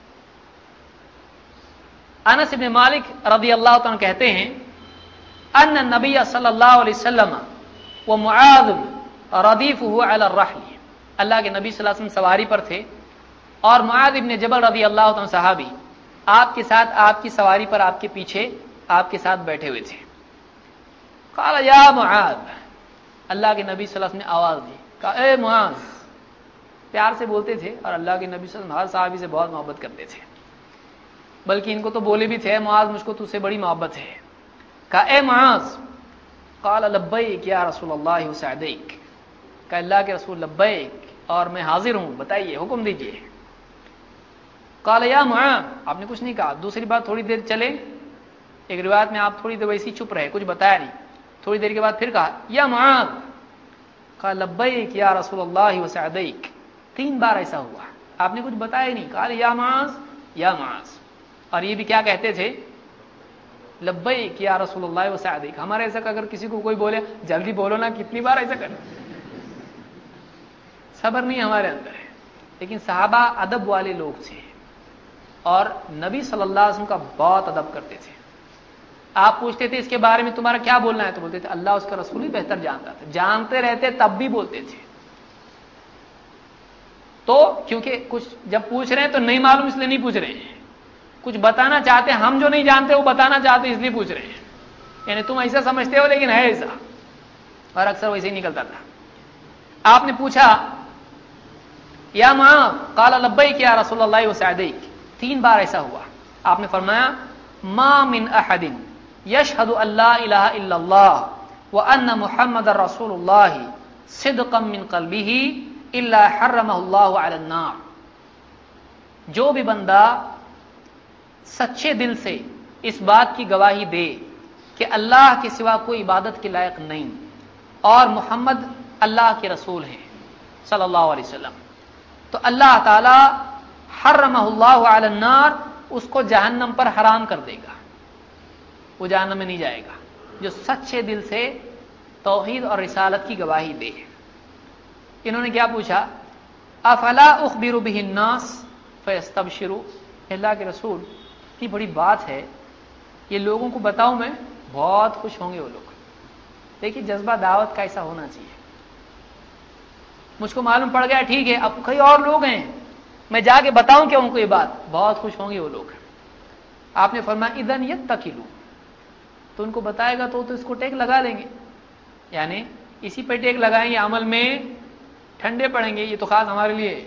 انس بن مالک رضی اللہ عنہ کہتے ہیں ان النبی صلی اللہ علیہ وسلم ومعاذ ردیفہ علی الرحل، اللہ کے نبی صلی اللہ علیہ وسلم سواری پر تھے اور معاذ بن جبل رضی اللہ عنہ صحابی آپ کے ساتھ، آپ کی سواری پر، آپ کے پیچھے، آپ کے ساتھ بیٹھے ہوئے تھے۔ قال یا معاذ، اللہ کے نبی صلی اللہ علیہ وسلم نے آواز دی، کہا اے معاذ، پیار سے بولتے تھے اور اللہ کے نبی صلی اللہ علیہ وسلم ہر صحابی سے بہت محبت کرتے تھے، بلکہ ان کو تو بولے بھی تھے معاذ مجھ کو تجھ سے بڑی محبت ہے۔ کہا اے معاذ، قال لبیک یا رسول اللہ وسعدیک، کہ اللہ کے رسول لبیک اور میں حاضر ہوں، بتائیے حکم دیجیے۔ قال یا معاذ، آپ نے کچھ نہیں کہا، دوسری بار تھوڑی دیر چلے، ایک روایت میں آپ تھوڑی دیر ویسی چپ رہے، کچھ بتایا نہیں، تھوڑی دیر کے بعد پھر کہا یا معاذ، قال لبیک یا رسول اللہ وسعدیک، تین بار ایسا ہوا، آپ نے کچھ بتایا نہیں، قال یا معاذ یا معاذ، اور یہ بھی کیا کہتے تھے؟ لبیک یا رسول اللہ وسعدیک۔ ہمارے ایسا اگر کسی کو کوئی بولے جلدی بولو نا، کتنی بار ایسا کریں، صبر نہیں ہمارے اندر ہے۔ لیکن صحابہ ادب والے لوگ تھے اور نبی صلی اللہ علیہ وسلم کا بہت ادب کرتے تھے۔ آپ پوچھتے تھے اس کے بارے میں تمہارا کیا بولنا ہے، تو بولتے تھے اللہ اس کا رسول ہی بہتر جانتا تھا، جانتے رہتے تب بھی بولتے تھے۔ تو کیونکہ کچھ جب پوچھ رہے ہیں تو نہیں معلوم اس لیے نہیں پوچھ رہے ہیں، کچھ بتانا چاہتے ہیں، ہم جو نہیں جانتے وہ بتانا چاہتے اس لیے پوچھ رہے ہیں، یعنی تم ایسا سمجھتے ہو لیکن ہے ایسا، اور اکثر ویسے ہی نکلتا تھا۔ آپ نے پوچھا یا معاذ، قال لبیک یا رسول اللہ وسعدیک، تین بار ایسا ہوا۔ آپ نے فرمایا ما من احد یشہد ان لا الہ الا اللہ وان محمد رسول اللہ صدقا من قلبہ الا حرمہ اللہ علی النار، جو بھی بندہ سچے دل سے اس بات کی گواہی دے کہ اللہ کے سوا کوئی عبادت کے لائق نہیں اور محمد اللہ کے رسول ہیں صلی اللہ علیہ وسلم، تو اللہ تعالی حرمہ اللہ علی النار، اس کو جہنم پر حرام کر دے گا، وہ جہنم میں نہیں جائے گا، جو سچے دل سے توحید اور رسالت کی گواہی دے۔ انہوں نے کیا پوچھا؟ افلا اخبر به الناس فیستبشروا، اللہ کے رسول اتنی بڑی بات ہے، یہ لوگوں کو بتاؤں میں، بہت خوش ہوں گے وہ لوگ۔ دیکھیے جذبہ دعوت کا ایسا ہونا چاہیے۔ مجھ کو معلوم پڑ گیا ٹھیک ہے، اب کئی اور لوگ ہیں، میں جا کے بتاؤں کیا ان کو یہ بات، بہت خوش ہوں گے وہ لوگ۔ آپ نے فرمایا اذن یتکلوا، تو ان کو بتائے گا تو تو اس کو ٹیک لگا لیں گے، یعنی اسی پہ ٹیک لگائیں گے، عمل میں ٹھنڈے پڑیں گے، یہ تو خاص ہمارے لیے ہے۔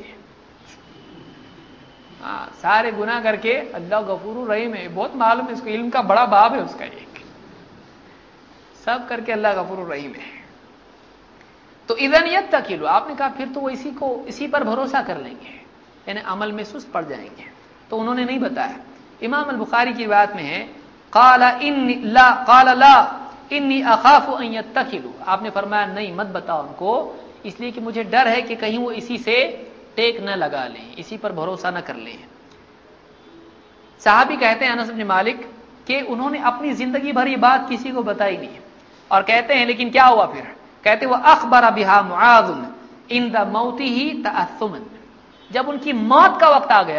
ہاں، سارے گناہ کر کے اللہ غفور الرحیم ہے، بہت معلوم ہے اس کو، علم کا بڑا باب ہے اس کا، ایک سب کر کے اللہ غفور الرحیم ہے۔ تو اذن یتکلوا، آپ نے کہا پھر تو وہ اسی کو اسی پر بھروسہ کر لیں گے، یعنی عمل میں سست پڑ جائیں گے، تو انہوں نے نہیں بتایا۔ امام البخاری کی روایت میں ہے قال ان لا قال لا انی اخاف ان یتکلوا، آپ نے فرمایا نہیں مت بتاؤ ان کو، اس لیے کہ مجھے ڈر ہے کہ کہیں وہ اسی سے ٹیک نہ لگا لیں، اسی پر بھروسہ نہ کر لیں۔ صحابی کہتے ہیں انس بن مالک کہ انہوں نے اپنی زندگی بھر یہ بات کسی کو بتائی نہیں، اور کہتے ہیں لیکن کیا ہوا پھر؟ کہتے وہ اخبر بها معاذ عند موته تأثما، جب ان کی موت کا وقت آ گیا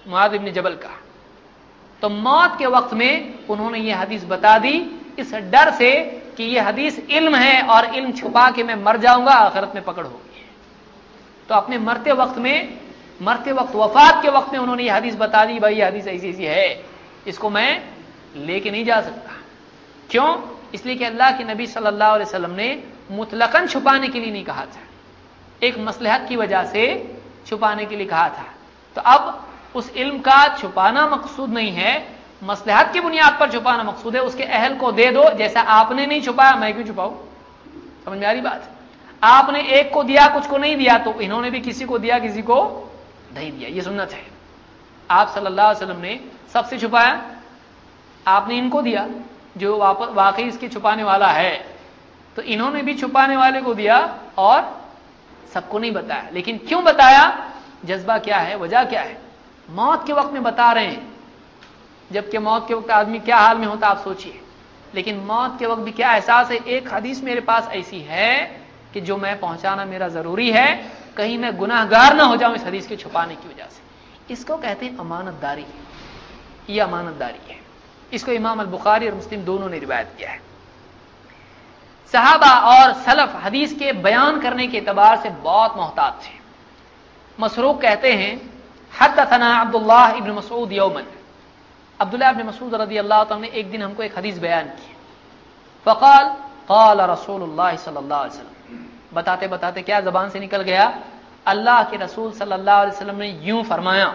मुआद इब्न जबल का। तो मौत के वक्त में उन्होंने ये हदीस बता दी इस डर से कि ये हदीस इल्म है और इल्म छुपा के मैं मर जाऊंगा, आखिरत में पकड़ होगी। तो अपने मरते वक्त में मरते वक्त वफात के वक्त में उन्होंने ये हदीस बता दी, भाई ये हदीस ऐसी ऐसी है, इसको मैं लेके नहीं जा सकता। क्यों? इसलिए कि अल्लाह के नबी सल्लल्लाहु अलैहि वसल्लम ने मुतलकन छुपाने के लिए नहीं कहा था, एक मसलहत की वजह से छुपाने के लिए कहा था। तो अब उस इल्म का छुपाना मकसूद नहीं है, मसलहत की बुनियाद पर छुपाना मकसूद है। उसके अहल को दे दो, जैसा आपने नहीं छुपाया मैं क्यों छुपाऊं? समझ में आ रही बात? आपने एक को दिया, कुछ को नहीं दिया, तो इन्होंने भी किसी को दिया, किसी को नहीं दिया। ये सुन्नत है। आप सल्लल्लाहु अलैहि वसल्लम ने सबसे छुपाया, आपने इनको दिया जो वाकई इसके छुपाने वाला है, तो इन्होंने भी छुपाने वाले को दिया और सबको नहीं बताया। लेकिन क्यों बताया? जज्बा क्या है, वजह क्या है? मौत के वक्त में बता रहे हैं, जबकि मौत के वक्त आदमी क्या हाल में होता आप सोचिए। लेकिन मौत के वक्त भी क्या एहसास है, एक हदीस मेरे पास ऐसी है कि जो मैं पहुंचाना मेरा जरूरी है, कहीं मैं गुनाहगार ना हो जाऊं इस हदीस के छुपाने की वजह से। इसको कहते हैं अमानतदारी। ये अमानतदारी है। इसको इमाम अल बुखारी और मुस्लिम दोनों ने रिवायत किया है। सहाबा और सलफ हदीस के बयान करने के एतबार से बहुत मोहतात थे। मसरूक कहते हैं हद्दथना अब्दुल्लाह इब्न मसऊद यौमन, अब्दुल्लाह इब्न मसऊद रज़ी अल्लाह तआला ने एक दिन हमको एक हदीस बयान की। फ़क़ाल क़ाल रसूलुल्लाह सल्लल्लाहु अलैहि वसल्लम, बताते बताते क्या जबान से निकल गया, अल्लाह के रसूल सल्लल्लाहु अलैहि वसल्लम ने यूं फरमाया।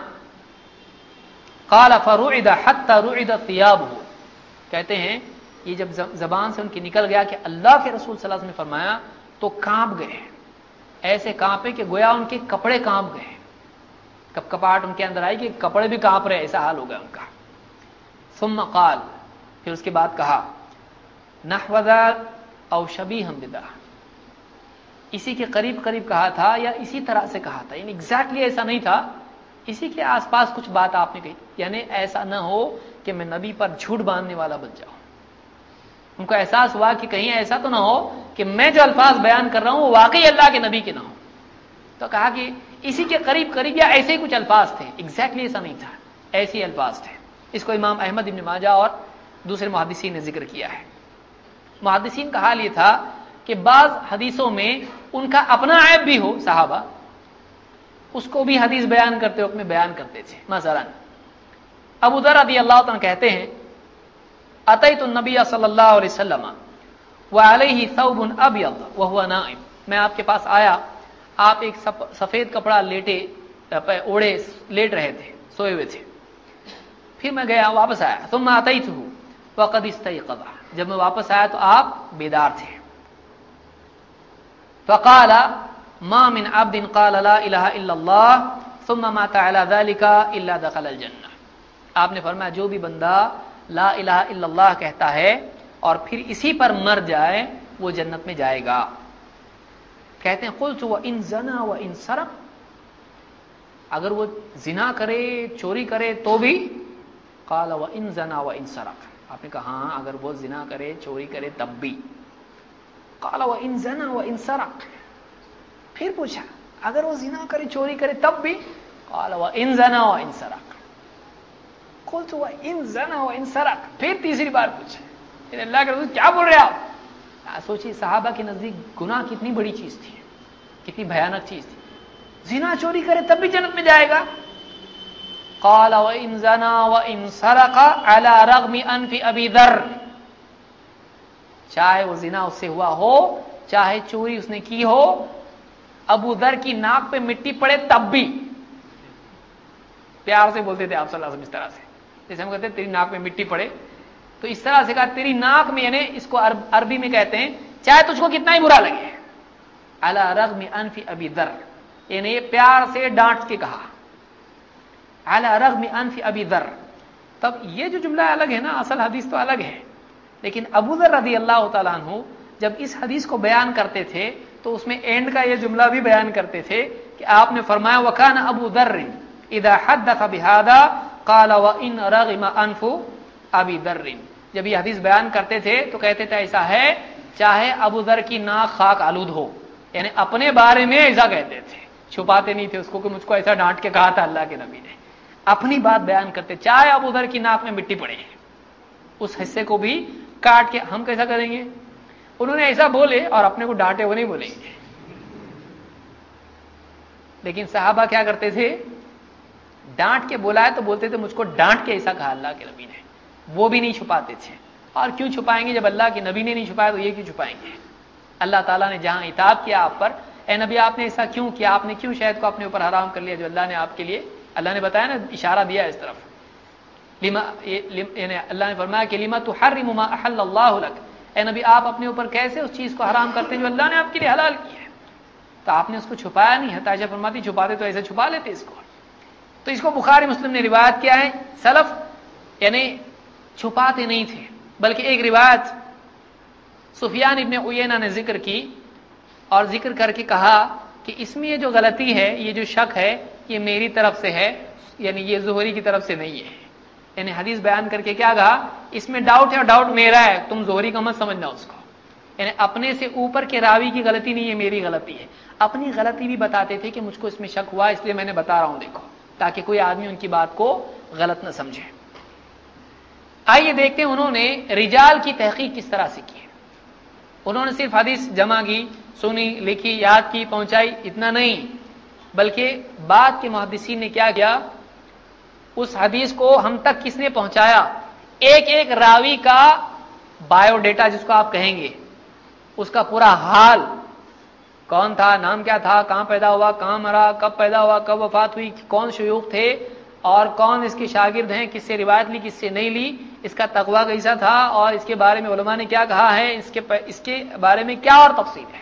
क़ाल फ़रुइद हत्ता रुइद थियाबहु, कहते हैं ये जब जबान से उनकी निकल गया कि अल्लाह के रसूल सल्लल्लाहु अलैहि वसल्लम ने फरमाया, तो कांप गए, ऐसे कांपे कि गोया उनके कपड़े कांप गए। कप कपाट उनके अंदर आई कि कपड़े भी कांप रहे, ऐसा हाल हो गया उनका। सुम्मा क़ाल, फिर उसके बाद कहा, नहवज़ा औ शबीहम बिदा, इसी के करीब करीब कहा था या इसी तरह से कहा था, यानी एग्जैक्टली ऐसा नहीं था, इसी के आसपास कुछ बात आपने कही, यानी ऐसा ना हो कि मैं नबी पर झूठ बांधने वाला बन जाऊं। उनको एहसास हुआ कि कहीं ऐसा तो ना हो कि मैं जो अल्फाज बयान कर रहा हूं वो वाकई अल्लाह के नबी के ना हो। तो कहा कि इसी के करीब करीब या ऐसे ही कुछ अल्फाज थे, एग्जैक्टली ऐसा नहीं था, ऐसे ही अल्फाज थे। इसको इमाम अहमद इब्न माजा और दूसरे मुहद्दिसीन ने जिक्र किया है। मुहद्दिसीन का हाल ये था कि बाज हदीसों में उनका अपना ऐब भी हो, सहाबा उसको भी हदीस बयान करते वक्त में बयान करते थे। मसलन अबू दर रज़ी अल्लाह तआला कहते हैं, अतैतु नबी सल्लल्लाहु अलैहि वसल्लम व अलैहि थौबुन अबयद व हुवा नाइम, मैं आपके पास आया, आप एक सफेद कपड़ा लेटे ओढ़े लेट रहे थे, सोए हुए थे। फिर मैं गया, वापस आया, तुम अतैतुहु व क़द इस्तयक़ज़, जब मैं वापस आया तो आप बेदार थे। फ़क़ाल मा मिन अब्दिन क़ाल ला इलाहा इल्लल्लाह सुम्मा माता अला ज़ालिका इल्ला दख़लल जन्नह, आपने फरमाया जो भी बंदा ला इलाहा इल्लल्लाह कहता है और फिर इसी पर मर जाए वो जन्नत में जाएगा। कहते हैं कुल्तु व इन ज़ना व इन सरक़, अगर वो जिना करे चोरी करे तो भी? क़ाल व इन ज़ना व इन सरक़, आपने कहा हाँ अगर वो जिना करे चोरी करे तब भी। क़ाल व इन ज़ना व इन सरक़, फिर पूछा अगर वो जिना करे चोरी करे तब भी? क़ाल व इन ज़ना व इन सरक़, कुल्तु व इन ज़ना व इन सरक़, फिर तीसरी बार पूछा, फिर अल्लाह के रसूल क्या बोल रहे आप? सोचिए सहाबा के नजदीक गुनाह कितनी बड़ी चीज थी, कितनी भयानक चीज थी। जिना चोरी करे तब भी जन्नत में जाएगा। क़ाल व इन ज़ना व इन सरक़ अला रग़्मि अनफ़ि अबी दर्र, चाहे वो जिना उससे हुआ हो, चाहे चोरी उसने की हो, अबू दर की नाक पे मिट्टी पड़े तब भी। प्यार से बोलते थे आप सल्लल्लाहु अलैहि वसल्लम इस तरह से, जैसे हम कहते हैं तेरी नाक में मिट्टी पड़े, तो इस तरह से कहा तेरी नाक में, यानी इसको अरब, अरबी में कहते हैं चाहे तुझको कितना ही बुरा लगे। अला रग़्मि अनफ़ि अबी दर, यानी ये प्यार से डांट के कहा, अला रग़्मि अनफ़ि अबी दर। तब ये जो जुमला अलग है ना, असल हदीस तो अलग है, लेकिन अबू दर रज़ी अल्लाह तआला अन्हु जब इस हदीस को बयान करते थे तो उसमें एंड का ये जुमला भी बयान करते थे कि आपने फरमाया वकान अबू दर्र इदा हद्दथ बिहादा क़ाल व इन रग़िम अनफ़ु अबी दर्र, जब ये हदीस बयान करते थे तो कहते थे ऐसा है चाहे अबू दर की नाक खाक आलूद हो, यानी अपने बारे में ऐसा कहते थे, छुपाते नहीं थे उसको कि मुझको ऐसा डांट के कहा था अल्लाह के नबी ने। اپنی بات بیان کرتے، چاہے ابو ذر کی ناک میں مٹی پڑے، اس حصے کو بھی کاٹ کے ہم کیسا کریں گے؟ انہوں نے ایسا بولے اور اپنے کو ڈانٹے وہ نہیں بولیں گے. لیکن صحابہ کیا کرتے تھے؟ ڈانٹ کے بولا ہے تو بولتے تھے مجھ کو ڈانٹ کے ایسا کہا اللہ کے نبی نے، وہ بھی نہیں چھپاتے تھے. اور کیوں چھپائیں گے؟ جب اللہ کے نبی نے نہیں چھپایا تو یہ کیوں چھپائیں گے؟ اللہ تعالیٰ نے جہاں عتاب کیا آپ پر، اے نبی آپ نے ایسا کیوں کیا؟ آپ نے کیوں شہد کو اپنے اوپر حرام کر لیا جو اللہ نے آپ کے لیے، اللہ نے بتایا نا، اشارہ دیا اس طرف. لما یعنی اللہ نے فرمایا کہ لما تحرم ما احل اللہ لک، اے نبی آپ اپنے اوپر کیسے اس چیز کو حرام کرتے ہیں جو اللہ نے آپ کے لیے حلال کی ہے؟ تو آپ نے اس کو چھپایا نہیں ہے. عائشہ فرماتی چھپاتے تو ایسے چھپا لیتے اس کو. تو اس کو بخاری مسلم نے روایت کیا ہے. سلف یعنی چھپاتے نہیں تھے، بلکہ ایک روایت سفیان ابن عیینہ نے ذکر کی اور ذکر کر کے کہا کہ اس میں یہ جو غلطی ہے، یہ جو شک ہے، یہ میری طرف سے ہے، یعنی یہ زہری کی طرف سے نہیں ہے. یعنی حدیث بیان کر کے کیا کہا؟ اس میں ڈاؤٹ ہے اور ڈاؤٹ میرا ہے، تم زہری کا مت سمجھنا اس کو. یعنی اپنے سے اوپر کے راوی کی غلطی نہیں ہے، میری غلطی ہے. اپنی غلطی بھی بتاتے تھے کہ مجھ کو اس میں شک ہوا، اس لیے میں نے بتا رہا ہوں دیکھو، تاکہ کوئی آدمی ان کی بات کو غلط نہ سمجھے. آئیے دیکھتے ہیں انہوں نے رجال کی تحقیق کس طرح سے کی. انہوں نے صرف حدیث جمع کی، سنی، لکھی، یاد کی، پہنچائی، اتنا نہیں، بلکہ بعد کے محدثین نے کیا کیا؟ اس حدیث کو ہم تک کس نے پہنچایا؟ ایک ایک راوی کا بایو ڈیٹا جس کو آپ کہیں گے، اس کا پورا حال، کون تھا، نام کیا تھا، کہاں پیدا ہوا، کہاں مرا، کب پیدا ہوا، کب وفات ہوئی، کون شیوخ تھے اور کون اس کے شاگرد ہیں، کس سے روایت لی، کس سے نہیں لی، اس کا تقویٰ کیسا تھا اور اس کے بارے میں علماء نے کیا کہا ہے، اس کے اس کے بارے میں کیا اور تفصیل ہے.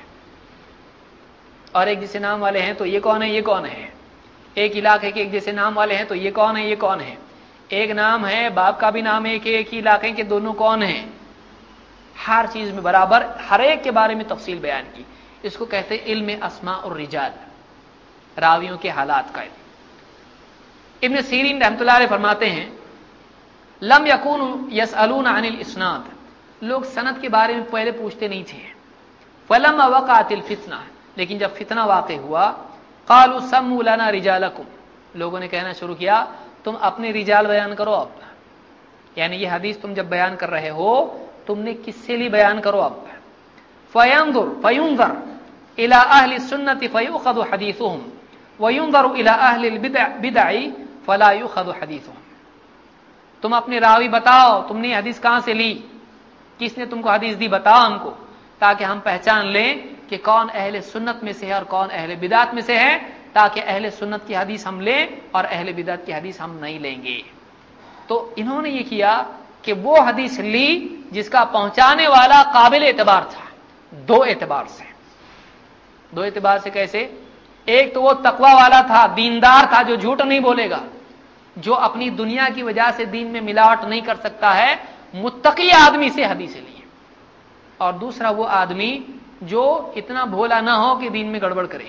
اور ایک جیسے نام والے ہیں تو یہ کون ہے، یہ کون ہے. ایک علاقے کے ایک جیسے نام والے ہیں تو یہ کون ہے، یہ کون ہے. ایک نام ہے، باپ کا بھی نام ہے کہ ایک ہی علاقے کے دونوں کون ہیں. ہر چیز میں برابر ہر ایک کے بارے میں تفصیل بیان کی. اس کو کہتے ہیں علم اسماء الرجال، راویوں کے حالات کا علم. ابن سیرین رحمۃ اللہ علیہ فرماتے ہیں لم یکون یسألون عن الاسناد، لوگ سند کے بارے میں پہلے پوچھتے نہیں تھے. فلما وقعت الفتنہ، لیکن جب فتنہ واقع ہوا، قالوا سموا لنا رجالکم، لوگوں نے کہنا شروع کیا تم اپنے رجال بیان کرو. اب یعنی یہ حدیث تم جب بیان کر رہے ہو تم نے کس سے لی بیان کرو. اب فینظر فینظر الى اہل السنۃ فیؤخذ حدیثهم وینظر الى اہل البدع فلا یؤخذ حدیثهم. تم اپنے راوی بتاؤ تم نے حدیث کہاں سے لی، کس نے تم کو حدیث دی، بتاؤ ہم کو، تاکہ ہم پہچان لیں کہ کون اہل سنت میں سے ہے اور کون اہل بدعت میں سے ہے، تاکہ اہل سنت کی حدیث ہم لیں اور اہل بدعت کی حدیث ہم نہیں لیں گے. تو انہوں نے یہ کیا کہ وہ حدیث لی جس کا پہنچانے والا قابل اعتبار تھا. دو اعتبار سے، دو اعتبار سے کیسے؟ ایک تو وہ تقوی والا تھا، دیندار تھا، جو جھوٹ نہیں بولے گا، جو اپنی دنیا کی وجہ سے دین میں ملاوٹ نہیں کر سکتا ہے، متقی آدمی سے حدیثیں لی. اور دوسرا وہ آدمی جو اتنا بھولا نہ ہو کہ دین میں گڑبڑ کرے.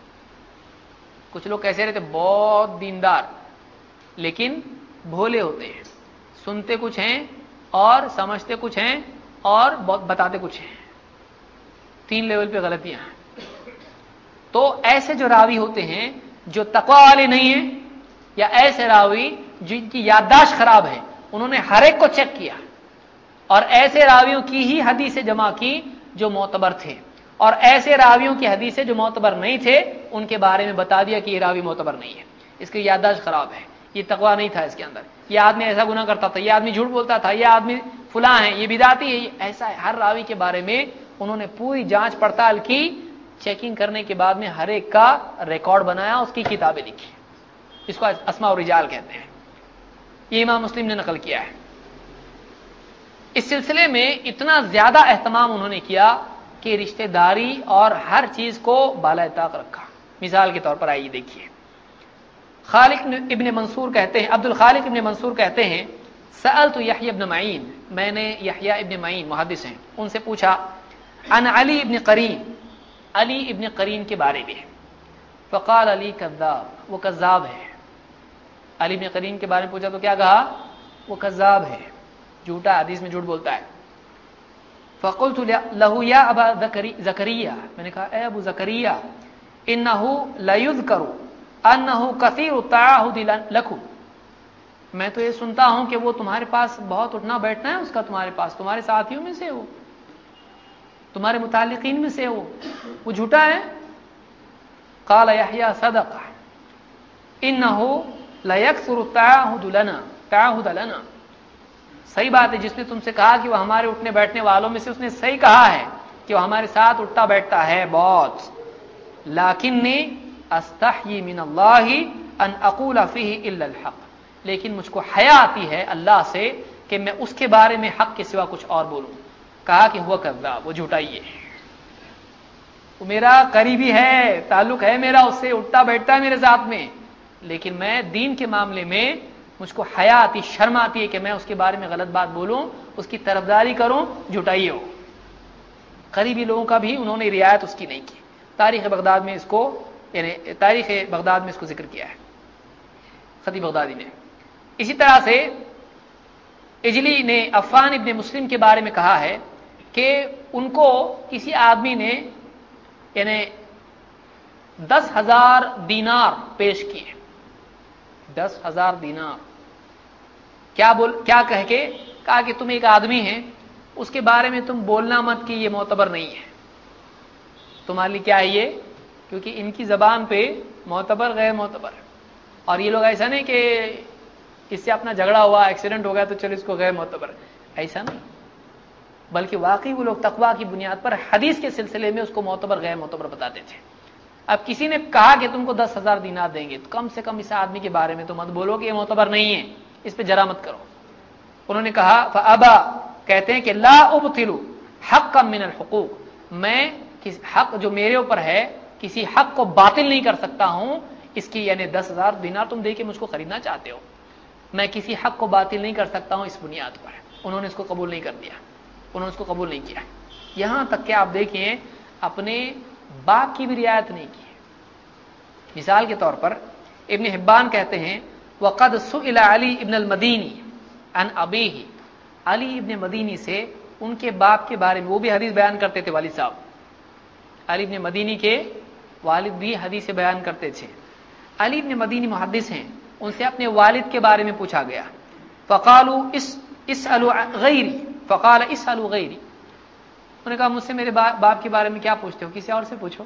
کچھ لوگ کیسے رہتے، بہت دیندار لیکن بھولے ہوتے ہیں، سنتے کچھ ہیں اور سمجھتے کچھ ہیں اور بتاتے کچھ ہیں. تین لیول پہ غلطیاں ہیں. تو ایسے جو راوی ہوتے ہیں جو تقوی والے نہیں ہیں، یا ایسے راوی جن کی یادداشت خراب ہے، انہوں نے ہر ایک کو چیک کیا اور ایسے راویوں کی ہی حدیثیں جمع کی جو معتبر تھے، اور ایسے راویوں کی حدیثیں جو معتبر نہیں تھے ان کے بارے میں بتا دیا کہ یہ راوی معتبر نہیں ہے، اس کی یادداشت خراب ہے، یہ تقوی نہیں تھا اس کے اندر، یہ آدمی ایسا گناہ کرتا تھا، یہ آدمی جھوٹ بولتا تھا، یہ آدمی فلاں ہے، یہ بدعتی ہے. ایسا ہے ہر راوی کے بارے میں انہوں نے پوری جانچ پڑتال کی، چیکنگ کرنے کے بعد میں ہر ایک کا ریکارڈ بنایا، اس کی کتابیں لکھی. اس کو اسماء الرجال کہتے ہیں. یہ امام مسلم نے نقل کیا ہے. اس سلسلے میں اتنا زیادہ اہتمام انہوں نے کیا کہ رشتہ داری اور ہر چیز کو بالائے طاق رکھا. مثال کے طور پر آئیے دیکھیے، خالق ابن منصور کہتے ہیں، عبد الخالق ابن منصور کہتے ہیں سألت یحیی ابن معین، میں نے یحیی ابن معین محدث ہیں ان سے پوچھا، عن علی ابن قرین، علی ابن قرین کے بارے میں. فقال علی کذاب، وہ کذاب ہے. علی ابن قرین کے بارے میں پوچھا تو کیا کہا؟ وہ کذاب ہے، جھوٹا، حدیث میں جھوٹ بولتا ہے. فقلت له یا ابا زکریا، میں نے کہا اے ابو زکریا، انه لا يذكر انه كثير التعاهد لكم، میں تو یہ سنتا ہوں کہ وہ تمہارے پاس بہت اٹھنا بیٹھنا ہے اس کا، تمہارے پاس تمہارے ساتھیوں میں سے وہ، تمہارے متعلقین میں سے وہ وہ جھوٹا ہے؟ قال یحییٰ صدق انہ لیکثر التعاہد لنا تعاہد لنا، صحیح بات ہے، جس نے تم سے کہا کہ وہ ہمارے اٹھنے بیٹھنے والوں میں سے، اس نے صحیح کہا ہے کہ وہ ہمارے ساتھ اٹھتا بیٹھتا ہے بہت، لیکنی استحیی من اللہ ان اقول فیہ الا الحق، لیکن مجھ کو حیا آتی ہے اللہ سے کہ میں اس کے بارے میں حق کے سوا کچھ اور بولوں۔ کہا کہ ہوا کذاب، وہ جھوٹائی ہے، وہ میرا قریبی ہے، تعلق ہے میرا اس سے، اٹھتا بیٹھتا ہے میرے ساتھ میں، لیکن میں دین کے معاملے میں مجھ کو حیا آتی، شرم آتی ہے کہ میں اس کے بارے میں غلط بات بولوں، اس کی طرفداری کروں، جھوٹائی ہو۔ قریبی لوگوں کا بھی انہوں نے رعایت اس کی نہیں کی۔ تاریخ بغداد میں اس کو یعنی تاریخ بغداد میں اس کو ذکر کیا ہے خطیب بغدادی نے۔ اسی طرح سے اجلی نے عفان ابن مسلم کے بارے میں کہا ہے کہ ان کو کسی آدمی نے یعنی دس ہزار دینار پیش کیے، دس ہزار دینار، کیا بول کیا کہہ کے؟ کہا کہ تم ایک آدمی ہے، اس کے بارے میں تم بولنا مت کہ یہ معتبر نہیں ہے، تمہارے لیے کیا ہے یہ، کیونکہ ان کی زبان پہ معتبر غیر معتبر، اور یہ لوگ ایسا نہیں کہ اس سے اپنا جھگڑا ہوا، ایکسیڈنٹ ہو گیا تو چلو اس کو غیر معتبر، ایسا نہیں، بلکہ واقعی وہ لوگ تقویٰ کی بنیاد پر حدیث کے سلسلے میں اس کو معتبر غیر معتبر بتاتے تھے۔ اب کسی نے کہا کہ تم کو دس ہزار دینار دیں گے، تو کم سے کم اس آدمی کے بارے میں تو مت بولو کہ یہ معتبر نہیں ہے، اس پہ جرا مت کرو۔ انہوں نے کہا فابا، کہتے ہیں کہ لا ابطل حقا من الحقوق، میں کس حق جو میرے اوپر ہے کسی حق کو باطل نہیں کر سکتا ہوں، اس کی یعنی دس ہزار دینار تم دے کے مجھ کو خریدنا چاہتے ہو، میں کسی حق کو باطل نہیں کر سکتا ہوں اس بنیاد پر۔ انہوں نے اس کو قبول نہیں کر دیا، انہوں نے اس کو قبول نہیں کیا، یہاں تک کہ آپ دیکھیں اپنے باپ کی بھی رعایت نہیں کی۔ مثال کے طور پر ابن حبان کہتے ہیں وقد سئل علی ابن المدینی عن ابیہ، علی ابن مدینی سے ان کے باپ کے بارے میں، وہ بھی حدیث بیان کرتے تھے والد صاحب، علی ابن مدینی کے والد بھی حدیث بیان کرتے تھے۔ علی ابن مدینی محدث ہیں، ان سے اپنے والد کے بارے میں پوچھا گیا، فقالوا اس اسالوا غیری، فقال اسالوا غیری، انہوں نے کہا مجھ سے میرے باپ کے بارے میں کیا پوچھتے ہو، کسی اور سے پوچھو،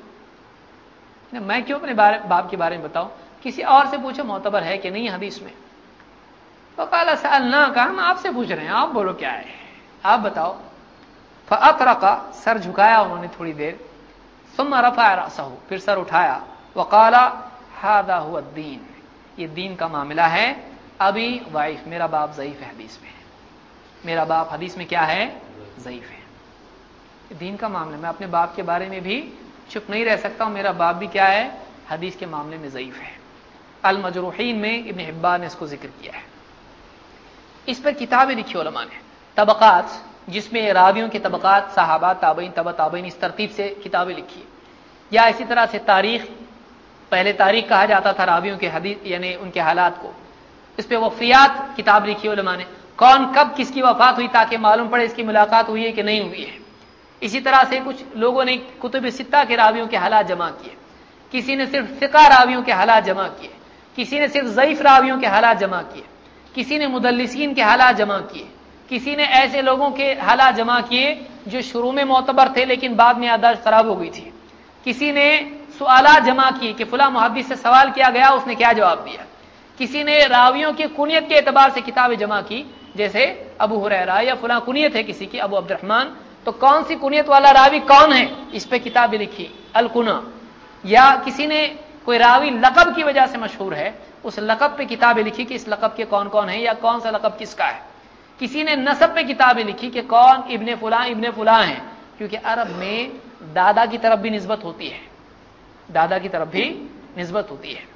میں کیوں اپنے باپ کے بارے میں بتاؤں، کسی اور سے پوچھو معتبر ہے کہ نہیں حدیث میں۔ فقال سألنا، کہا ہم آپ سے پوچھ رہے ہیں، آپ بولو کیا ہے، آپ بتاؤ۔ فأطرق، سر جھکایا انہوں نے تھوڑی دیر، ثم رفع رأسه، پھر سر اٹھایا، وقال هذا هو الدین، یہ دین کا معاملہ ہے، ابھی ضعیف، میرا باپ ضعیف ہے حدیث میں، میرا باپ حدیث میں کیا ہے، ضعیف ہے، دین کا معاملہ، میں اپنے باپ کے بارے میں بھی چپ نہیں رہ سکتا ہوں، میرا باپ بھی کیا ہے، حدیث کے معاملے میں ضعیف ہے۔ المجروحین میں ابن حبان نے اس کو ذکر کیا ہے۔ اس پر کتابیں لکھی علماء نے، طبقات، جس میں راویوں کے طبقات، صحابہ، تابعین، تبع تابعین، اس ترتیب سے کتابیں لکھی، یا اسی طرح سے تاریخ، پہلے تاریخ کہا جاتا تھا راویوں کے حدیث یعنی ان کے حالات کو، اس پہ وفیات کتاب لکھی علماء نے، کون کب کس کی وفات ہوئی تاکہ معلوم پڑے اس کی ملاقات ہوئی ہے کہ نہیں ہوئی ہے۔ اسی طرح سے کچھ لوگوں نے کتب ستہ کے راویوں کے حالات جمع کیے، کسی نے صرف ثقہ راویوں کے حالات جمع کیے، کسی نے صرف ضعیف راویوں کے حالات جمع کیے، کسی نے مدلسین کے حالات جمع کیے، کسی نے ایسے لوگوں کے حالات جمع کیے جو شروع میں معتبر تھے لیکن بعد میں یادداشت خراب ہو گئی تھی، کسی نے سوالات جمع کیے کہ فلاں محدث سے سوال کیا گیا اس نے کیا جواب دیا، کسی نے راویوں کی کنیت کے اعتبار سے کتابیں جمع کی، جیسے ابو ہریرہ یا فلاں کنیت ہے کسی کی ابو عبد الرحمن، تو کون سی کنیت والا راوی کون ہے اس پہ کتابیں لکھی، الکنا، یا کسی نے کوئی راوی لقب کی وجہ سے مشہور ہے اس لقب پہ کتابیں لکھی کہ اس لقب کے کون کون ہیں یا کون سا لقب کس کا ہے، کسی نے نسب پہ کتابیں لکھی کہ کون ابن فلاں ابن فلاں ہیں، کیونکہ عرب میں دادا کی طرف بھی نسبت ہوتی ہے، دادا کی طرف بھی نسبت ہوتی ہے،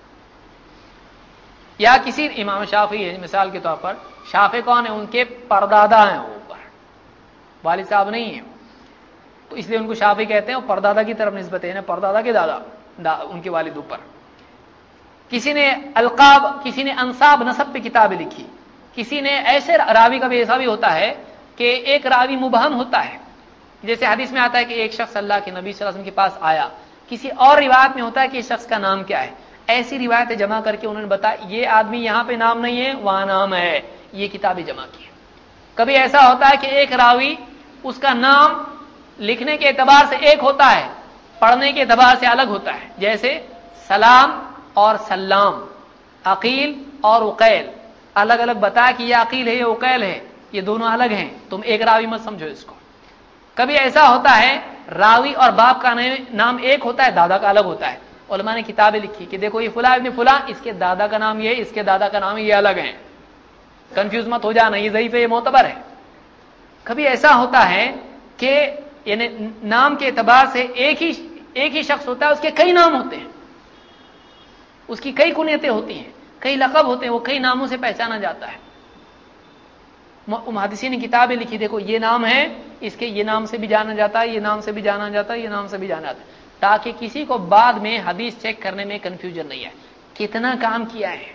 یا کسی امام شافعی ہے مثال کے طور پر، شافعی کون ہے، ان کے پردادا ہیں اوپر، والد صاحب نہیں ہیں، تو اس لیے ان کو شافعی کہتے ہیں، وہ پردادا کی طرف نسبت ہے، یعنی پردادا کے دادا دا ان کے والد اوپر۔ کسی نے القاب، کسی نے انصاب نسب پہ کتابیں لکھی، کسی نے ایسے راوی کا بھی ایسا بھی ہوتا ہے کہ ایک راوی مبہم ہوتا ہے، جیسے حدیث میں آتا ہے کہ ایک شخص اللہ کے نبی صلی اللہ علیہ وسلم کے پاس آیا، کسی اور روایت میں ہوتا ہے کہ اس شخص کا نام کیا ہے، ایسی روایتیں جمع کر کے انہوں نے بتایا یہ آدمی یہاں پہ نام نہیں ہے وہاں نام ہے، یہ کتابیں جمع کی. کبھی ایسا ہوتا ہے کہ ایک راوی اس کا نام لکھنے کے اعتبار سے ایک ہوتا ہے، پڑھنے کے اعتبار سے الگ ہوتا ہے. جیسے سلام اور سلام، عقیل اور عقیل، الگ الگ بتا کہ یہ عقیل ہے یہ عقیل ہے، یہ دونوں الگ ہیں، تم ایک راوی مت سمجھو اس کو. کبھی ایسا ہوتا ہے راوی اور باپ کا نام ایک ہوتا ہے، دادا کا الگ ہوتا ہے. علماء نے کتابیں لکھی کہ دیکھو یہ فلاں ابن فلاں، اس کے دادا کا نام یہ، اس کے دادا کا نام یہ الگ ہیں، کنفیوز مت ہو جانا، یہ ضعیف ہے یہ معتبر ہے. کبھی ایسا ہوتا ہے کہ یعنی نام کے اعتبار سے ایک ہی ایک ہی شخص ہوتا ہے، اس کے کئی نام ہوتے ہیں، اس کی کئی کنیتیں ہوتی ہیں، کئی لقب ہوتے ہیں، وہ کئی ناموں سے پہچانا جاتا ہے. محدثین نے کتابیں لکھی دیکھو یہ نام ہے، اس کے یہ نام سے بھی جانا جاتا ہے، یہ نام سے بھی جانا جاتا ہے، یہ نام سے بھی جانا جاتا ہے، تاکہ کسی کو بعد میں حدیث چیک کرنے میں کنفیوژن نہیں ہے. کتنا کام کیا ہے،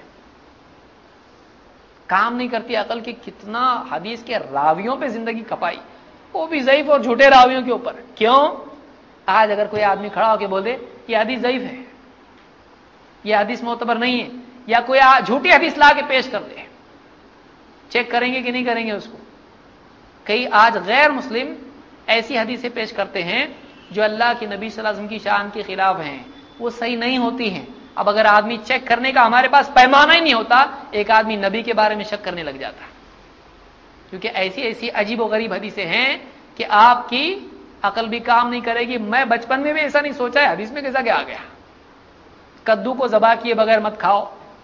کام نہیں کرتی عقل کی، کتنا حدیث کے راویوں پہ زندگی کھپائی، وہ بھی ضعیف اور جھوٹے راویوں کے اوپر. کیوں؟ آج اگر کوئی آدمی کھڑا ہو کے بول دے یہ حدیث ضعیف ہے، یہ حدیث معتبر نہیں ہے، یا کوئی جھوٹی حدیث لا کے پیش کر دے، چیک کریں گے کہ نہیں کریں گے اس کو؟ کئی آج غیر مسلم ایسی حدیثیں پیش کرتے ہیں جو اللہ کے نبی صلی اللہ علیہ وسلم کی شان کے خلاف ہیں، وہ صحیح نہیں ہوتی ہیں. اب اگر آدمی چیک کرنے کا ہمارے پاس پیمانہ ہی نہیں ہوتا، ایک آدمی نبی کے بارے میں شک کرنے لگ جاتا، کیونکہ ایسی ایسی عجیب و غریب حدیثیں ہیں کہ آپ کی عقل بھی کام نہیں کرے گی. میں بچپن میں بھی ایسا نہیں سوچا ہے، حدیث میں کیسا کیا آ گیا، کدو کو ذبح کیے بغیر مت کھاؤ،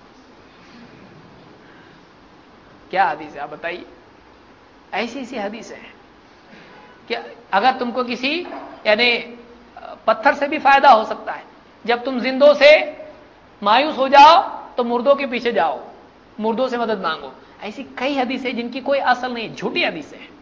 کیا حدیث ہے آپ بتائیے؟ ایسی ایسی حدیث ہے کہ اگر تم کو کسی یعنی پتھر سے بھی فائدہ ہو سکتا ہے، جب تم زندوں سے مایوس ہو جاؤ تو مردوں کے پیچھے جاؤ، مردوں سے مدد مانگو. ایسی کئی حدیثیں جن کی کوئی اصل نہیں، جھوٹی حدیثیں ہیں.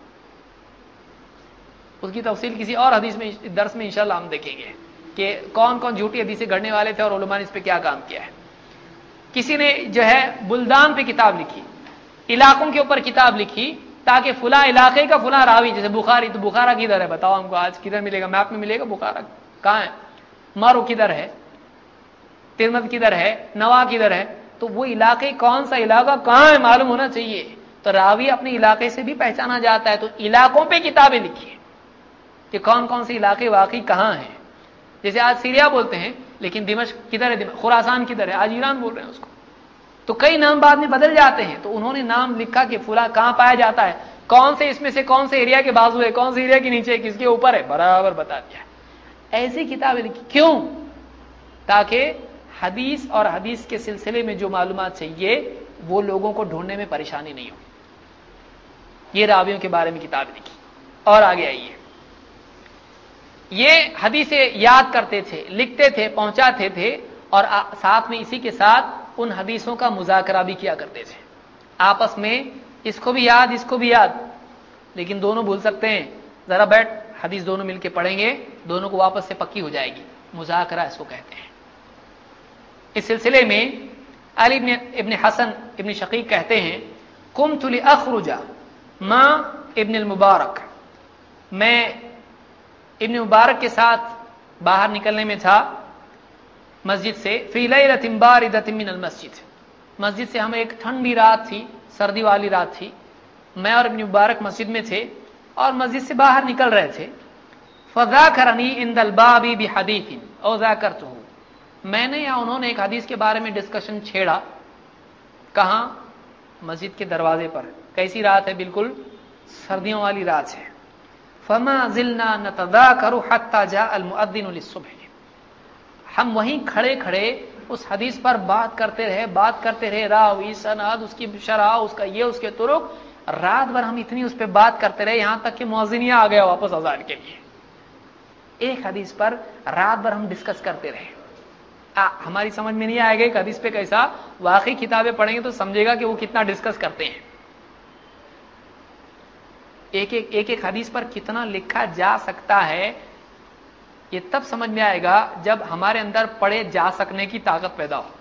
اس کی تفصیل کسی اور حدیث میں درس میں انشاءاللہ ہم دیکھیں گے کہ کون کون جھوٹی حدیثیں گڑھنے والے تھے اور علماء نے اس پہ کیا کام کیا ہے. کسی نے جو ہے بلدان پہ کتاب لکھی، علاقوں کے اوپر کتاب لکھی، تاکہ فلاں علاقے کا فلاں راوی، جیسے بخاری، تو بخارا کدھر ہے بتاؤ ہم کو، آج کدھر ملے گا؟ میپ میں ملے گا بخارا کہاں ہے؟ مارو کدھر ہے؟ ترمذ کدھر ہے؟ نوا کدھر ہے؟ تو وہ علاقے کون سا علاقہ کہاں ہے معلوم ہونا چاہیے. تو راوی اپنے علاقے سے بھی پہچانا جاتا ہے، تو علاقوں پہ کتابیں لکھی کہ کون کون سے علاقے واقعی کہاں ہیں. جیسے آج سیریا بولتے ہیں لیکن دمشق کدھر ہے، خراسان کدھر ہے، آج ایران بول رہے ہیں اس کو. تو کئی نام بعد میں بدل جاتے ہیں، تو انہوں نے نام لکھا کہ فلاں کہاں پایا جاتا ہے، کون سے اس میں سے کون سے ایریا کے بازو ہے، کون سے ایریا کے نیچے ہے، کس کے اوپر ہے، برابر بتا دیا. ایسی کتابیں لکھی کیوں؟ تاکہ حدیث اور حدیث کے سلسلے میں جو معلومات چاہیے وہ لوگوں کو ڈھونڈنے میں پریشانی نہیں ہو. یہ راویوں کے بارے میں کتاب لکھی. اور آگے آئیے، یہ حدیثیں یاد کرتے تھے، لکھتے تھے، پہنچاتے تھے، اور ساتھ میں اسی کے ساتھ ان حدیثوں کا مذاکرہ بھی کیا کرتے تھے آپس میں. اس کو بھی یاد، اس کو بھی یاد، لیکن دونوں بھول سکتے ہیں. ذرا بیٹھ حدیث دونوں مل کے پڑھیں گے، دونوں کو واپس سے پکی ہو جائے گی. مذاکرہ اس کو کہتے ہیں. اس سلسلے میں علی ابن حسن ابن شقیق کہتے ہیں، قمت لاخرج مع ابن المبارک، میں ابن مبارک کے ساتھ باہر نکلنے میں تھا مسجد سے، فی لیلۃ باردۃ من المسجد، مسجد سے ہم ایک ٹھنڈی رات تھی، سردی والی رات تھی، میں اور ابن مبارک مسجد میں تھے اور مسجد سے باہر نکل رہے تھے. فذاکرنی عند الباب بحدیث او ذاکرتہ، میں نے یا انہوں نے ایک حدیث کے بارے میں ڈسکشن چھیڑا. کہاں؟ مسجد کے دروازے پر. کیسی رات ہے؟ بالکل سردیوں والی رات ہے. فما زلنا نتذاکر حتی جاء المؤذن للصبح، ہم وہیں کھڑے کھڑے اس حدیث پر بات کرتے رہے بات کرتے رہے راوی، سند، اس کی شرح، اس کا یہ، اس کے طرق، رات بھر ہم اتنی اس پہ بات کرتے رہے یہاں تک کہ مؤذن آ گیا واپس اذان کے لیے. ایک حدیث پر رات بھر ہم ڈسکس کرتے رہے. آ, ہماری سمجھ میں نہیں آئے گا کہ حدیث پہ کیسا، واقعی کتابیں پڑھیں گے تو سمجھے گا کہ وہ کتنا ڈسکس کرتے ہیں. ایک ایک ایک ایک حدیث پر کتنا لکھا جا سکتا ہے یہ تب سمجھ میں آئے گا جب ہمارے اندر پڑھے جا سکنے کی طاقت پیدا ہو.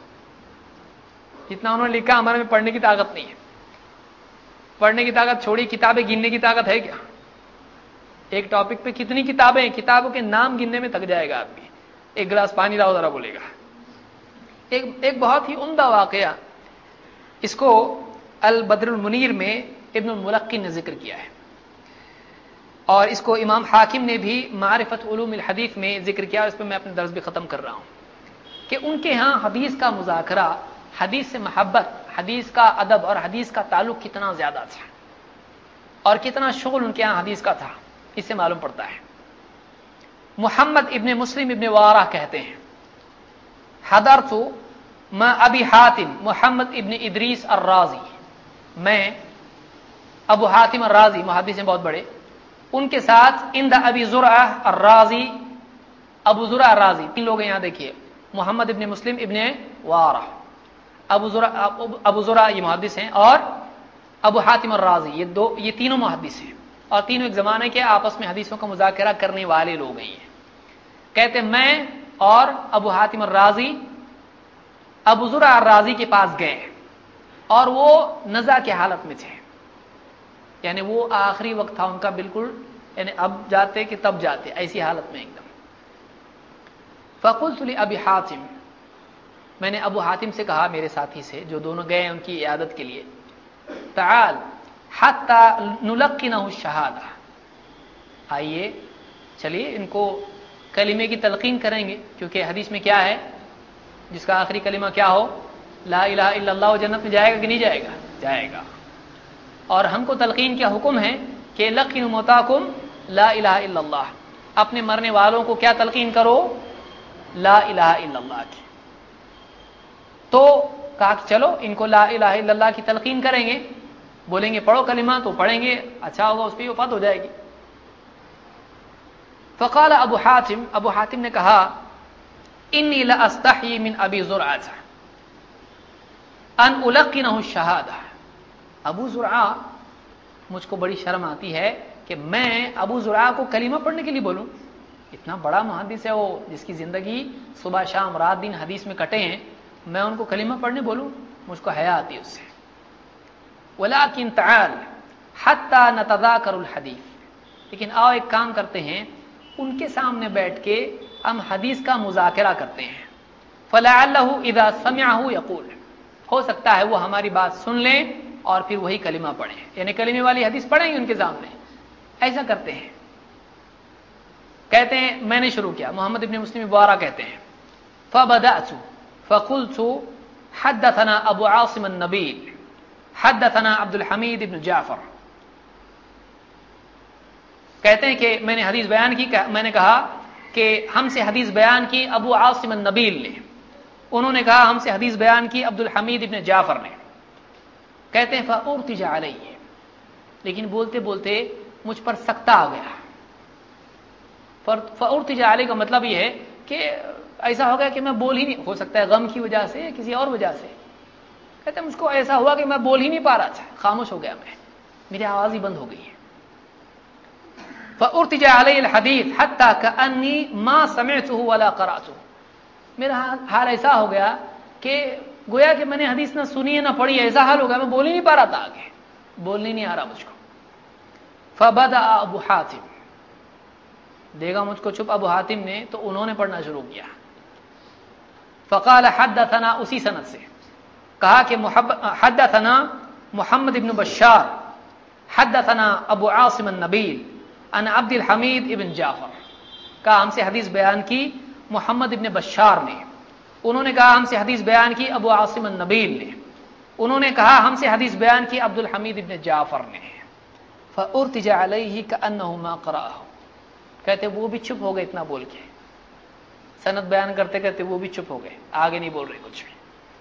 جتنا انہوں نے لکھا ہمارے میں پڑھنے کی طاقت نہیں ہے. پڑھنے کی طاقت چھوڑی، کتابیں گننے کی طاقت ہے کیا؟ ایک ٹاپک پہ کتنی کتابیں ہیں، کتابوں کے نام گننے میں تھک جائے گا آدمی. ایک گلاس پانی لاؤ ذرا بولے گا. ایک ایک بہت ہی عمدہ واقعہ اس کو البدر المنیر میں ابن الملقن نے ذکر کیا ہے، اور اس کو امام حاکم نے بھی معرفت علوم الحدیث میں ذکر کیا، اس پہ میں اپنے درس بھی ختم کر رہا ہوں کہ ان کے ہاں حدیث کا مذاکرہ، حدیث سے محبت، حدیث کا ادب اور حدیث کا تعلق کتنا زیادہ تھا اور کتنا شغل ان کے ہاں حدیث کا تھا، اس سے معلوم پڑتا ہے۔ محمد ابن مسلم ابن وارہ کہتے ہیں حضرت ما ابی حاتم محمد ابن ادریس الرازی، میں ابو حاتم الرازی محدث ہیں بہت بڑے، ان کے ساتھ عند ابی زرعہ الرازی، ابو زرعہ الرازی، تین لوگ ہیں یہاں دیکھیے، محمد ابن مسلم ابن وارہ، ابو زرعہ ابو زرعہ یہ محدث ہیں، اور ابو حاتم الرازی، یہ دو یہ تینوں محدث ہیں، اور تینوں ایک زمانے کے آپس میں حدیثوں کا مذاکرہ کرنے والے لوگ ہیں۔ کہتے میں اور ابو حاتم الرازی ابو زرعہ الرازی کے پاس گئے، اور وہ نزع کی حالت میں تھے، یعنی وہ آخری وقت تھا ان کا بالکل، یعنی اب جاتے کہ تب جاتے، ایسی حالت میں ایک دم۔ فقلت لأبی حاتم، میں نے ابو حاتم سے کہا، میرے ساتھی سے جو دونوں گئے ہیں ان کی عیادت کے لیے، تعال حتی نلقنہ الشہادہ، آئیے چلیے ان کو کلمے کی تلقین کریں گے، کیونکہ حدیث میں کیا ہے، جس کا آخری کلمہ کیا ہو، لا الہ الا اللہ، وہ جنت میں جائے گا کہ نہیں جائے گا؟ جائے گا۔ اور ہم کو تلقین کیا حکم ہے کہ لقنوا موتاکم لا الہ الا اللہ، اپنے مرنے والوں کو کیا تلقین کرو، لا الہ الا اللہ کی۔ تو کہا کہ چلو ان کو لا الہ الا اللہ کی تلقین کریں گے، بولیں گے پڑھو کلمہ، تو پڑھیں گے، اچھا ہوگا، اس پہ وفات ہو جائے گی۔ فقال ابو حاتم، ابو حاتم نے کہا انی لاستحی من ابی زرعہ ان القنہ الشہادہ، ابو زرعہ مجھ کو بڑی شرم آتی ہے کہ میں ابو زرعہ کو کلمہ پڑھنے کے لیے بولوں، اتنا بڑا محدث ہے وہ، جس کی زندگی صبح شام رات دن حدیث میں کٹے ہیں، میں ان کو کلمہ پڑھنے بولوں، مجھ کو حیا آتی ہے اس سے۔ ولکن تعال حتی نتذاکر الحدیث، لیکن آؤ ایک کام کرتے ہیں، ان کے سامنے بیٹھ کے ہم حدیث کا مذاکرہ کرتے ہیں، فلعلہ اذا سمعہ یقول، ہو سکتا ہے وہ ہماری بات سن لیں اور پھر وہی کلمہ پڑھیں، یعنی کلمے والی حدیث پڑھیں گے ان کے سامنے، ایسا کرتے ہیں۔ کہتے ہیں میں نے شروع کیا، محمد ابن مسلم وارہ کہتے ہیں فبدأت فقلت حدثنا ابو عاصم النبیل حدثنا عبد الحمید ابن جعفر، کہتے ہیں کہ میں نے حدیث بیان کی، میں نے کہا کہ ہم سے حدیث بیان کی ابو عاصم النبیل نے، انہوں نے کہا ہم سے حدیث بیان کی عبد الحمید ابن جعفر نے۔ کہتے ہیں فأرتج علیہ، لیکن بولتے بولتے مجھ پر سکتہ آ گیا۔ فأرتج علیہ کا مطلب یہ ہے کہ ایسا ہو گیا کہ میں بول ہی نہیں، ہو سکتا ہے غم کی وجہ سے، کسی اور وجہ سے، کہتے ہیں مجھ کو ایسا ہوا کہ میں بول ہی نہیں پا رہا تھا، خاموش ہو گیا، میں میری آواز ہی بند ہو گئی ہے۔ فأرتج علیہ الحدیث حتی کأنی ما سمعتہ ولا قرأتہ، میرا حال ایسا ہو گیا کہ گویا کہ میں نے حدیث نہ سنی ہے نہ پڑھی ہے، ایسا حال ہو گیا میں بول ہی نہیں پا رہا تھا، آگے بولنے نہیں آ رہا مجھ کو۔ فبدأ ابو حاتم، دیکھا مجھ کو چپ ابو حاتم نے، تو انہوں نے پڑھنا شروع کیا۔ فقال حدثنا، اسی سند سے کہا کہ حدثنا محمد ابن بشار حدثنا ابو عاصم النبیل عن عبد الحمید ابن جعفر، کہا ہم سے حدیث بیان کی محمد ابن بشار نے، انہوں نے کہا ہم سے حدیث بیان کی ابو عاصم النبیل نے، انہوں نے کہا ہم سے حدیث بیان کی عبد الحمید ابن جعفر نے۔ فأرتج علیہ کأنہ ما قرأہ، کہتے وہ بھی چپ ہو گئے اتنا بول کے، سند بیان کرتے کرتے وہ بھی چپ ہو گئے، آگے نہیں بول رہے کچھ بھی۔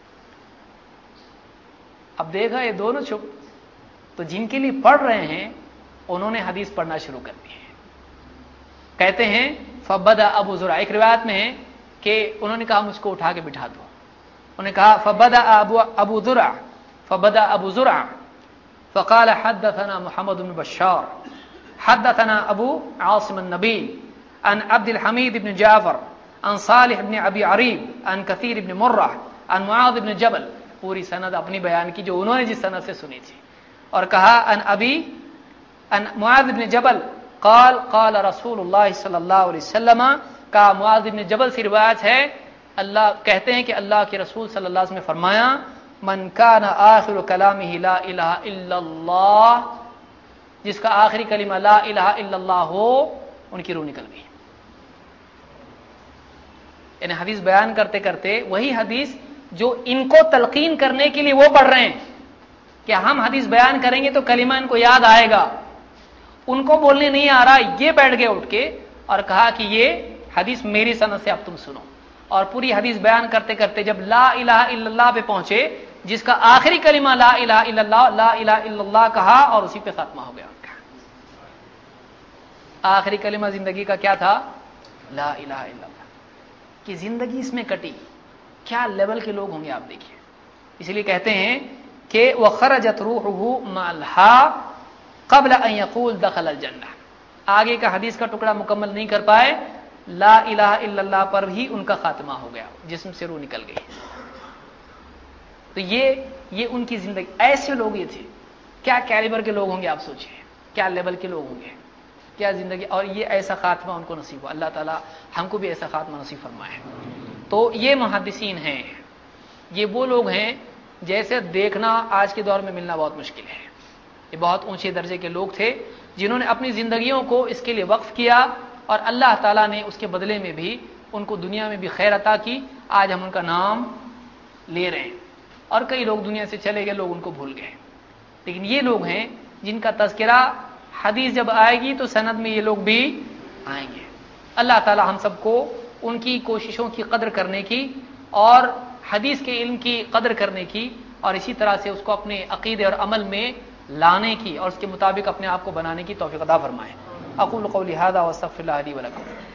اب دیکھا یہ دونوں چپ، تو جن کے لیے پڑھ رہے ہیں انہوں نے حدیث پڑھنا شروع کر دی ہے۔ کہتے ہیں فبدأ ابو زرع، ایک روایت میں ہے کہ انہوں نے کہا مجھ کو اٹھا کے بٹھا دو، انہوں نے کہا فبدأ ابو ابو زرع فبدأ ابو زرع فقال حدثنا محمد بن بشار حدثنا ابو عاصم النبیل عن عبد الحمید بن جعفر عن صالح بن ابی عریب عن کثیر بن مرہ عن معاذ بن جبل، پوری سند اپنی بیان کی جو انہوں نے جس سند سے سنی تھی، اور کہا ان ابی ان معاذ بن جبل قال قال رسول اللہ صلی اللہ علیہ وسلم، کا معاذ بن جبل سے روایت ہے اللہ کہتے ہیں کہ اللہ کے رسول صلی اللہ علیہ وسلم نے فرمایا من کان آخر کلامہ لا الہ الا اللہ، جس کا آخری کلمہ لا الہ الا اللہ ہو ان کی روح نکل گئی. یعنی حدیث بیان کرتے کرتے وہی حدیث جو ان کو تلقین کرنے کے لیے وہ پڑھ رہے ہیں کہ ہم حدیث بیان کریں گے تو کلمہ ان کو یاد آئے گا، ان کو بولنے نہیں آ رہا، یہ بیٹھ گئے اٹھ کے اور کہا کہ یہ حدیث میری سند سے اب تم سنو. اور پوری حدیث بیان کرتے کرتے جب لا الہ الا اللہ پہ پہنچے، جس کا آخری کلمہ لا الہ الا اللہ لا الہ الا اللہ کہا اور اسی پہ خاتمہ ہو گیا ان کا. آخری کلمہ زندگی کا کیا تھا؟ لا الہ الا اللہ. کہ زندگی اس میں کٹی، کیا لیول کے لوگ ہوں گے آپ دیکھیے. اس لیے کہتے ہیں کہ وخرجت روحه مع الها قبل ان يقول دخل الجنہ. آگے کا حدیث کا ٹکڑا مکمل نہیں کر پائے، لا الہ الا اللہ پر ہی ان کا خاتمہ ہو گیا، جسم سے روح نکل گئی. تو یہ یہ ان کی زندگی، ایسے لوگ یہ تھے. کیا کیلیبر کے لوگ ہوں گے آپ سوچیں، کیا لیول کے لوگ ہوں گے، کیا زندگی. اور یہ ایسا خاتمہ ان کو نصیب ہوا. اللہ تعالی ہم کو بھی ایسا خاتمہ نصیب فرمائے. تو یہ محدثین ہیں، یہ وہ لوگ ہیں جیسے دیکھنا آج کے دور میں ملنا بہت مشکل ہے. یہ بہت اونچے درجے کے لوگ تھے جنہوں نے اپنی زندگیوں کو اس کے لیے وقف کیا، اور اللہ تعالیٰ نے اس کے بدلے میں بھی ان کو دنیا میں بھی خیر عطا کی. آج ہم ان کا نام لے رہے ہیں، اور کئی لوگ دنیا سے چلے گئے، لوگ ان کو بھول گئے. لیکن یہ لوگ ہیں جن کا تذکرہ حدیث جب آئے گی تو سند میں یہ لوگ بھی آئیں گے. اللہ تعالیٰ ہم سب کو ان کی کوششوں کی قدر کرنے کی اور حدیث کے علم کی قدر کرنے کی، اور اسی طرح سے اس کو اپنے عقیدے اور عمل میں لانے کی اور اس کے مطابق اپنے آپ کو بنانے کی توفیق عطا فرمائے. اقول قولی ھذا واستغفر اللہ لی ولکم.